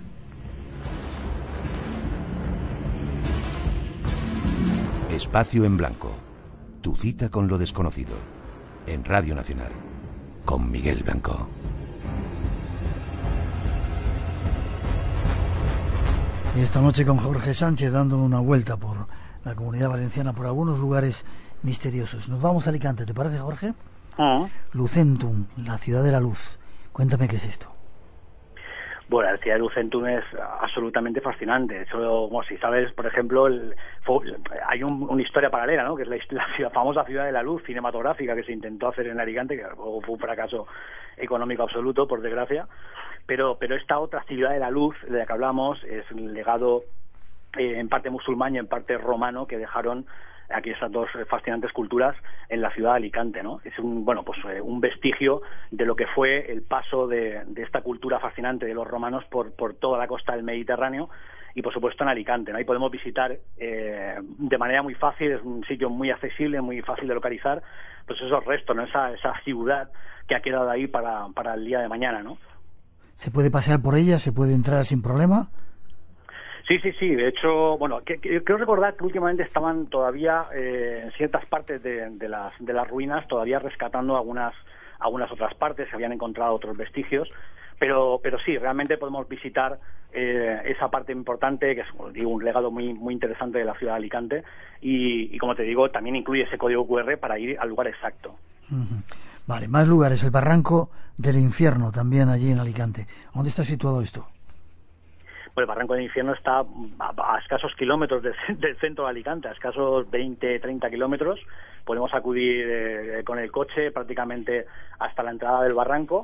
[SPEAKER 6] Espacio en Blanco. Tu cita con lo desconocido. En Radio Nacional. Con Miguel Blanco.
[SPEAKER 2] Y esta noche con Jorge Sánchez dando una vuelta por la Comunidad Valenciana, por algunos lugares misteriosos. Nos vamos a Alicante, ¿te parece, Jorge?
[SPEAKER 22] Ah.
[SPEAKER 2] Lucentum, la ciudad de la luz. Cuéntame qué es esto.
[SPEAKER 22] Bueno, la ciudad de Lucentum es absolutamente fascinante. Eso, como si sabes, por ejemplo, el, fue, hay un, una historia paralela, ¿no? Que es la, la, la famosa ciudad de la luz cinematográfica que se intentó hacer en Alicante, que luego fue un fracaso económico absoluto, por desgracia. Pero, pero esta otra ciudad de la luz de la que hablamos es un legado eh, en parte musulmán y en parte romano, que dejaron aquí esas dos fascinantes culturas en la ciudad de Alicante, ¿no? Es un, bueno, pues eh, un vestigio de lo que fue el paso de, de esta cultura fascinante de los romanos por, por toda la costa del Mediterráneo y, por supuesto, en Alicante, ¿no? Ahí podemos visitar eh, de manera muy fácil, es un sitio muy accesible, muy fácil de localizar, pues esos restos, ¿no? Esa, esa ciudad que ha quedado ahí para, para el día de mañana, ¿no?
[SPEAKER 2] ¿Se puede pasear por ella? ¿Se puede entrar sin problema?
[SPEAKER 22] Sí, sí, sí. De hecho, bueno, que, que, creo recordar que últimamente estaban todavía eh, en ciertas partes de, de, las, de las ruinas todavía rescatando algunas algunas otras partes, se habían encontrado otros vestigios, pero pero sí, realmente podemos visitar eh, esa parte importante, que es, como digo, un legado muy muy interesante de la ciudad de Alicante, y, y como te digo, también incluye ese código cu erre para ir al lugar exacto.
[SPEAKER 2] Uh-huh. Vale, más lugares. El Barranco del Infierno, también allí en Alicante. ¿Dónde está situado esto?
[SPEAKER 22] Pues el Barranco del Infierno está a, a escasos kilómetros de, del centro de Alicante, a escasos veinte, treinta kilómetros. Podemos acudir eh, con el coche prácticamente hasta la entrada del barranco,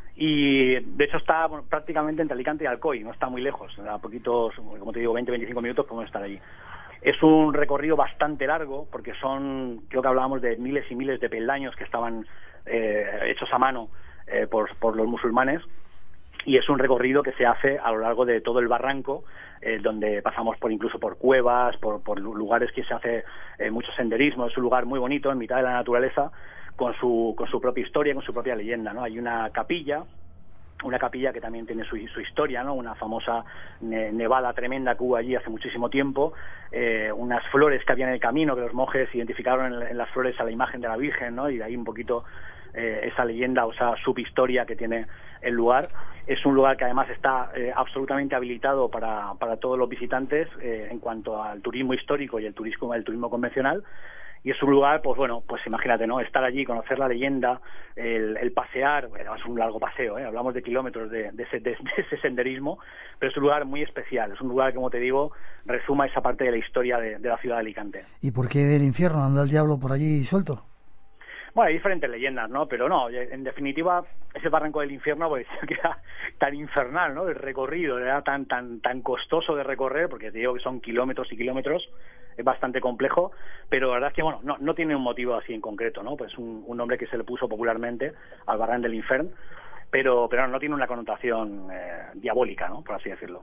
[SPEAKER 22] y de hecho está bueno, prácticamente entre Alicante y Alcoy, no está muy lejos, a poquitos, como te digo, veinte, veinticinco minutos podemos estar allí. Es un recorrido bastante largo, porque son, creo que hablábamos de miles y miles de peldaños que estaban eh, hechos a mano eh, por, por los musulmanes, y es un recorrido que se hace a lo largo de todo el barranco, eh, donde pasamos por incluso por cuevas, por, por lugares que se hace eh, mucho senderismo. Es un lugar muy bonito, en mitad de la naturaleza, con su con su propia historia, con su propia leyenda, ¿no? Hay una capilla, una capilla que también tiene su, su historia, ¿no? Una famosa ne nevada tremenda que hubo allí hace muchísimo tiempo, eh, unas flores que había en el camino, que los monjes identificaron en, en las flores a la imagen de la Virgen, ¿no? Y de ahí un poquito eh, esa leyenda o esa subhistoria que tiene el lugar. Es un lugar que además está eh, absolutamente habilitado para, para todos los visitantes eh, en cuanto al turismo histórico y el turismo, el turismo convencional. Y es un lugar, pues bueno, pues imagínate, ¿no? Estar allí, conocer la leyenda, el, el pasear, bueno, es un largo paseo, ¿eh? Hablamos de kilómetros de, de, ese, de, de ese senderismo, pero es un lugar muy especial, es un lugar que, como te digo, resuma esa parte de la historia de, de la ciudad de Alicante.
[SPEAKER 2] ¿Y por qué del infierno anda el diablo por allí suelto?
[SPEAKER 22] Bueno, hay diferentes leyendas, ¿no? Pero no, en definitiva, ese Barranco del Infierno, pues que era tan infernal, ¿no? El recorrido era tan tan tan costoso de recorrer, porque te digo que son kilómetros y kilómetros, es bastante complejo, pero la verdad es que, bueno, no, no tiene un motivo así en concreto, ¿no? Pues un, un nombre que se le puso popularmente al Barranco del Infierno, pero pero no tiene una connotación eh, diabólica, ¿no? Por así decirlo.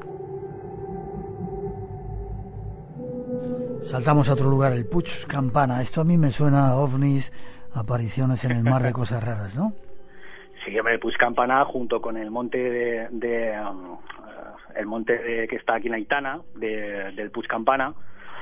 [SPEAKER 2] Saltamos a otro lugar, el Puig Campana. Esto a mí me suena a ovnis, apariciones en el mar de cosas raras, ¿no?
[SPEAKER 22] Sí, el Puig Campana, junto con el monte de, de um, el monte de, que está aquí en Aitana, de, del Puig Campana,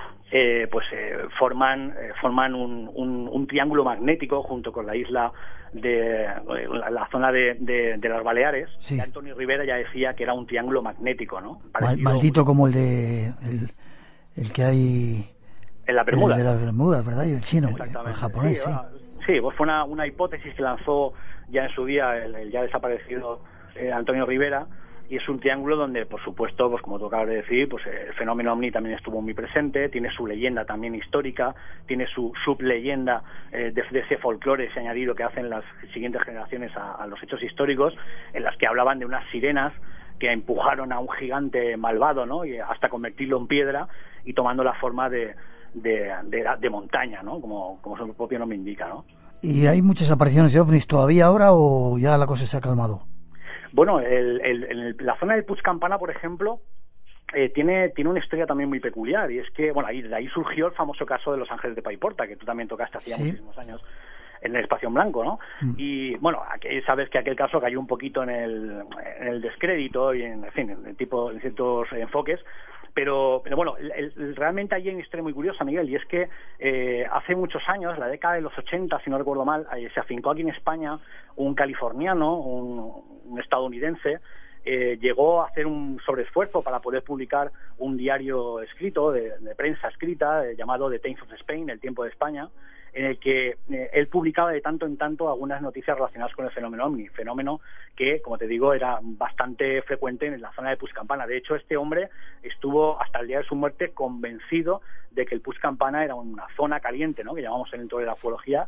[SPEAKER 22] eh, pues eh, forman eh, forman un, un, un triángulo magnético junto con la isla de la, la zona de, de, de las Baleares. Sí. Y Antonio Rivera ya decía que era un triángulo magnético, ¿no?
[SPEAKER 2] Parecido, maldito como el de el, el que hay
[SPEAKER 22] en la Bermuda,
[SPEAKER 2] el de las Bermudas, ¿verdad? Y el chino, el japonés, sí.
[SPEAKER 22] Sí, sí, pues fue una, una hipótesis que lanzó ya en su día el, el ya desaparecido eh, Antonio Rivera, y es un triángulo donde, por supuesto, pues como tú acabas de decir, pues el fenómeno ovni también estuvo muy presente, tiene su leyenda también histórica, tiene su subleyenda eh, de, de ese folclore, ese añadido que hacen las siguientes generaciones a, a los hechos históricos, en las que hablaban de unas sirenas que empujaron a un gigante malvado, ¿no? Y hasta convertirlo en piedra y tomando la forma de, de, de, de montaña, ¿no? Como, como su propio nombre indica, ¿no?
[SPEAKER 2] ¿Y hay muchas apariciones de ovnis todavía ahora o ya la cosa se ha calmado?
[SPEAKER 22] Bueno, el, el, el, la zona del Puig Campana, por ejemplo, eh, tiene tiene una historia también muy peculiar, y es que, bueno, ahí, de ahí surgió el famoso caso de los Ángeles de Paiporta, que tú también tocaste hacía sí. muchísimos años en el Espacio en Blanco, ¿no? Mm. Y, bueno, aquí sabes que aquel caso cayó un poquito en el, en el descrédito y, en, en fin, en, tipo, en ciertos enfoques, pero, pero bueno, el, el, realmente hay una historia muy curiosa, Miguel, y es que eh, hace muchos años, la década de los ochenta, si no recuerdo mal, eh, se afincó aquí en España un californiano, un, un estadounidense, eh, llegó a hacer un sobreesfuerzo para poder publicar un diario escrito, de, de prensa escrita, eh, llamado The Times of Spain, El Tiempo de España, en el que eh, él publicaba de tanto en tanto algunas noticias relacionadas con el fenómeno ovni, fenómeno que, como te digo, era bastante frecuente en la zona de Puig Campana. De hecho, este hombre estuvo hasta el día de su muerte convencido de que el Puig Campana era una zona caliente, ¿no?, que llamamos dentro de la ufología,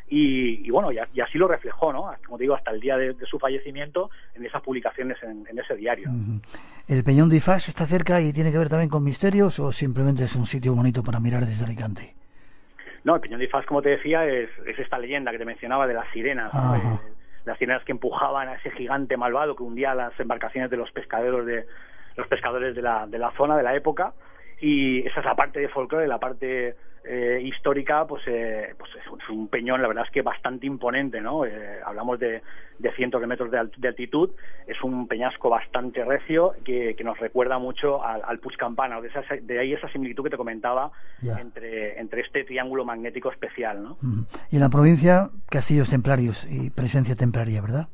[SPEAKER 22] y, y bueno, y, y así lo reflejó, ¿no? Como te digo, hasta el día de, de su fallecimiento en esas publicaciones en, en ese diario.
[SPEAKER 2] Uh-huh. ¿El Peñón de Ifax está cerca y tiene que ver también con misterios o simplemente es un sitio bonito para mirar desde Alicante?
[SPEAKER 22] No, el Peñón de Ifax, como te decía, es, es esta leyenda que te mencionaba de las sirenas, ¿no? eh, las sirenas que empujaban a ese gigante malvado que hundía las embarcaciones de los pescaderos de los pescadores de la, de la zona, de la época. Y esa es la parte de folclore, la parte eh, histórica, pues, eh, pues es un peñón, la verdad es que bastante imponente, ¿no? Eh, hablamos de, de cientos de metros de, alt de altitud, es un peñasco bastante recio que, que nos recuerda mucho al, al Puig Campana, de, esa, de ahí esa similitud que te comentaba entre, entre este triángulo magnético especial, ¿no?
[SPEAKER 2] Uh-huh. Y en la provincia, castillos templarios y presencia templaria, ¿verdad?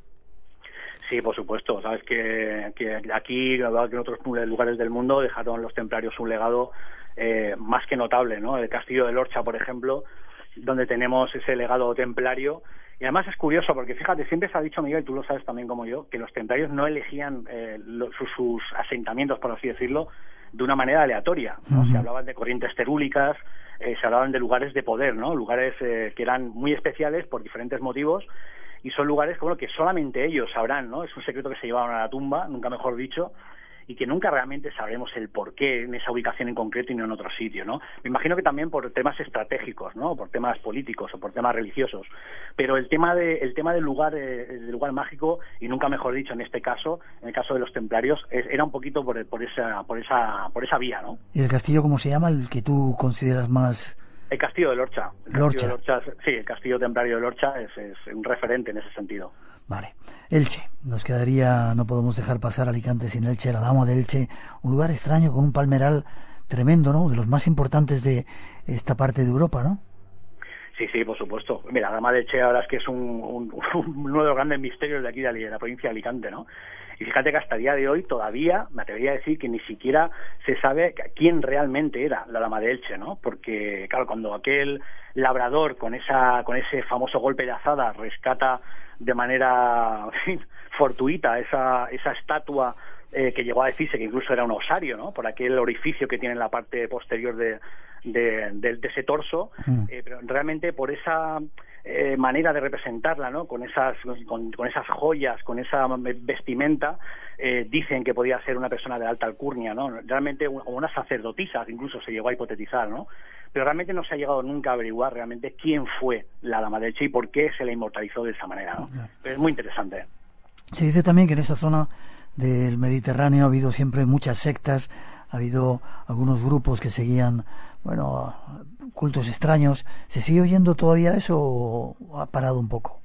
[SPEAKER 22] Sí, por supuesto. Sabes que, que aquí, que en otros lugares del mundo, dejaron los templarios un legado eh, más que notable, ¿no? El castillo de Lorcha, por ejemplo, donde tenemos ese legado templario. Y además es curioso, porque fíjate, siempre se ha dicho, Miguel, tú lo sabes también como yo, que los templarios no elegían eh, lo, sus, sus asentamientos, por así decirlo, de una manera aleatoria, ¿no? Uh-huh. Se hablaban de corrientes terúlicas, eh, se hablaban de lugares de poder, ¿no? Lugares eh, que eran muy especiales por diferentes motivos, y son lugares como que solamente ellos sabrán, ¿no? Es un secreto que se llevaron a la tumba, nunca mejor dicho, y que nunca realmente sabremos el porqué en esa ubicación en concreto y no en otro sitio, ¿no? Me imagino que también por temas estratégicos, ¿no? Por temas políticos o por temas religiosos. Pero el tema de el tema del lugar eh, del lugar mágico, y nunca mejor dicho en este caso, en el caso de los templarios, es, era un poquito por, por esa por esa por esa vía, ¿no?
[SPEAKER 2] ¿Y el castillo cómo se llama, el que tú consideras más...?
[SPEAKER 22] El castillo de Lorcha. El
[SPEAKER 2] Lorcha.
[SPEAKER 22] De Lorcha. Sí, el castillo templario de Lorcha es, es un referente en ese sentido.
[SPEAKER 2] Vale. Elche. Nos quedaría, no podemos dejar pasar Alicante sin Elche, la Dama de Elche, un lugar extraño con un palmeral tremendo, ¿no? De los más importantes de esta parte de Europa, ¿no?
[SPEAKER 22] Sí, sí, por supuesto. Mira, la Dama de Elche, la verdad es que es un, un, uno de los grandes misterios de aquí de la provincia de Alicante, ¿no? Y fíjate que hasta el día de hoy todavía me atrevería a decir que ni siquiera se sabe quién realmente era la Dama de Elche, ¿no? Porque, claro, cuando aquel labrador con esa con ese famoso golpe de azada rescata de manera en fin, fortuita esa esa estatua eh, que llegó a decirse que incluso era un osario, ¿no? Por aquel orificio que tiene en la parte posterior de, de, de, de ese torso, mm. eh, pero realmente por esa... Eh, manera de representarla, ¿no? Con esas con, con esas joyas, con esa vestimenta, eh, dicen que podía ser una persona de alta alcurnia, ¿no? Realmente una sacerdotisa, incluso se llegó a hipotetizar, ¿no? Pero realmente no se ha llegado nunca a averiguar realmente quién fue la Dama de Elche y por qué se la inmortalizó de esa manera, ¿no? Pero es muy interesante.
[SPEAKER 2] Se dice también que en esa zona del Mediterráneo ha habido siempre muchas sectas, ha habido algunos grupos que seguían, bueno, cultos extraños. ¿Se sigue oyendo todavía eso o ha parado un poco?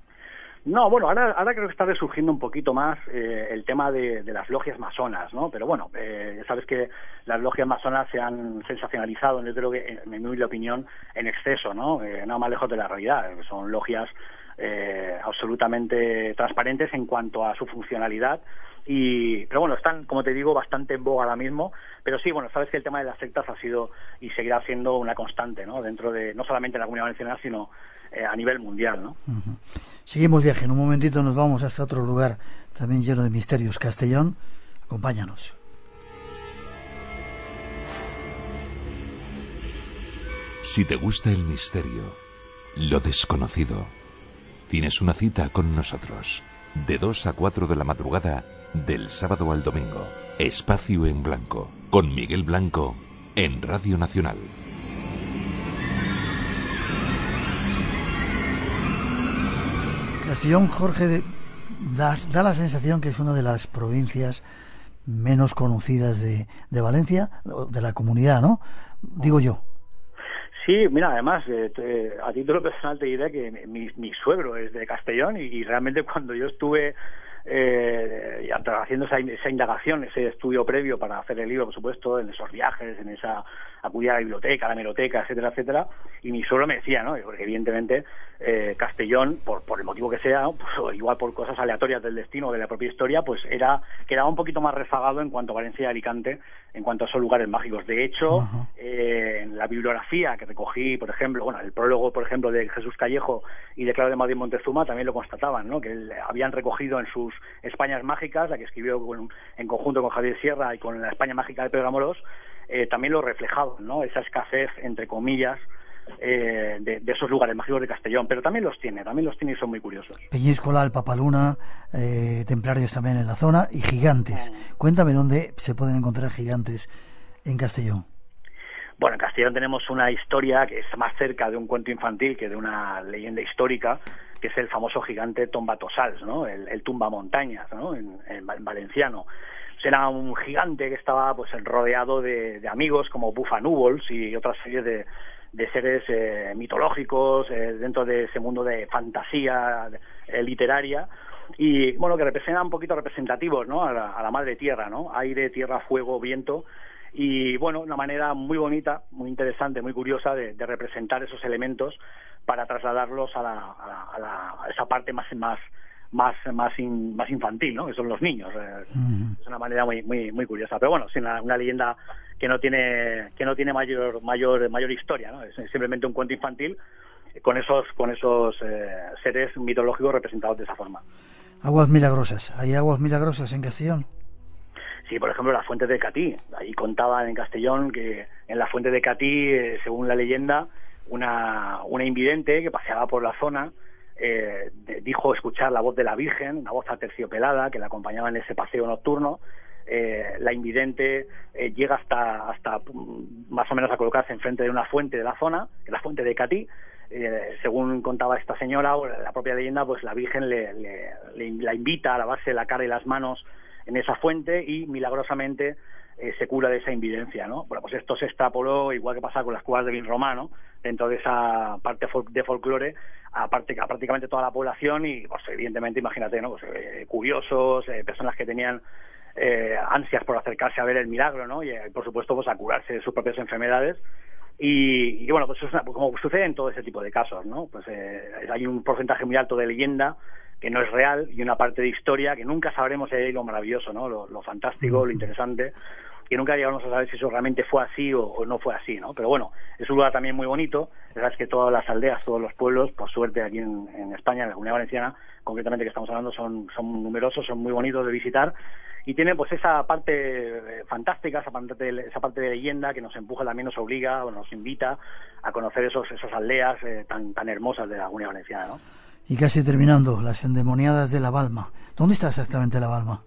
[SPEAKER 22] No, bueno, ahora, ahora creo que está resurgiendo un poquito más eh, el tema de, de las logias masonas, ¿no? Pero bueno, eh, sabes que las logias masonas se han sensacionalizado, yo creo que, en mi humilde opinión, en exceso, ¿no? Eh, nada más lejos de la realidad. Son logias eh, absolutamente transparentes en cuanto a su funcionalidad. Y, pero bueno, están, como te digo, bastante en boga ahora mismo, pero sí, bueno, sabes que el tema de las sectas ha sido y seguirá siendo una constante, ¿no? Dentro de, no solamente en la Comunidad Valenciana, sino eh, a nivel mundial, ¿no?
[SPEAKER 2] Uh-huh. Seguimos viaje, en un momentito nos vamos hasta otro lugar también lleno de misterios, Castellón. Acompáñanos.
[SPEAKER 5] Si te gusta el misterio, lo desconocido, tienes una cita con nosotros, de dos a cuatro de la madrugada, del sábado al domingo. Espacio en Blanco, con Miguel Blanco, en Radio Nacional.
[SPEAKER 2] Castellón, Jorge, de, da, da la sensación que es una de las provincias menos conocidas de, de Valencia, de la comunidad, ¿no? Digo yo.
[SPEAKER 22] Sí, mira, además, eh, te, a título personal te diré que mi, mi suegro es de Castellón y, y realmente cuando yo estuve eh, haciendo esa, esa indagación, ese estudio previo para hacer el libro, por supuesto, en esos viajes, en esa acudir a la biblioteca, a la hemeroteca, etcétera, etcétera, y mi suegro me decía, ¿no? Porque evidentemente eh, Castellón, por, por el motivo que sea, ¿no? Pues, igual por cosas aleatorias del destino o de la propia historia, pues era quedaba un poquito más rezagado en cuanto a Valencia y Alicante, en cuanto a esos lugares mágicos. De hecho, uh-huh. eh, en la bibliografía que recogí, por ejemplo, bueno, el prólogo, por ejemplo, de Jesús Callejo y de Claudio de Madrid Montezuma también lo constataban, ¿no? Que él, habían recogido en sus Españas mágicas, la que escribió con, en conjunto con Javier Sierra y con la España mágica de Pedro Amorós, eh, también lo reflejaban, ¿no? Esa escasez, entre comillas, eh, de, de esos lugares mágicos de Castellón, pero también los tiene, también los tiene y son muy curiosos.
[SPEAKER 2] Peñíscola, el Papaluna, eh, templarios también en la zona y gigantes. Cuéntame dónde se pueden encontrar gigantes en Castellón.
[SPEAKER 22] Bueno, en Castellón tenemos una historia que es más cerca de un cuento infantil que de una leyenda histórica, que es el famoso gigante Tombatosals, ¿no? El, el tumbamontañas, ¿no? En, en, en valenciano. Era un gigante que estaba pues rodeado de, de amigos como Bufanúvols y otras series de, de seres eh, mitológicos eh, dentro de ese mundo de fantasía eh, literaria, y bueno, que representan un poquito representativos, ¿no? A la, a la madre tierra, ¿no? Aire, tierra, fuego, viento. Y bueno, una manera muy bonita, muy interesante, muy curiosa de, de representar esos elementos para trasladarlos a, la, a, la, a, la, a esa parte más más más más, in, más infantil, ¿no? Que son los niños. Uh-huh. Es una manera muy muy muy curiosa, pero bueno, es una, una leyenda que no tiene que no tiene mayor mayor mayor historia, ¿no? Es simplemente un cuento infantil con esos con esos eh, seres mitológicos representados de esa forma.
[SPEAKER 2] Aguas milagrosas. ¿Hay aguas milagrosas en Castellón?
[SPEAKER 22] Sí, por ejemplo, la fuente de Catí. Ahí contaban en Castellón que en la fuente de Catí, eh, según la leyenda, una, una invidente que paseaba por la zona eh, de, dijo escuchar la voz de la Virgen, una voz aterciopelada que la acompañaba en ese paseo nocturno. Eh, la invidente eh, llega hasta, hasta más o menos a colocarse enfrente de una fuente de la zona, la fuente de Catí. Eh, según contaba esta señora, o la propia leyenda, pues la Virgen le, le, le, la invita a lavarse la cara y las manos en esa fuente y milagrosamente eh, se cura de esa invidencia, ¿no? Bueno, pues esto se extrapoló, igual que pasa con las cuevas de Vinromà, ¿no? Dentro de esa parte fol- de folclore a, parte, a prácticamente toda la población y, pues evidentemente, imagínate, ¿no? Pues, eh, curiosos, eh, personas que tenían eh, ansias por acercarse a ver el milagro, ¿no? Y, eh, por supuesto, pues a curarse de sus propias enfermedades. Y, y bueno, pues es una, pues como sucede en todo ese tipo de casos, ¿no? Pues eh, hay un porcentaje muy alto de leyenda que no es real y una parte de historia que nunca sabremos si hay lo maravilloso, ¿no? Lo, lo fantástico, lo interesante, que nunca llegamos a saber si eso realmente fue así o, o no fue así, ¿no? Pero bueno, es un lugar también muy bonito. La verdad es que todas las aldeas, todos los pueblos, por suerte aquí en, en España, en la Comunidad Valenciana, concretamente que estamos hablando, son, son numerosos, son muy bonitos de visitar y tienen pues esa parte eh, fantástica, esa parte, de, esa parte de leyenda que nos empuja, también nos obliga o nos invita a conocer esos, esas aldeas eh, tan, tan hermosas de la Comunidad Valenciana, ¿no?
[SPEAKER 2] Y casi terminando, las endemoniadas de La Balma. ¿Dónde está exactamente La Balma?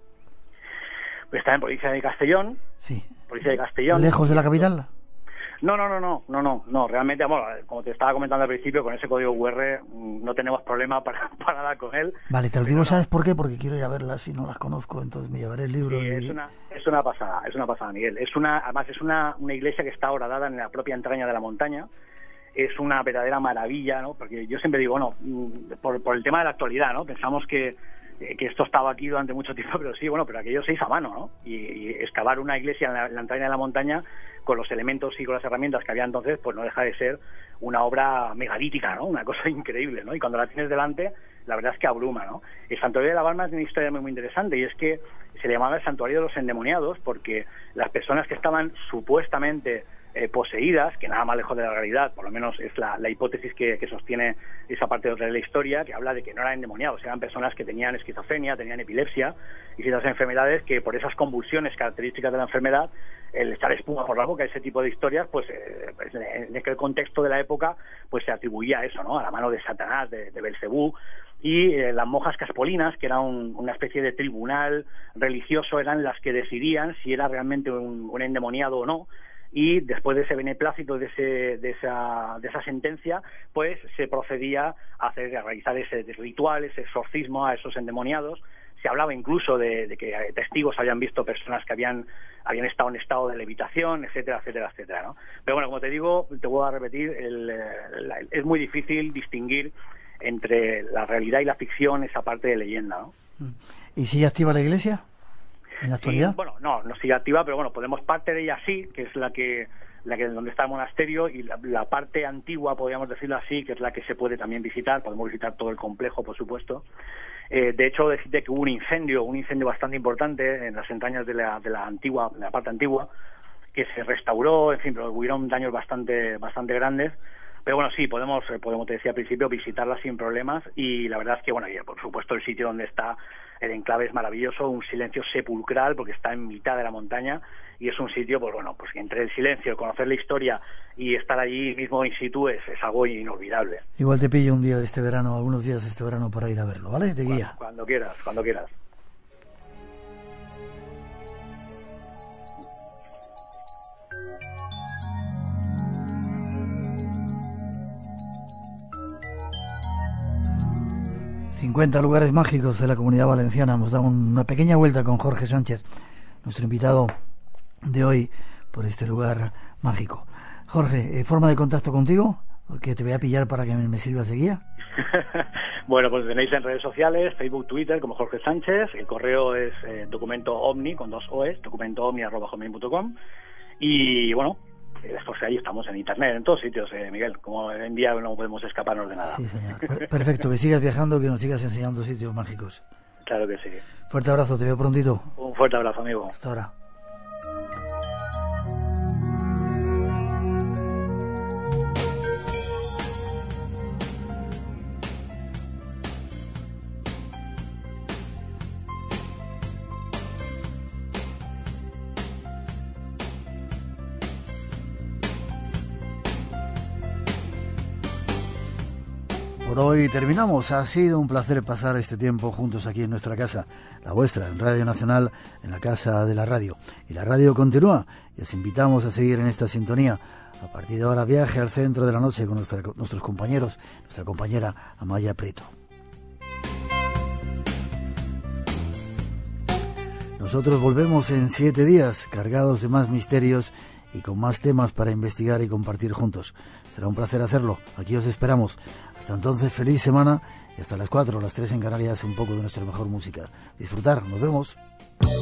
[SPEAKER 22] Pues está en provincia de Castellón.
[SPEAKER 2] Sí.
[SPEAKER 22] Provincia de Castellón.
[SPEAKER 2] ¿Lejos de la capital?
[SPEAKER 22] No, no, no, no, no, no, no. Realmente, bueno, como te estaba comentando al principio, con ese código U R no tenemos problema para, para dar con él.
[SPEAKER 2] Vale, te lo digo, ¿sabes por qué? Porque quiero ir a verlas y no las conozco, entonces me llevaré el libro.
[SPEAKER 22] Sí,
[SPEAKER 2] y...
[SPEAKER 22] es una, es una pasada, es una pasada, Miguel. Es una, además es una, una iglesia que está horadada en la propia entraña de la montaña. Es una verdadera maravilla, ¿no? Porque yo siempre digo, bueno, por, por el tema de la actualidad, ¿no? Pensamos que, que esto estaba aquí durante mucho tiempo, pero sí, bueno, pero aquello se hizo a mano, ¿no? Y, y excavar una iglesia en la, en la entraña de la montaña con los elementos y con las herramientas que había entonces, pues no deja de ser una obra megalítica, ¿no? Una cosa increíble, ¿no? Y cuando la tienes delante, la verdad es que abruma, ¿no? El santuario de La Balma tiene una historia muy, muy interesante y es que se le llamaba el santuario de los endemoniados porque las personas que estaban supuestamente Eh, poseídas, que nada más lejos de la realidad, por lo menos es la, la hipótesis que, que sostiene esa parte de la historia, que habla de que no eran endemoniados, eran personas que tenían esquizofrenia, tenían epilepsia y ciertas enfermedades que por esas convulsiones características de la enfermedad, el estar espuma por la boca, ese tipo de historias, pues, eh, pues en aquel contexto de la época, pues se atribuía a eso, ¿no? A la mano de Satanás, de, de Belcebú. Y eh, las monjas caspolinas, que era un, una especie de tribunal religioso, eran las que decidían si era realmente un, un endemoniado o no. Y después de ese beneplácito, de ese de esa de esa sentencia, pues se procedía a hacer a realizar ese ritual, ese exorcismo a esos endemoniados. Se hablaba incluso de, de que testigos habían visto personas que habían habían estado en estado de levitación, etcétera, etcétera, etcétera, ¿no? Pero bueno, como te digo, te voy a repetir, el, el, el, es muy difícil distinguir entre la realidad y la ficción esa parte de leyenda, ¿no?
[SPEAKER 2] ¿Y sigue activa la iglesia en la actualidad?
[SPEAKER 22] Sí, bueno, no, no sigue activa, pero bueno, podemos parte de ella sí, que es la que la que donde está el monasterio, y la, la parte antigua, podríamos decirlo así, que es la que se puede también visitar. Podemos visitar todo el complejo, por supuesto. Eh, de hecho, decirte que hubo un incendio, un incendio bastante importante en las entrañas de la, de la antigua, de la parte antigua, que se restauró, en fin, pero hubieron daños bastante, bastante grandes. Pero bueno, sí, podemos, podemos, te decía al principio, visitarla sin problemas, y la verdad es que, bueno, y por supuesto el sitio donde está el enclave es maravilloso, un silencio sepulcral porque está en mitad de la montaña, y es un sitio, pues bueno, pues que entre el silencio, conocer la historia y estar allí mismo in situ es, es algo inolvidable.
[SPEAKER 2] Igual te pillo un día de este verano, algunos días de este verano para ir a verlo, ¿vale? Te guía.
[SPEAKER 22] Cuando, cuando quieras, cuando quieras.
[SPEAKER 2] cincuenta lugares mágicos de la Comunidad Valenciana. Hemos dado una pequeña vuelta con Jorge Sánchez, nuestro invitado de hoy, por este lugar mágico. Jorge, ¿forma de contacto contigo? Porque te voy a pillar para que me sirvas de guía.
[SPEAKER 22] Bueno, pues tenéis en redes sociales, Facebook, Twitter, como Jorge Sánchez. El correo es eh, documento omni, con dos oes, documento omni arroba hotmail punto com. Y bueno, después ahí estamos en internet, en todos sitios, eh, Miguel. Como hoy en día no podemos escaparnos de nada.
[SPEAKER 2] Sí, señor. Per- perfecto, que sigas viajando, que nos sigas enseñando sitios mágicos.
[SPEAKER 22] Claro que sí.
[SPEAKER 2] Fuerte abrazo, te veo prontito.
[SPEAKER 22] Un fuerte abrazo, amigo.
[SPEAKER 2] Hasta ahora. Por hoy terminamos. Ha sido un placer pasar este tiempo juntos aquí en nuestra casa, la vuestra, en Radio Nacional, en la Casa de la Radio. Y la radio continúa y os invitamos a seguir en esta sintonía. A partir de ahora, viaje al centro de la noche con nuestra, nuestros compañeros, nuestra compañera Amaya Prieto. Nosotros volvemos en siete días, cargados de más misterios y con más temas para investigar y compartir juntos. Será un placer hacerlo. Aquí os esperamos. Hasta entonces, feliz semana y hasta las cuatro, las tres en Canarias, un poco de nuestra mejor música. Disfrutar. Nos vemos.